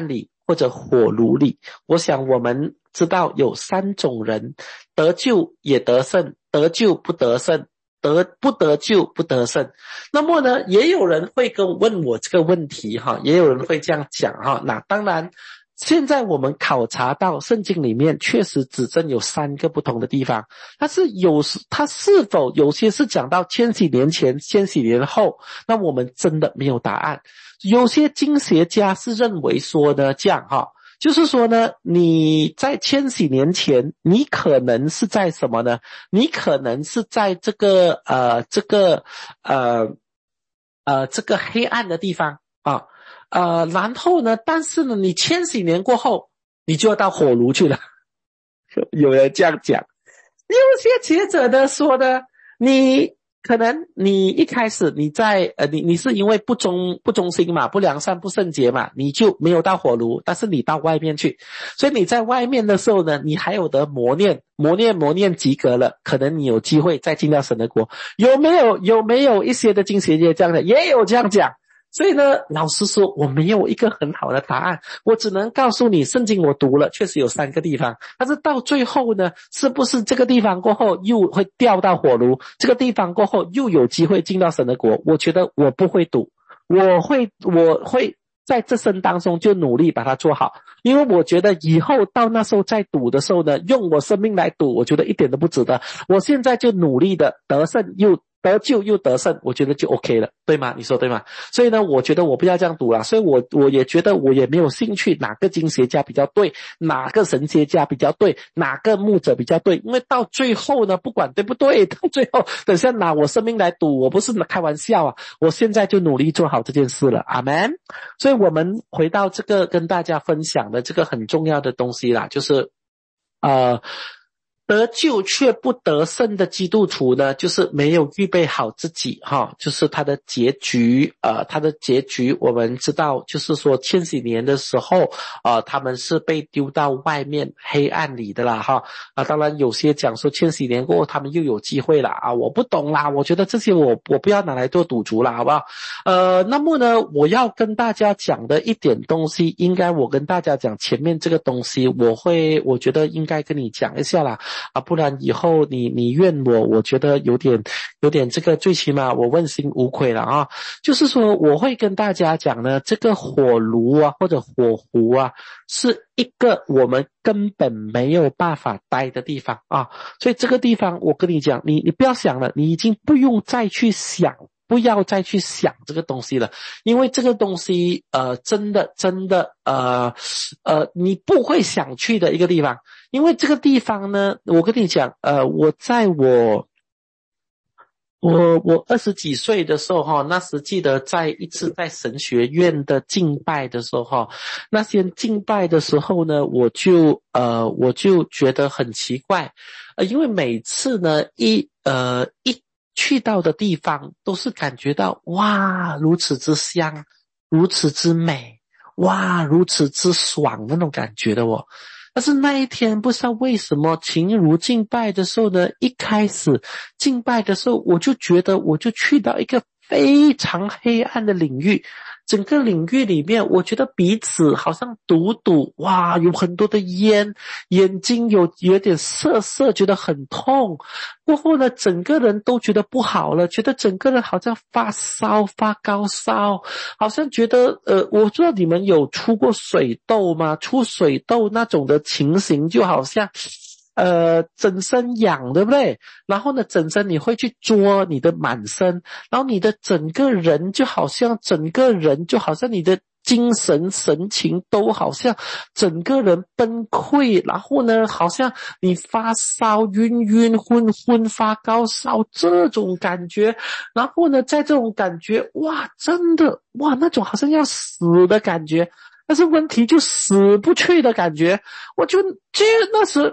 或者火炉里。我想我们知道有三种人，得救也得胜，得救不得胜，得不得救不得胜。那么呢，也有人会跟问我这个问题哈，也有人会这样讲哈。那当然现在我们考察到圣经里面确实指证有三个不同的地方，但是有它是否有些是讲到千禧年前千禧年后，那我们真的没有答案。有些经学家是认为说呢，这样哈，就是说呢，你在千禧年前你可能是在什么呢？你可能是在这个呃这个呃呃这个黑暗的地方啊。呃，然后呢，但是呢，你千禧年过后，你就要到火炉去了。有人这样讲，有些学者呢说呢，你可能你一开始你在呃你你是因为不忠不忠心嘛，不良善不圣洁嘛，你就没有到火炉，但是你到外面去，所以你在外面的时候呢，你还有得磨练，磨练磨练及格了，可能你有机会再进到神的国。有没有有没有一些的经学家这样的，也有这样讲。所以呢，老实说，我没有一个很好的答案，我只能告诉你，圣经我读了，确实有三个地方，但是到最后呢，是不是这个地方过后又会掉到火炉，这个地方过后又有机会进到神的国？我觉得我不会赌，我会我会在这生当中就努力把它做好，因为我觉得以后到那时候再赌的时候呢，用我生命来赌，我觉得一点都不值得。我现在就努力的得胜又得救又得胜，我觉得就 OK 了，对吗？你说对吗？所以呢，我觉得我不要这样赌了，所以我我也觉得我也没有兴趣哪个经学家比较对，哪个神学家比较对，哪个牧者比较对，因为到最后呢，不管对不对，到最后等下拿我生命来赌，我不是开玩笑啊，我现在就努力做好这件事了，阿们。所以我们回到这个跟大家分享的这个很重要的东西啦，就是呃得救却不得胜的基督徒呢，就是没有预备好自己哈，就是他的结局呃他的结局我们知道，就是说千禧年的时候呃他们是被丢到外面黑暗里的啦哈啊，当然有些讲说千禧年过后他们又有机会了啊，我不懂啦，我觉得这些我我不要拿来做赌注啦，好不好？呃那么呢，我要跟大家讲的一点东西，应该我跟大家讲前面这个东西，我会我觉得应该跟你讲一下啦啊，不然以后你你怨我，我觉得有点有点这个，最起码我问心无愧了啊。就是说，我会跟大家讲呢，这个火炉啊或者火湖啊，是一个我们根本没有办法待的地方啊。所以这个地方，我跟你讲，你你不要想了，你已经不用再去想。不要再去想这个东西了，因为这个东西呃真的真的呃呃你不会想去的一个地方，因为这个地方呢，我跟你讲呃我在我我我二十几岁的时候哈，那时记得在一次在神学院的敬拜的时候哈，那些敬拜的时候呢，我就呃我就觉得很奇怪，呃因为每次呢一呃一去到的地方都是感觉到哇如此之香，如此之美，哇如此之爽那种感觉的哦。但是那一天不知道为什么情如敬拜的时候呢，一开始敬拜的时候我就觉得我就去到一个非常黑暗的领域，整个领域里面我觉得彼此好像堵堵，哇有很多的烟，眼睛有有点涩涩，觉得很痛，过后呢整个人都觉得不好了，觉得整个人好像发烧发高烧，好像觉得呃，我不知道你们有出过水痘吗？出水痘那种的情形就好像呃，整身痒，对不对？然后呢，整身你会去捉你的满身，然后你的整个人就好像整个人就好像你的精神神情都好像整个人崩溃，然后呢，好像你发烧、晕晕昏昏、发高烧这种感觉，然后呢，在这种感觉，哇，真的哇，那种好像要死的感觉，但是问题就死不去的感觉，我就就那时。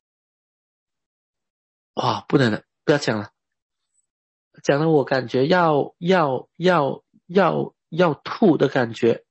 哇，不能了，不要讲了，讲了我感觉要要要要要吐的感觉。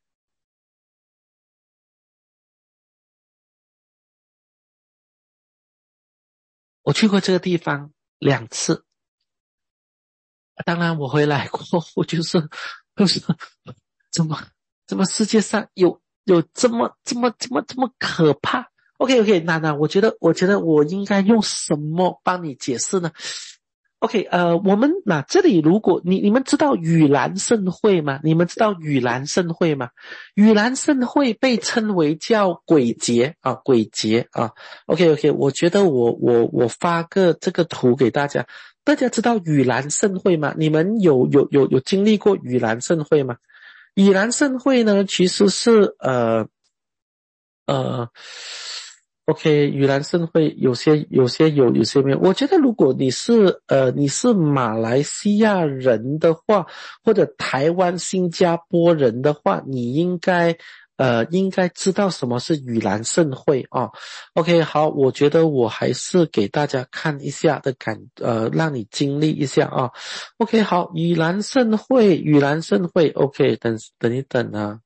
我去过这个地方两次，当然我回来过后就是就是怎么怎么世界上有有这么这么这么这么可怕？ OK OK， 娜娜，我觉得我觉得我应该用什么帮你解释呢？OK，呃，我们那这里如果你你们知道盂兰盛会吗？你们知道盂兰盛会吗？盂兰盛会被称为叫鬼节啊，鬼节啊。OK OK，我觉得我我我发个这个图给大家，大家知道盂兰盛会吗？你们有有有有经历过盂兰盛会吗？盂兰盛会呢，其实是呃呃。OK，盂兰盛会有些有些有，有些没有。我觉得如果你是呃你是马来西亚人的话，或者台湾、新加坡人的话，你应该呃应该知道什么是盂兰盛会哦。OK， 好，我觉得我还是给大家看一下的感呃让你经历一下啊。OK， 好，盂兰盛会，盂兰盛会 ，OK， 等等一等啊。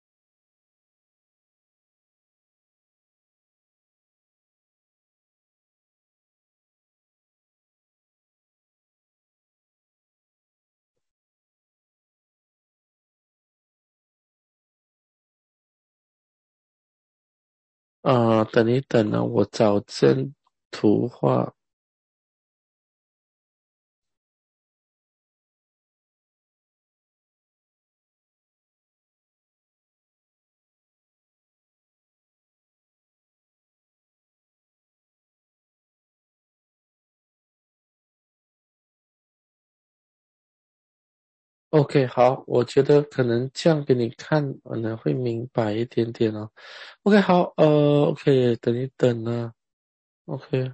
呃，等一等呢，我找真图画。OK，好，我觉得可能这样给你看可能会明白一点点哦。OK，好，呃，OK，等一等呢。OK。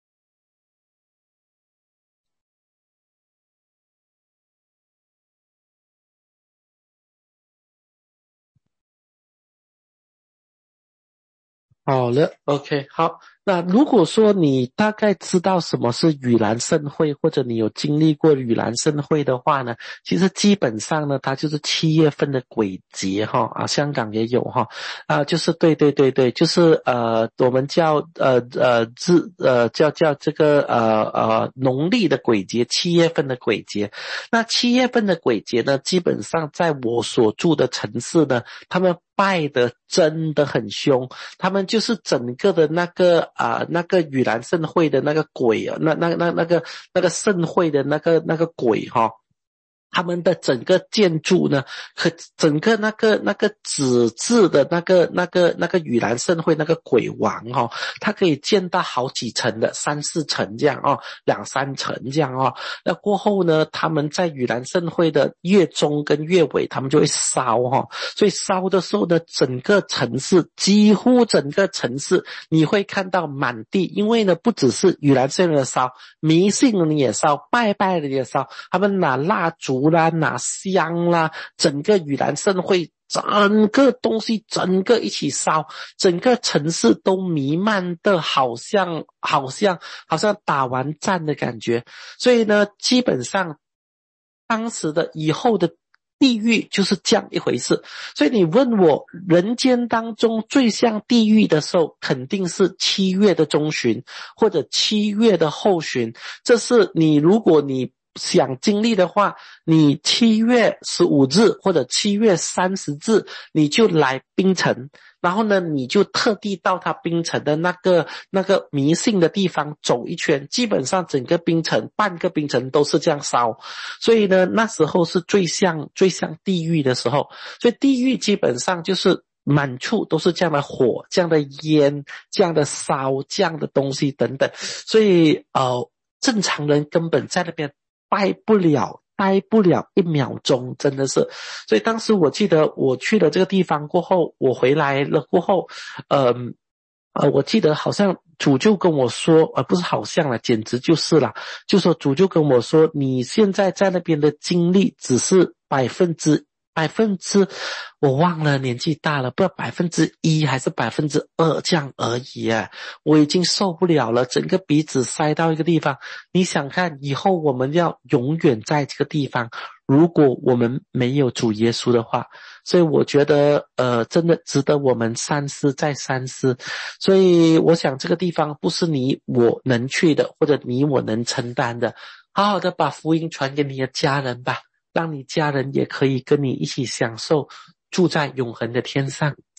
好了 ，OK，好。那如果说你大概知道什么是盂兰盛会，或者你有经历过盂兰盛会的话呢，其实基本上呢，它就是七月份的鬼节哈啊，香港也有哈啊，就是对对对对，就是呃，我们叫呃呃自呃叫叫这个呃呃农历的鬼节，七月份的鬼节。那七月份的鬼节呢，基本上在我所住的城市呢，他们拜的真的很凶。他们就是整个的那个啊、呃、那个盂兰盛会的那个鬼啊，那那那那个那个盛会的那个那个鬼哈、哦。他们的整个建筑呢，和整个那个那个纸质的那个那个那个盂兰盛会那个鬼王哦，它可以建到好几层的，三四层这样哦，两三层这样哦。那过后呢，他们在盂兰盛会的月中跟月尾，他们就会烧哈、哦，所以烧的时候呢，整个城市几乎整个城市你会看到满地，因为呢，不只是盂兰盛会的烧，迷信的也烧，拜拜的也烧，他们拿蜡烛啦，拿香啦，整个盂兰盛会整个东西整个一起烧，整个城市都弥漫的好像好像好像打完战的感觉。所以呢，基本上当时的以后的地狱就是这样一回事。所以你问我人间当中最像地狱的时候，肯定是七月的中旬或者七月的后旬。这是你如果你想经历的话，你七月十五日或者七月三十日你就来槟城，然后呢你就特地到他槟城的那个那个迷信的地方走一圈，基本上整个槟城半个槟城都是这样烧。所以呢那时候是最像最像地狱的时候。所以地狱基本上就是满处都是这样的火，这样的烟，这样的烧，这样的东西等等。所以呃正常人根本在那边待不了待不了一秒钟，真的是。所以当时我记得我去了这个地方过后，我回来了过后呃呃我记得好像主就跟我说，呃不是好像啦，简直就是啦，就说主就跟我说，你现在在那边的经历只是百分之百分之我忘了，年纪大了，不知道百分之一还是百分之二这样而已啊！我已经受不了了，整个鼻子塞到一个地方。你想看，以后我们要永远在这个地方，如果我们没有主耶稣的话，所以我觉得呃，真的值得我们三思再三思。所以我想这个地方不是你我能去的，或者你我能承担的。好好的把福音传给你的家人吧，让你家人也可以跟你一起享受住在永恒的天上。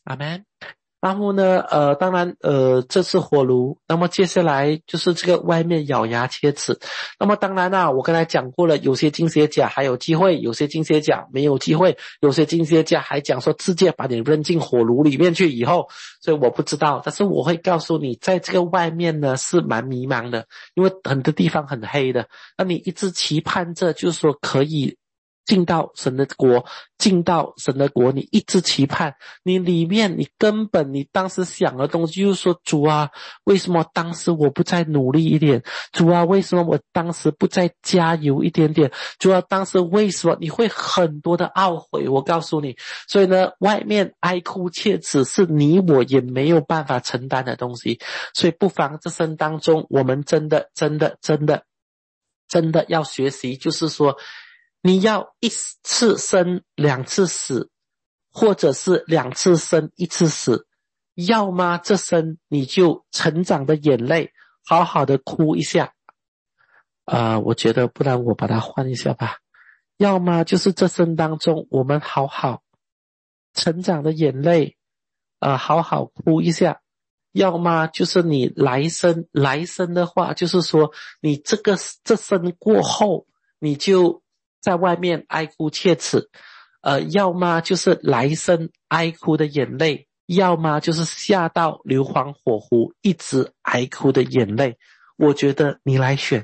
阿们。然后呢，呃，当然，呃，这是火炉。那么接下来就是这个外面咬牙切齿。那么当然啦，我刚才讲过了，有些经学家还有机会，有些经学家没有机会，有些经学家还讲说直接把你扔进火炉里面去以后，所以我不知道。但是我会告诉你，在这个外面呢是蛮迷茫的，因为很多地方很黑的。那你一直期盼着，就是说可以进到神的国，进到神的国，你一直期盼，你里面你根本你当时想的东西就是说，主啊，为什么当时我不再努力一点？主啊，为什么我当时不再加油一点点？主啊，当时为什么？你会很多的懊悔，我告诉你。所以呢，外面哀哭切齿是你我也没有办法承担的东西，所以不妨这生当中，我们真的真的真的真的要学习，就是说你要一次生两次死，或者是两次生一次死，要么这生你就成长的眼泪好好的哭一下，呃，我觉得不然我把它换一下吧，要么就是这生当中我们好好成长的眼泪呃，好好哭一下，要么就是你来生来生的话，就是说你这个这生过后你就在外面哀哭切齿，呃，要么就是来生哀哭的眼泪，要么就是下到硫磺火湖一直哀哭的眼泪。我觉得你来选。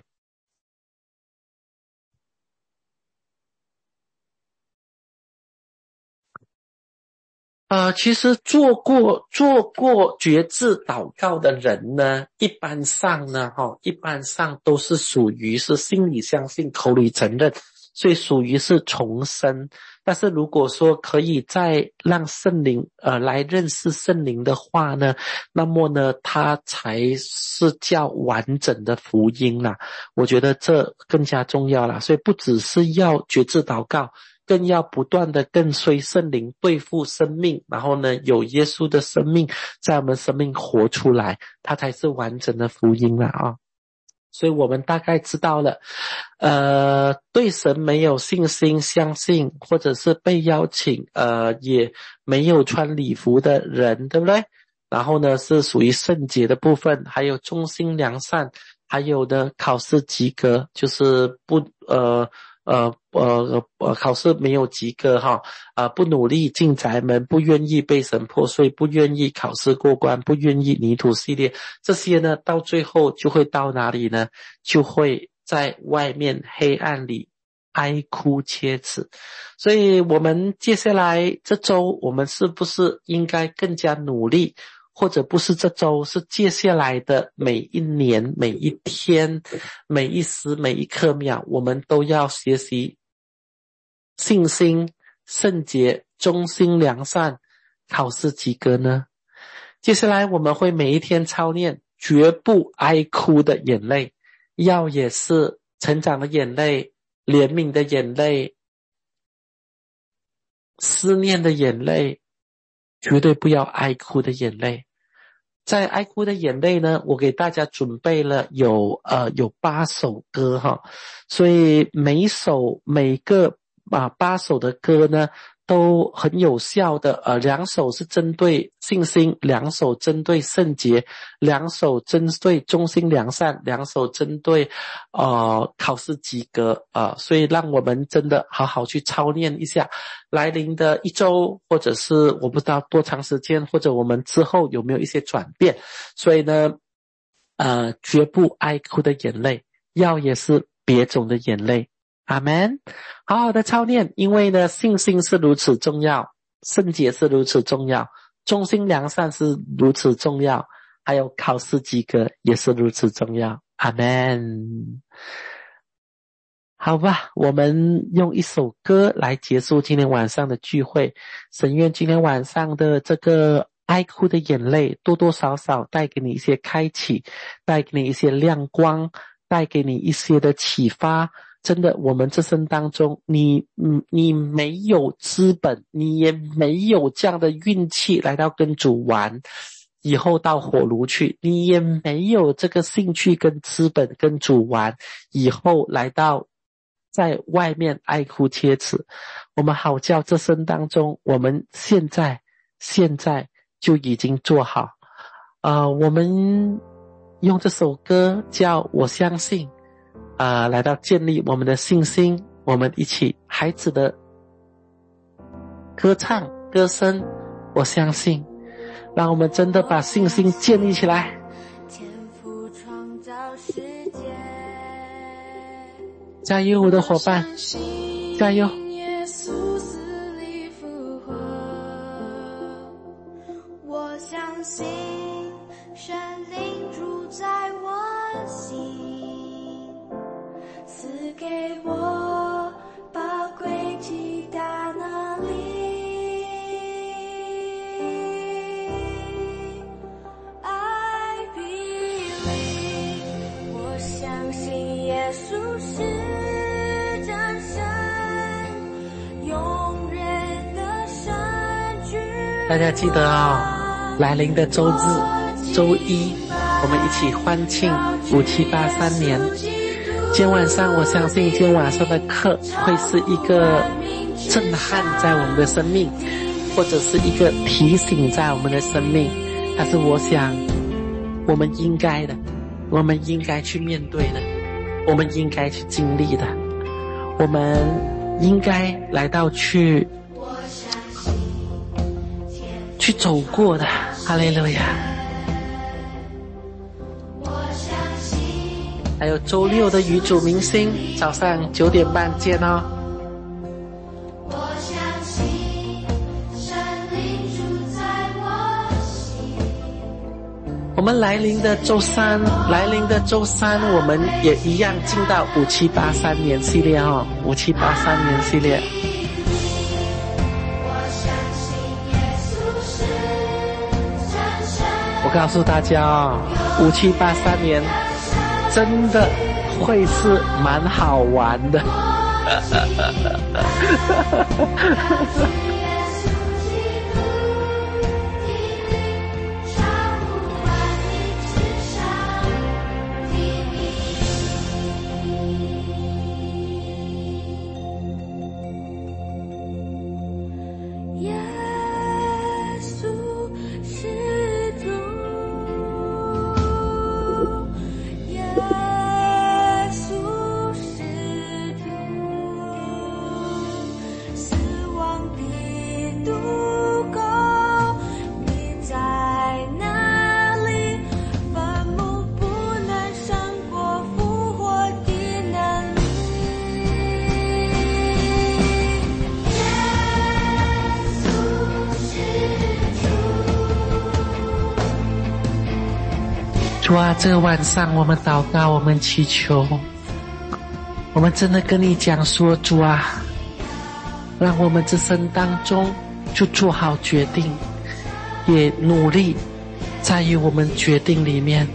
呃，其实做过做过决志祷告的人呢，一般上呢，哈，一般上都是属于是心里相信，口里承认，所以属于是重生。但是如果说可以再让圣灵呃来认识圣灵的话呢，那么呢，它才是叫完整的福音啦。我觉得这更加重要啦。所以不只是要决志祷告，更要不断的跟随圣灵对付生命，然后呢有耶稣的生命在我们生命活出来，它才是完整的福音了啊。所以我们大概知道了呃，对神没有信心相信，或者是被邀请呃也没有穿礼服的人，对不对？然后呢是属于圣洁的部分，还有忠心良善，还有的考试及格，就是不呃呃呃呃，考试没有及格哈，啊、呃，不努力进宅门，不愿意被神破碎，不愿意考试过关，不愿意泥土系列，这些呢，到最后就会到哪里呢？就会在外面黑暗里哀哭切齿。所以我们接下来这周，我们是不是应该更加努力？或者不是这周，是接下来的每一年、每一天、每一时、每一刻秒，我们都要学习信心、圣洁、忠心、良善，考试及格呢？接下来我们会每一天操练绝不哀哭的眼泪，要也是成长的眼泪、怜悯的眼泪、思念的眼泪，绝对不要哀哭的眼泪。在哀哭的眼泪呢，我给大家准备了有呃有八首歌哈，所以每一首每个啊八首的歌呢都很有效的，呃两首是针对信心，两首针对圣洁，两首针对忠心良善，两首针对呃考试及格啊、呃，所以让我们真的好好去操练一下。来临的一周，或者是我不知道多长时间，或者我们之后有没有一些转变，所以呢呃绝不哀哭的眼泪，要也是别种的眼泪。阿们，好好的操练，因为呢信心是如此重要，圣洁是如此重要，忠心良善是如此重要，还有考试及格也是如此重要。阿们。好吧，我们用一首歌来结束今天晚上的聚会。神愿今天晚上的这个哀哭的眼泪多多少少带给你一些开启，带给你一些亮光，带给你一些的启发。真的，我们这生当中，你嗯，你没有资本，你也没有这样的运气来到跟主玩，以后到火炉去，你也没有这个兴趣跟资本跟主玩，以后来到在外面哀哭切齿。我们好叫这生当中，我们现在现在就已经做好。呃，我们用这首歌叫我相信，呃，来到建立我们的信心，我们一起孩子的歌唱歌声，我相信，让我们真的把信心建立起来。 天父创造世界， 加油我的伙伴，加油！ 耶稣死里复活，我相信神灵住在我心，赐给我宝贵极大能力。I believe， 我相信耶稣是真神，永远的神居。 大家记得哦，来临的周日周一我们一起欢庆五七八三年。今天晚上我相信今天晚上的课会是一个震撼在我们的生命，或者是一个提醒在我们的生命，但是我想我们应该的，我们应该去面对的，我们应该去经历的，我们应该来到去去走过的。哈利路亚！还有周六的与主明星，早上九点半见哦。 我相信神灵住在我心。 我们来临的周三，来临的周三，我们也一样进到五七八三年系列哦，五七八三年系列。我告诉大家哦，五七八三年真的会是蛮好玩的。主啊，这个晚上我们祷告，我们祈求，我们真的跟你讲说，主啊，让我们这生当中就做好决定，也努力在于我们决定里面。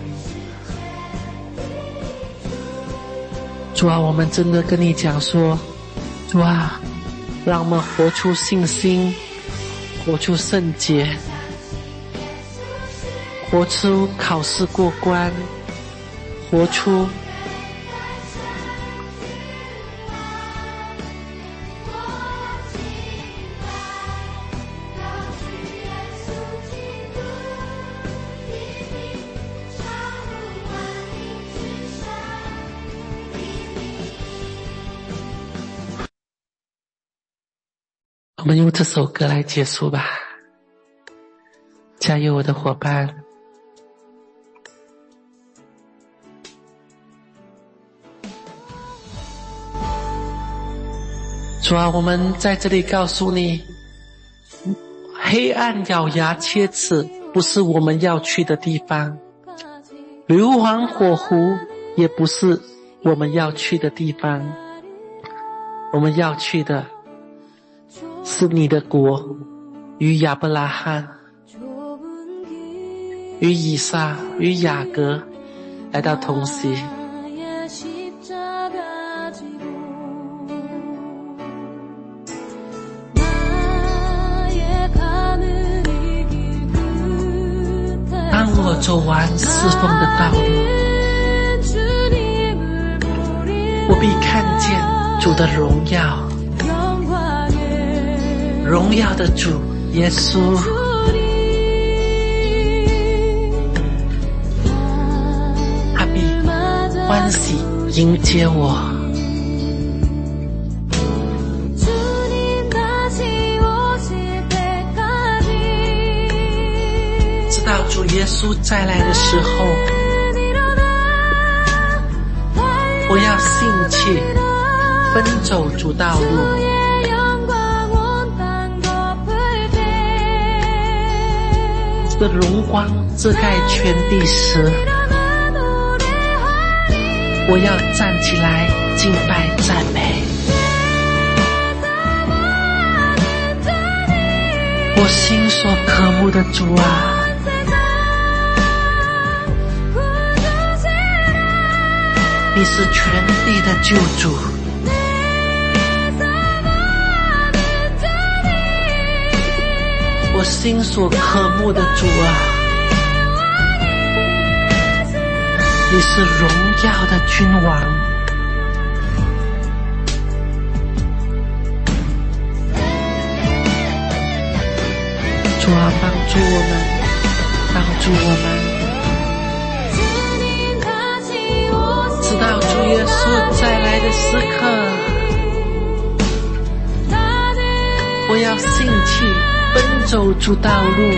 主啊，我们真的跟你讲说，主啊，让我们活出信心，活出圣洁，活出考试过关，活出我们用这首歌来结束吧。加油我的伙伴。主啊，我们在这里告诉你，黑暗咬牙切齿不是我们要去的地方，硫磺火湖也不是我们要去的地方，我们要去的是你的国，与亚伯拉罕，与以撒，与雅各来到同行。当我走完侍奉的道路，我必看见主的荣耀，荣耀的主耶稣， 比欢喜迎接我。直到主耶稣再来的时候，我要兴起奔走主道路。的荣光遮盖全地时，我要站起来敬拜赞美。我心所渴慕的主啊，你是全地的救主，我心所渴慕的主啊，你是荣耀的君王。主啊，帮助我们，帮助我们，直到主耶稣再来的时刻，我要兴起奔走主道路。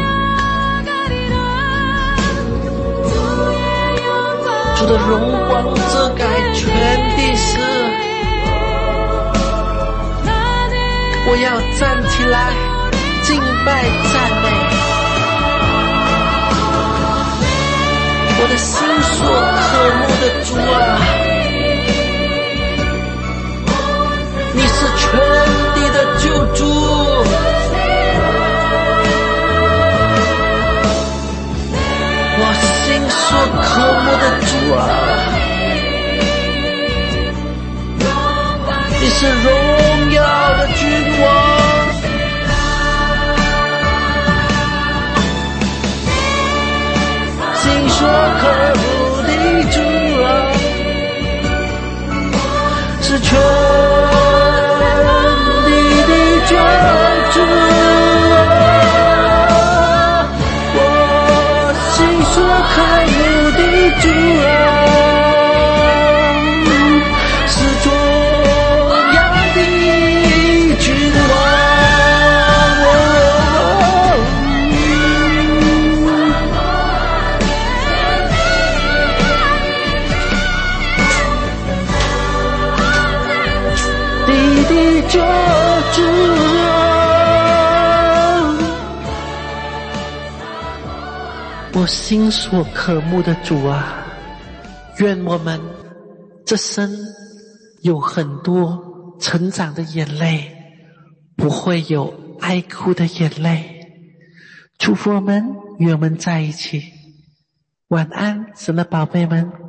主的荣光遮盖全地时，我要站起来敬拜赞美。我的心所渴慕的主啊，你是全地的救主，我心所渴慕的主啊，你是荣耀的君王。心所渴慕的主啊，是全地的救主啊，我心所渴慕的主啊，是重要的君王。救主啊，我心所渴慕的主啊，愿我们这生有很多成长的眼泪，不会有哀哭的眼泪。祝福我们与我们在一起。晚安，神的宝贝们。